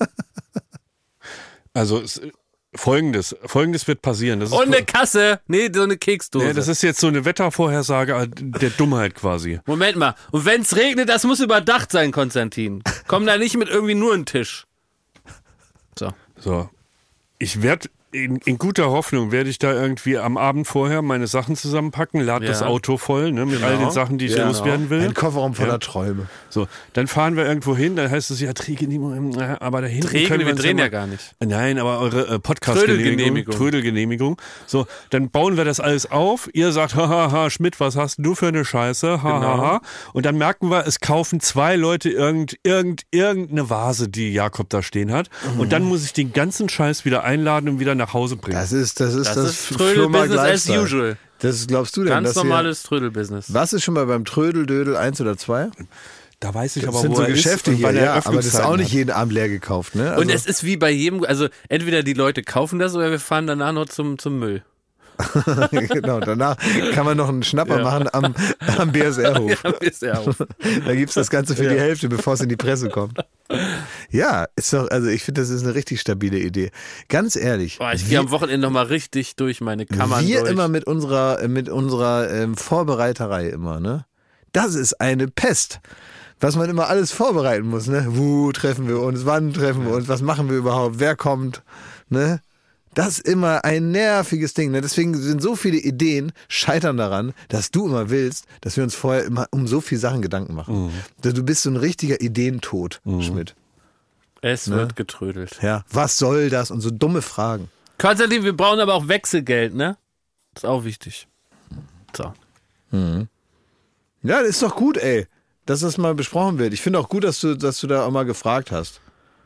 S3: Also es, folgendes, folgendes wird passieren. Das ist,
S2: Und eine Kasse. Nee, so eine Keksdose.
S3: nee, das ist jetzt so eine Wettervorhersage der Dummheit quasi.
S2: Moment mal. Und wenn's regnet, das muss überdacht sein, Konstantin. Komm da nicht mit irgendwie nur einen Tisch. So.
S3: So. Ich werde in, in guter Hoffnung werde ich da irgendwie am Abend vorher meine Sachen zusammenpacken, lade
S2: Ja.
S3: das Auto voll, ne, mit
S2: Genau.
S3: all den Sachen, die ich
S1: Ja,
S3: loswerden will.
S1: Ein Kofferraum voller
S3: Ja.
S1: Träume.
S3: So, dann fahren wir irgendwo hin, dann heißt es ja Drehgenehmigung, äh, aber da hinten
S2: Drehen,
S3: können wir
S2: wir
S3: uns
S2: drehen ja
S3: mal-
S2: gar nicht.
S3: Nein, aber eure äh, Podcast-Genehmigung,
S2: Trödelgenehmigung.
S3: Trödelgenehmigung. So, dann bauen wir das alles auf. Ihr sagt, hahaha, Schmidt, was hast du für eine Scheiße? Hahaha.
S2: Genau.
S3: Und dann merken wir, es kaufen zwei Leute irgend, irgend, irgendeine Vase, die Jakob da stehen hat.
S2: Mhm.
S3: Und dann muss ich den ganzen Scheiß wieder einladen und wieder nach Hause bringen.
S1: Das ist das, ist
S2: Das,
S1: das,
S2: ist Trödel-Business as
S1: Lifestyle.
S2: usual.
S1: Das glaubst du denn?
S2: Ganz
S1: dass ihr-
S2: normales Trödel-Business.
S1: Was ist schon mal beim Trödeldödel eins oder zwei?
S3: Da weiß ich
S1: Das
S3: aber,
S1: sind
S3: wo
S1: so
S3: er
S1: Geschäfte
S3: ist und
S1: hier,
S3: wann er
S1: ja, aber das ist
S3: Öffnungszeiten
S1: auch nicht
S3: hat.
S1: jeden Abend leer gekauft, ne? Also,
S2: Und es ist wie bei jedem, also entweder die Leute kaufen das oder wir fahren danach noch zum, zum Müll.
S1: genau, danach kann man noch einen Schnapper
S2: Ja.
S1: machen am, am B S R-Hof.
S2: Ja, ist ja auf.
S1: Da gibt's das Ganze für die Hälfte, bevor es in die Presse kommt. Ja, ist doch, also ich finde, das ist eine richtig stabile Idee. Ganz ehrlich.
S2: Boah, ich
S1: wir-
S2: gehe am Wochenende nochmal richtig durch meine Kammern
S1: Wir
S2: durch.
S1: immer mit unserer, mit unserer ähm, Vorbereiterei immer, ne? Das ist eine Pest. Was man immer alles vorbereiten muss, ne? Wo treffen wir uns? Wann treffen wir uns? Was machen wir überhaupt? Wer kommt? Ne? Das ist immer ein nerviges Ding. Ne? Deswegen sind so viele Ideen scheitern daran, dass du immer willst, dass wir uns vorher immer um so viele Sachen Gedanken machen.
S2: Mhm.
S1: Du bist so ein richtiger Ideentod, Schmidt.
S2: Es wird getrödelt.
S1: Ja, was soll das? Und so dumme Fragen.
S2: Konstantin, wir brauchen aber auch Wechselgeld, ne? Das ist auch wichtig. So.
S1: Ja, das ist doch gut, ey, dass das mal besprochen wird. Ich finde auch gut, dass du, dass du da auch mal gefragt hast.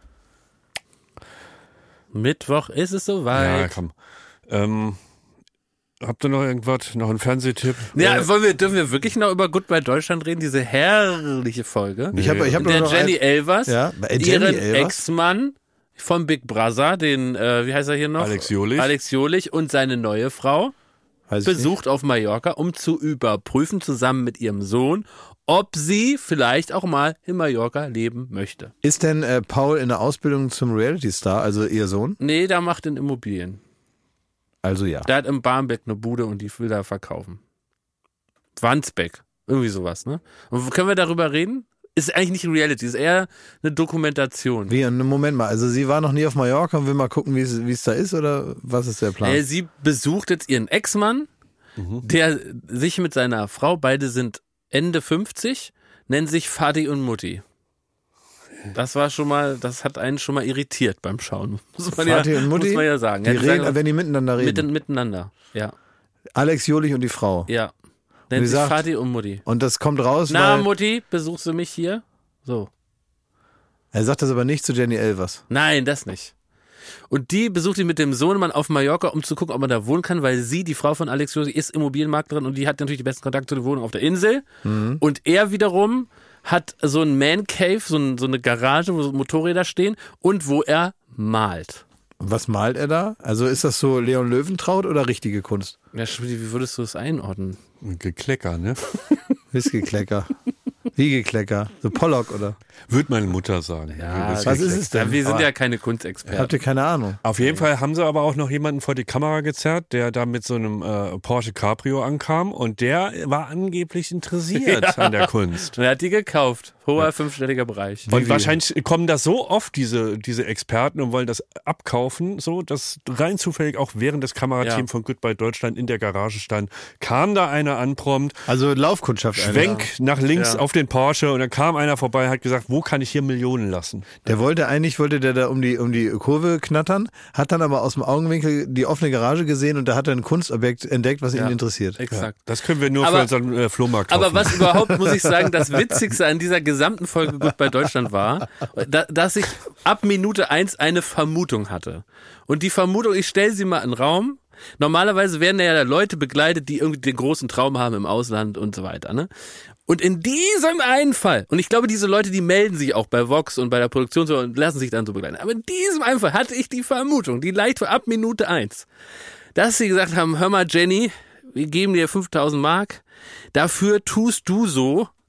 S2: Mittwoch ist es
S3: Ja,
S2: soweit.
S3: komm. Ähm, habt ihr noch irgendwas? Noch einen Fernsehtipp?
S2: Ja,
S3: Äh,
S2: wollen wir, dürfen wir wirklich noch über Goodbye Deutschland reden? Diese herrliche Folge.
S1: Ich habe ich hab
S2: In der
S1: noch
S2: Jenny
S1: ein,
S2: Elvers,
S1: Ja, bei Jenny
S2: ihren
S1: Elvers?
S2: Ex-Mann vom Big Brother, den, äh, wie heißt er hier noch?
S3: Alex Jolich.
S2: Alex Jolich und seine neue Frau
S1: weiß ich nicht.
S2: besucht auf Mallorca, um zu überprüfen, zusammen mit ihrem Sohn, ob sie vielleicht auch mal in Mallorca leben möchte.
S1: Ist denn äh, Paul in der Ausbildung zum Reality-Star, also ihr Sohn?
S2: Nee, der macht in Immobilien.
S1: Also ja.
S2: Der hat im Barmbek eine Bude und die will da verkaufen. Wandsbek. Irgendwie sowas, ne? Und können wir darüber reden? Ist eigentlich nicht Reality, ist eher eine Dokumentation.
S1: Wie, Moment mal, also sie war noch nie auf Mallorca und will mal gucken, wie es wie es da ist, oder was ist der Plan?
S2: Äh, sie besucht jetzt ihren Ex-Mann, der sich mit seiner Frau, beide sind Ende fünfzig, nennen sich Vati und Mutti. Das war schon mal, das hat einen schon mal irritiert beim Schauen. Muss man,
S1: Vati
S2: ja,
S1: und Mutti?
S2: muss man ja sagen.
S1: Die
S2: Ja, die
S1: reden,
S2: sagen,
S1: wenn die miteinander reden.
S2: mitten, miteinander. Ja,
S1: Alex Jolich und die Frau.
S2: ja.
S1: Wie
S2: Nennt sich
S1: gesagt,
S2: Vati und Mutti.
S1: Und das kommt raus,
S2: Na,
S1: weil
S2: Mutti, besuchst du mich hier? So.
S1: er sagt das aber nicht zu Jenny Elvers.
S2: Nein, das nicht. Und die besucht ihn mit dem Sohnemann auf Mallorca, um zu gucken, ob man da wohnen kann, weil sie, die Frau von Alex Jolich, ist Immobilienmaklerin und die hat natürlich die besten Kontakte zu der Wohnung auf der Insel. Und er wiederum hat so ein Man Cave, so, ein, so eine Garage, wo so Motorräder stehen und wo er malt.
S1: Was malt er da? Also ist das so Leon Löwentraut oder richtige Kunst?
S2: Ja, Schmidt, wie würdest du das einordnen?
S3: Geklecker, ne?
S1: Whiskyklecker. Wiegeklecker. So Pollock, oder?
S3: Würde meine Mutter sagen.
S2: Ja,
S3: Das
S1: was ist es denn?
S2: Wir sind
S1: Aber-
S2: ja keine Kunstexperten.
S1: Habt ihr keine Ahnung?
S3: Auf jeden Fall haben sie aber auch noch jemanden vor die Kamera gezerrt, der da mit so einem äh, Porsche Cabrio ankam und der war angeblich interessiert an der Kunst.
S2: Und er hat die gekauft. Hoher fünfstelliger Bereich.
S3: Und wahrscheinlich kommen da so oft diese, diese Experten und wollen das abkaufen, so dass rein zufällig auch während das Kamerateam
S2: Ja.
S3: von Goodbye Deutschland in der Garage stand, kam da einer an prompt,
S1: Also Laufkundschaft.
S3: Schwenk nach links
S2: Ja.
S3: auf den Porsche und dann kam einer vorbei und hat gesagt, wo kann ich hier Millionen lassen?
S1: Der wollte eigentlich, wollte der da um die, um die Kurve knattern, hat dann aber aus dem Augenwinkel die offene Garage gesehen und da hat er ein Kunstobjekt entdeckt, was ihn
S2: Ja.
S1: interessiert.
S2: Exakt.
S3: Das können wir nur
S2: Aber-
S3: für unseren äh, Flohmarkt
S2: Aber
S3: kaufen.
S2: was überhaupt, muss ich sagen, das Witzigste an dieser gesamten Folge Gut bei Deutschland war, da, dass ich ab Minute eins eine Vermutung hatte. Und die Vermutung, ich stelle sie mal in den Raum. Normalerweise werden ja Leute begleitet, die irgendwie den großen Traum haben im Ausland und so weiter, ne? Und in diesem einen Fall, und ich glaube, diese Leute, die melden sich auch bei Vox und bei der Produktion so und lassen sich dann so begleiten. Aber in diesem einen Fall hatte ich die Vermutung, die leicht ab Minute eins, dass sie gesagt haben, hör mal Jenny, wir geben dir fünftausend Mark, dafür tust du so,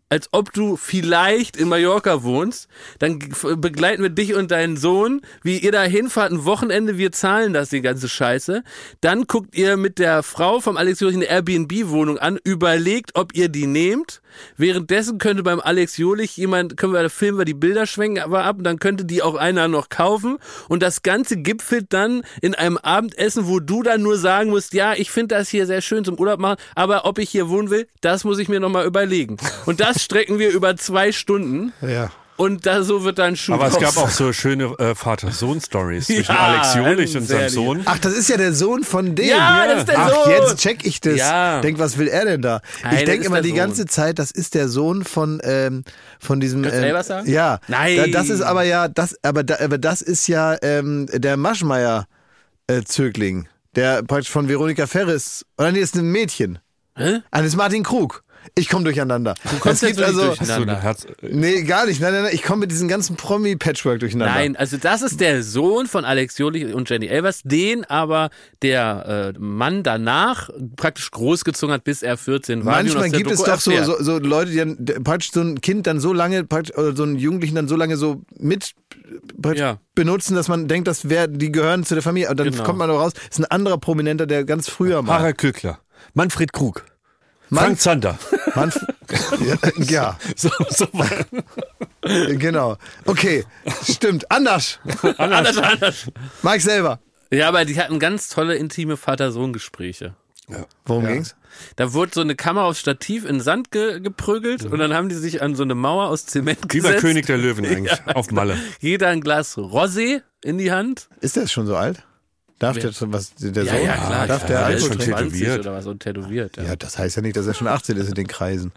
S2: als ob du vielleicht in Mallorca wohnst. Dann g- begleiten wir dich und deinen Sohn, wie ihr da hinfahrt, ein Wochenende, wir zahlen das, die ganze Scheiße. Dann guckt ihr mit der Frau vom Alex Jolich eine Airbnb-Wohnung an, überlegt, ob ihr die nehmt. Währenddessen könnte beim Alex Jolich jemand, können wir, filmen wir die Bilder, schwenken aber ab, und dann könnte die auch einer noch kaufen. Und das Ganze gipfelt dann in einem Abendessen, wo du dann nur sagen musst, ja, ich finde das hier sehr schön zum Urlaub machen, aber ob ich hier wohnen will, das muss ich mir nochmal überlegen. Und das strecken wir über zwei Stunden.
S1: Ja.
S2: Und da so wird dann Schuh
S3: Aber es
S2: draus.
S3: gab auch so schöne äh, Vater-Sohn-Stories zwischen
S2: Ja,
S3: Alex Jolich und
S2: sehr
S3: seinem
S2: lieb.
S3: Sohn.
S1: Ach, das ist ja der Sohn von dem.
S2: Ja, das ist der
S1: Ach,
S2: Sohn.
S1: jetzt check ich das.
S2: Ja.
S1: Denk, was will er denn da?
S2: Nein,
S1: ich
S2: das
S1: denke
S2: ist
S1: immer
S2: der
S1: die
S2: Sohn.
S1: ganze Zeit, das ist der Sohn von ähm, von diesem.
S2: Götz
S1: Ähm,
S2: Elberser?
S1: ja.
S2: Nein.
S1: Da, das ist aber ja das, aber da, aber das ist ja ähm, der Maschmeyer äh, Zögling, der praktisch von Veronika Ferris. Oder nee, ist ein Mädchen.
S2: Hä?
S1: Ah, das ist Martin Krug. Ich komme durcheinander. Du
S2: kommst jetzt wirklich
S3: Hast du
S2: durcheinander.
S3: ein Herz?
S1: Nee, gar nicht. Nein, nein, nein. Ich komme mit diesem ganzen Promi-Patchwork durcheinander.
S2: Nein, also das ist der Sohn von Alex Jolich und Jenny Elvers, den aber der äh, Mann danach praktisch großgezogen hat, bis er vierzehn war. wie man
S1: Manchmal
S2: aus der
S1: gibt es
S2: Doku
S1: doch so,
S2: erfährt.
S1: so, so Leute, die dann d- praktisch so ein Kind dann so lange, praktisch, oder so einen Jugendlichen dann so lange so mit praktisch
S2: Ja.
S1: benutzen, dass man denkt, das wär, die gehören zu der Familie. Und dann
S2: Genau.
S1: kommt man aber raus, ist ein anderer Prominenter, der ganz früher mal.
S3: Harald Köckler, Manfred Krug,
S1: Manf-
S3: Frank Zander.
S1: Manf ja, ja,
S3: So, so
S1: genau. Okay, stimmt. Anders.
S2: Anders, anders.
S1: Mike selber.
S2: Ja, aber die hatten ganz tolle, intime Vater-Sohn-Gespräche.
S1: Worum ging's?
S2: Da wurde so eine Kamera aufs Stativ in den Sand ge geprügelt und dann haben die sich an so eine Mauer aus Zement
S3: Wie bei
S2: gesetzt.
S3: König der Löwen eigentlich, auf Malle.
S2: Jeder ein Glas Rosé in die Hand.
S1: Ist der schon so alt? Darf der schon was, der
S2: Ja,
S1: Sohn?
S2: ja, klar.
S1: Darf
S2: ja,
S1: der
S2: der
S1: Alkohol
S2: ist schon
S1: trinken?
S2: zwanzig
S3: tätowiert.
S2: oder was, und tätowiert. Ja.
S1: Ja, das heißt ja nicht, dass er schon achtzehn ist in den Kreisen.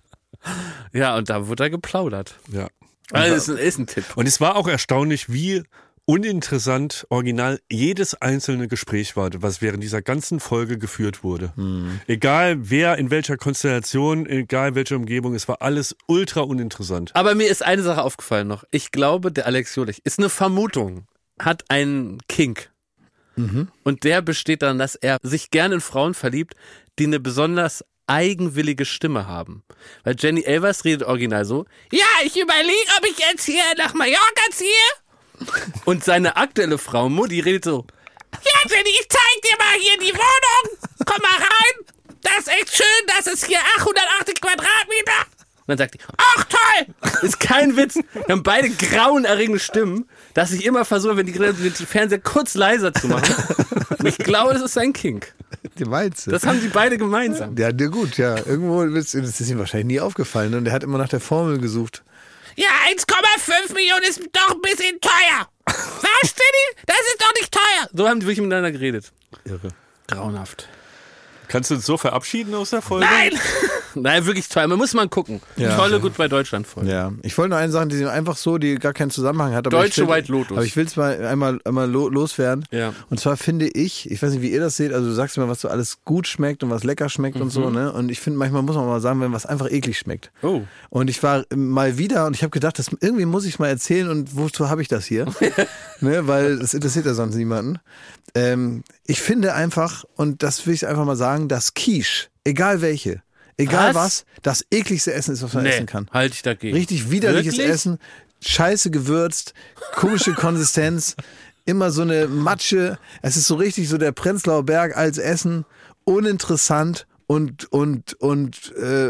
S2: ja, und da wurde er geplaudert.
S3: Ja.
S2: Also ist ein, ist ein Tipp.
S3: Und es war auch erstaunlich, wie uninteressant original jedes einzelne Gespräch war, was während dieser ganzen Folge geführt wurde.
S1: Mhm.
S3: Egal wer, in welcher Konstellation, egal welche Umgebung, es war alles ultra uninteressant.
S2: Aber mir ist eine Sache aufgefallen noch. Ich glaube, der Alex Jolich, ist eine Vermutung, hat einen Kink.
S1: Mhm.
S2: Und der besteht darin, dass er sich gerne in Frauen verliebt, die eine besonders eigenwillige Stimme haben. Weil Jenny Elvers redet original so, ja, ich überlege, ob ich jetzt hier nach Mallorca ziehe. Und seine aktuelle Frau Mutti redet so, ja, Jenny, ich zeig dir mal hier die Wohnung. Komm mal rein. Das ist echt schön. Das ist hier achthundertachtzig Quadratmeter. Und dann sagt die, ach toll. Ist kein Witz. Wir haben beide grauenerregende Stimmen, dass ich immer versuche, wenn die den Fernseher kurz leiser zu machen. Und ich glaube, das ist sein Kink.
S1: Die meinst du?
S2: Das haben die beide gemeinsam.
S1: Ja, dir gut, ja. Irgendwo ist, das ist ihm wahrscheinlich nie aufgefallen. Und er hat immer nach der Formel gesucht.
S2: Ja, eins Komma fünf Millionen ist doch ein bisschen teuer. Was, Jenny? Das ist doch nicht teuer. So haben die wirklich miteinander geredet.
S1: Irre.
S2: Grauenhaft.
S3: Kannst du uns so verabschieden aus der Folge?
S2: Nein! Nein, wirklich toll. Man muss mal gucken.
S1: Ja.
S2: Tolle Gut bei Deutschland Folge.
S1: Ja, ich wollte nur eine Sache, die einfach so, die gar keinen Zusammenhang hat. Aber
S2: Deutsche
S1: ich will,
S2: White Lotus.
S1: Aber ich will es mal einmal, einmal lo- loswerden.
S2: Ja.
S1: Und zwar finde ich, ich weiß nicht, wie ihr das seht, also du sagst immer, was so alles gut schmeckt und was lecker schmeckt und so, ne? Und ich finde, manchmal muss man mal sagen, wenn was einfach eklig schmeckt.
S2: Oh.
S1: Und ich war mal wieder und ich habe gedacht, das, irgendwie muss ich mal erzählen und wozu habe ich das hier? ne? Weil das interessiert ja sonst niemanden. Ähm, ich finde einfach, und das will ich einfach mal sagen, dass Quiche, egal welche, egal was,
S2: Was?
S1: das ekligste Essen ist, was man
S2: Nee,
S1: essen kann.
S2: halte ich dagegen.
S1: Richtig widerliches
S2: Wirklich?
S1: Essen, scheiße gewürzt, komische Konsistenz, immer so eine Matsche. Es ist so richtig so der Prenzlauer Berg als Essen, uninteressant und, und, und äh,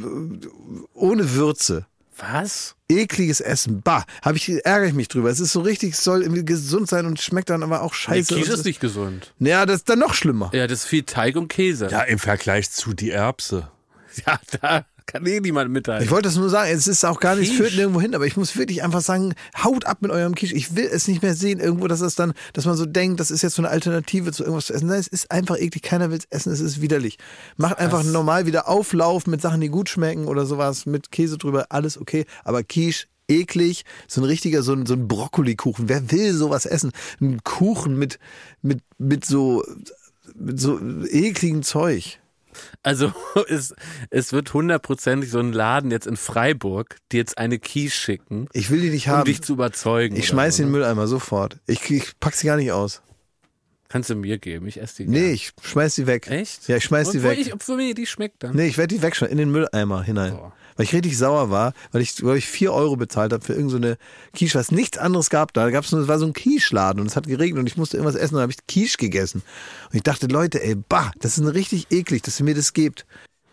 S1: ohne Würze.
S2: Was?
S1: Ekliges Essen. Bah, hab ich, ärgere ich mich drüber. Es ist so richtig, es soll irgendwie gesund sein und schmeckt dann aber auch
S2: Nee,
S1: scheiße.
S2: Quiche
S1: Und
S2: ist nicht gesund.
S1: ja, das ist dann noch schlimmer.
S2: Ja, das ist viel Teig und Käse.
S3: Ja, im Vergleich zu die Erbse.
S2: Ja, da kann eh niemand mithalten.
S1: Ich wollte das nur sagen, es ist auch gar nicht, es führt
S2: Quiche.
S1: nirgendwo hin, aber ich muss wirklich einfach sagen, haut ab mit eurem Quiche. Ich will es nicht mehr sehen, irgendwo, dass es dann, dass man so denkt, das ist jetzt so eine Alternative zu irgendwas zu essen. Nein, es ist einfach eklig, keiner will es essen, es ist widerlich. Macht einfach normal wieder Auflauf mit Sachen, die gut schmecken oder sowas, mit Käse drüber, alles okay, aber Quiche, eklig, so ein richtiger, so ein, so ein Brokkolikuchen. Wer will sowas essen? Ein Kuchen mit, mit, mit so, mit so ekligem Zeug.
S2: Also es, es wird hundertprozentig so ein Laden jetzt in Freiburg, die jetzt eine Quiche schicken,
S1: Ich will die nicht
S2: um
S1: haben.
S2: dich zu überzeugen.
S1: Ich
S2: oder
S1: schmeiß
S2: so,
S1: den
S2: ne?
S1: Mülleimer sofort. Ich, ich pack sie gar nicht aus.
S2: Kannst du mir geben, ich esse die.
S1: Nee,
S2: gern.
S1: ich schmeiß die weg.
S2: Echt?
S1: Ja, ich schmeiß die
S2: Obwohl
S1: weg.
S2: Ich, obwohl mir die schmeckt dann.
S1: Nee, ich werde die wegschmeißen, in den Mülleimer hinein.
S2: Boah.
S1: weil ich richtig sauer war, weil ich, weil ich vier Euro bezahlt habe für irgendeine so Quiche, was nichts anderes gab da. Da gab's nur, es war so ein Quiche-Laden und es hat geregnet und ich musste irgendwas essen und dann habe ich Quiche gegessen. Und ich dachte, Leute, ey, bah, das ist richtig eklig, dass ihr mir das gebt.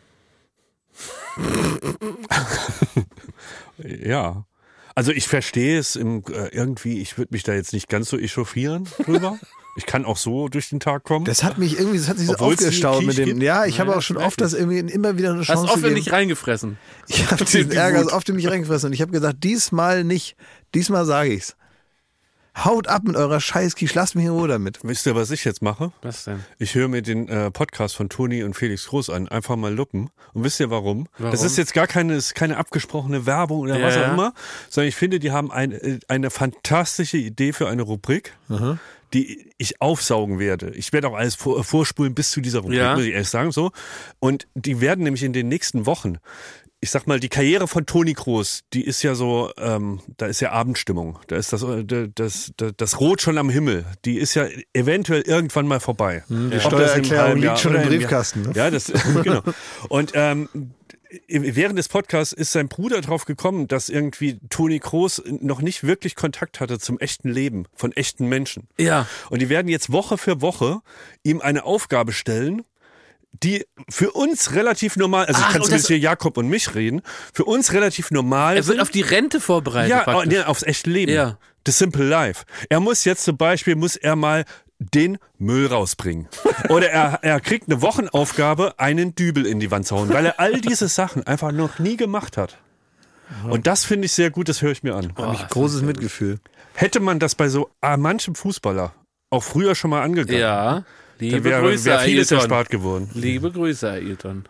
S3: Ja. Also ich verstehe es im, äh, irgendwie, ich würde mich da jetzt nicht ganz so echauffieren drüber. Ich kann auch so durch den Tag kommen.
S1: Das hat mich irgendwie, das hat sich so
S3: Obwohl's
S1: aufgestaut
S3: die
S1: mit dem.
S3: Quiche
S1: Ja, ich
S3: gibt?
S1: habe
S3: Nein,
S1: auch schon
S3: das
S1: oft das irgendwie immer wieder eine
S2: Hast
S1: Chance
S2: oft in
S1: gegeben.
S2: dich reingefressen.
S1: Ich habe diesen Ärger so oft in mich reingefressen und ich habe gesagt, diesmal nicht. Diesmal sage ich's. Haut ab mit eurer Scheiß-Quiche, lasst mich in Ruhe damit.
S3: Wisst ihr, was ich jetzt mache?
S2: Was denn?
S3: Ich höre mir den äh, Podcast von Toni und Felix Groß an. Einfach mal luppen. Und wisst ihr warum?
S2: Warum?
S3: Das ist jetzt gar keine, ist keine abgesprochene Werbung oder
S2: Ja,
S3: was auch
S2: ja.
S3: immer. Sondern ich finde, die haben ein, eine fantastische Idee für eine Rubrik,
S1: Mhm.
S3: die ich aufsaugen werde. Ich werde auch alles vor, vorspulen bis zu dieser Rubrik,
S2: Ja.
S3: muss ich ehrlich sagen. So. Und die werden nämlich in den nächsten Wochen, ich sag mal, die Karriere von Toni Kroos, die ist ja so, ähm, da ist ja Abendstimmung. Da ist das, äh, das, das, das Rot schon am Himmel. Die ist ja eventuell irgendwann mal vorbei.
S1: Die
S3: Ob das im
S1: Steuererklärung
S3: halben Jahr
S1: liegt schon
S3: oder
S1: im
S3: Jahr-
S1: Briefkasten. Ne?
S3: Ja, das, genau. Und ähm, während des Podcasts ist sein Bruder drauf gekommen, dass irgendwie Toni Kroos noch nicht wirklich Kontakt hatte zum echten Leben von echten Menschen.
S2: Ja.
S3: Und die werden jetzt Woche für Woche ihm eine Aufgabe stellen, die für uns relativ normal, also
S2: Ach,
S3: ich kann
S2: und
S3: zumindest
S2: das-
S3: hier Jakob und mich reden, für uns relativ normal
S2: Er wird
S3: sind.
S2: auf die Rente vorbereitet.
S3: ja,
S2: praktisch.
S3: nee, aufs echte Leben.
S2: Ja.
S3: The Simple Life. Er muss jetzt zum Beispiel, muss er mal den Müll rausbringen. Oder er, er kriegt eine Wochenaufgabe, einen Dübel in die Wand zu hauen, weil er all diese Sachen einfach noch nie gemacht hat. Und das finde ich sehr gut, das höre ich mir an.
S1: Habe ich großes Mitgefühl.
S3: Hätte man das bei so ah, manchem Fußballer auch früher schon mal angegangen,
S2: Ja.
S3: dann
S2: Liebe
S3: wäre
S2: Grüße,
S3: wär vieles
S2: Ailton.
S3: erspart geworden.
S2: Liebe Grüße, Ailton.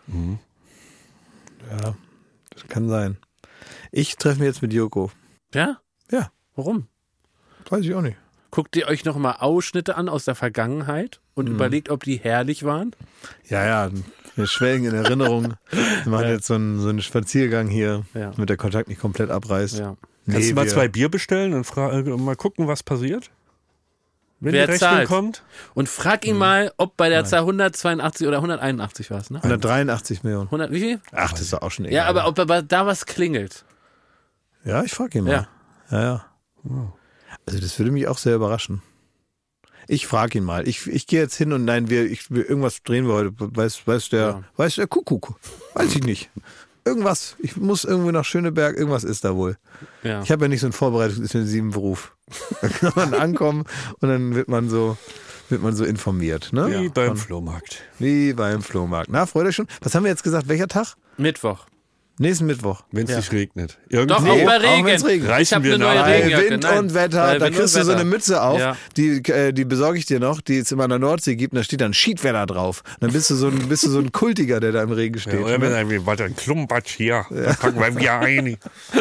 S1: Ja, das kann sein. Ich treffe mich jetzt mit Joko.
S2: Ja?
S1: Ja,
S2: Warum?
S1: weiß ich auch nicht.
S2: Guckt ihr euch nochmal Ausschnitte an aus der Vergangenheit und
S1: Mhm.
S2: überlegt, ob die herrlich waren?
S1: Ja, ja, wir schwelgen in Erinnerung. Wir machen jetzt so einen, so einen Spaziergang hier,
S2: Ja.
S1: damit der Kontakt nicht komplett abreißt.
S2: Ja.
S3: Kannst du mal
S1: wir-
S3: zwei Bier bestellen und fra- äh, mal gucken, was passiert? Wenn
S2: Wer
S3: die Rechnung
S2: zahlt?
S3: kommt?
S2: Und frag ihn mal, ob bei der Zahl hundertzweiundachtzig oder hunderteinundachtzig war es, ne?
S1: hundertdreiundachtzig Millionen.
S2: hundert, wie viel?
S1: Ach, das ist doch auch schon egal.
S2: Ja, aber ob aber da was klingelt.
S1: Ja, ich frage ihn mal.
S2: Ja.
S1: Ja, ja. Also das würde mich auch sehr überraschen. Ich frage ihn mal. Ich, ich gehe jetzt hin und nein, wir, ich, wir irgendwas drehen wir heute. Weiß, weiß der,
S2: Ja.
S1: weiß der Kuckuck. Weiß ich nicht. Irgendwas. Ich muss irgendwo nach Schöneberg. Irgendwas ist da wohl.
S2: Ja.
S1: Ich habe ja nicht so einen vorbereitungsintensiven Beruf. Da kann man ankommen und dann wird man so, wird man so informiert. Ne?
S3: Wie beim
S1: Von-
S3: Flohmarkt.
S1: Wie beim Flohmarkt. Na, freut euch schon? Was haben wir jetzt gesagt? Welcher Tag?
S2: Mittwoch.
S1: Nächsten Mittwoch.
S3: Wenn es
S2: Ja.
S3: nicht regnet.
S2: Doch,
S3: Irgendwie
S2: auch bei
S1: auch
S2: Regen.
S1: wenn's regnet.
S2: Ich
S3: Reichen
S2: habe
S3: wir
S2: eine neue
S3: nach.
S1: Bei
S2: Regenjacke.
S1: Wind
S2: Nein.
S1: und Wetter,
S2: Bei
S1: da
S2: Wind
S1: kriegst
S2: und
S1: du so eine
S2: Wetter.
S1: Mütze auf,
S2: Ja.
S1: die, äh, die besorge ich dir noch, die es immer an der Nordsee gibt, und da steht dann Schiedwetter drauf. Und dann bist du so ein, bist du so ein Kultiger, der da im Regen steht.
S3: Ja, oder wenn
S1: ne?
S3: ein, warte, ein Klumpatsch hier, da packen wir wieder ein.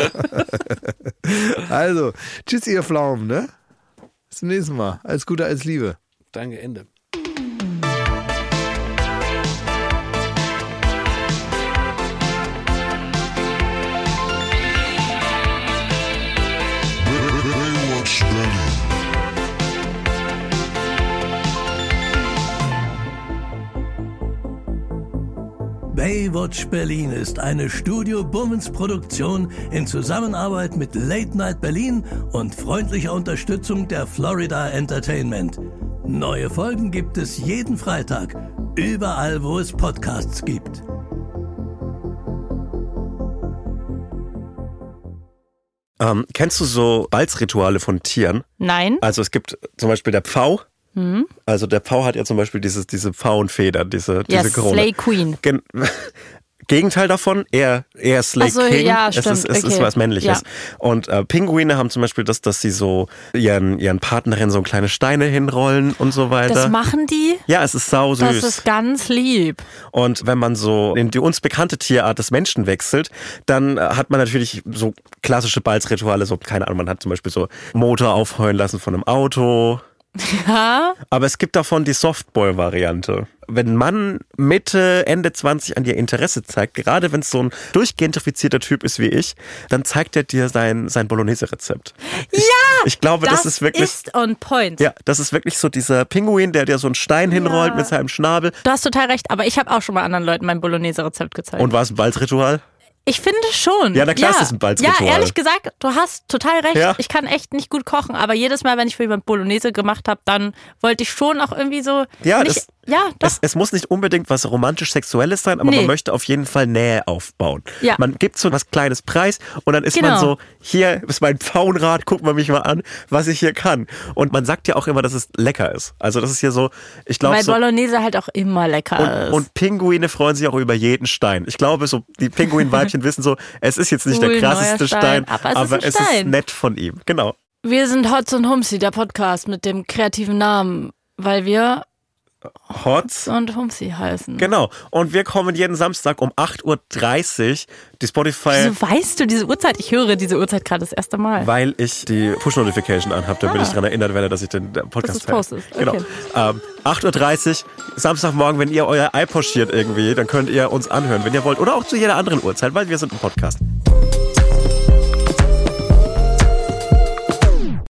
S1: Also, tschüss ihr Pflaumen, ne? Bis zum nächsten Mal. Alles Gute, alles Liebe.
S2: Danke, Ende.
S5: Baywatch Berlin.
S6: Baywatch Berlin ist eine Studio Bummens Produktion in Zusammenarbeit mit Late Night Berlin und freundlicher Unterstützung der Florida Entertainment. Neue Folgen gibt es jeden Freitag, überall wo es Podcasts gibt.
S7: Ähm, kennst du so Balzrituale von Tieren?
S8: Nein.
S7: Also es gibt zum Beispiel der Pfau. Also der Pfau hat ja zum Beispiel dieses, diese Pfauenfedern, diese,
S8: Ja,
S7: diese Krone.
S8: Slay Queen.
S7: Gen Gegenteil davon, eher, eher Slay
S8: Ach so,
S7: King.
S8: ja,
S7: es
S8: stimmt,
S7: ist, es ist
S8: okay.
S7: was Männliches.
S8: Ja.
S7: Und äh, Pinguine haben zum Beispiel das, dass sie so ihren, ihren Partnerinnen so kleine Steine hinrollen und so weiter.
S8: Das machen die?
S7: Ja, es ist sau süß.
S8: Das ist ganz lieb.
S7: Und wenn man so in die uns bekannte Tierart des Menschen wechselt, dann äh, hat man natürlich so klassische Balzrituale, so, keine Ahnung, man hat zum Beispiel so Motor aufheulen lassen von einem Auto.
S8: Ja.
S7: Aber es gibt davon die Softball-Variante. Wenn ein Mann Mitte, Ende zwanzig an dir Interesse zeigt, gerade wenn es so ein durchgentrifizierter Typ ist wie ich, dann zeigt er dir sein, sein Bolognese-Rezept. Ich,
S8: Ja!
S7: Ich glaube, das,
S8: Das
S7: ist wirklich...
S8: ist on point.
S7: Ja, das ist wirklich so dieser Pinguin, der dir so einen Stein hinrollt mit seinem Schnabel.
S8: Du hast total recht, aber ich habe auch schon mal anderen Leuten mein Bolognese-Rezept gezeigt.
S7: Und war es ein Balzritual?
S8: Ich finde schon.
S7: Ja, na klar
S8: ja.
S7: ist das ein Balzritual.
S8: Ja, ehrlich gesagt, du hast total recht.
S7: Ja.
S8: Ich kann echt nicht gut kochen, aber jedes Mal, wenn ich für jemand Bolognese gemacht habe, dann wollte ich schon auch irgendwie so
S7: Ja,
S8: nicht,
S7: das,
S8: ja, doch.
S7: es, es muss nicht unbedingt was romantisch-sexuelles sein, aber
S8: Nee.
S7: man möchte auf jeden Fall Nähe aufbauen.
S8: Ja.
S7: Man gibt so was Kleines Preis und dann ist
S8: Genau.
S7: man so, hier ist mein Pfauenrad, guck mal mich mal an, was ich hier kann. Und man sagt ja auch immer, dass es lecker ist. Also das ist hier so, ich glaube
S8: Weil
S7: so...
S8: Bolognese halt auch immer lecker
S7: Und,
S8: ist.
S7: und Pinguine freuen sich auch über jeden Stein. Ich glaube, so die Pinguinweibchen wissen so, es ist jetzt nicht
S8: Cool,
S7: der krasseste
S8: neuer
S7: Stein,
S8: Stein, aber es ist
S7: aber
S8: ein
S7: es ist
S8: Stein.
S7: nett von ihm. Genau.
S8: Wir sind Hotz und Humsi, der Podcast mit dem kreativen Namen, weil wir
S7: Hotz.
S8: und Humsi heißen.
S7: Genau. Und wir kommen jeden Samstag um acht Uhr dreißig. Die Spotify...
S8: Wieso weißt du diese Uhrzeit? Ich höre diese Uhrzeit gerade das erste Mal.
S7: Weil ich die Push-Notification anhabe, damit
S8: Ah.
S7: ich daran erinnert werde, dass ich den Podcast
S8: Dass du es postest.
S7: Genau.
S8: Okay.
S7: Ähm, acht Uhr dreißig, Samstagmorgen, wenn ihr euer Ei pochiert irgendwie, dann könnt ihr uns anhören, wenn ihr wollt. Oder auch zu jeder anderen Uhrzeit, weil wir sind ein Podcast.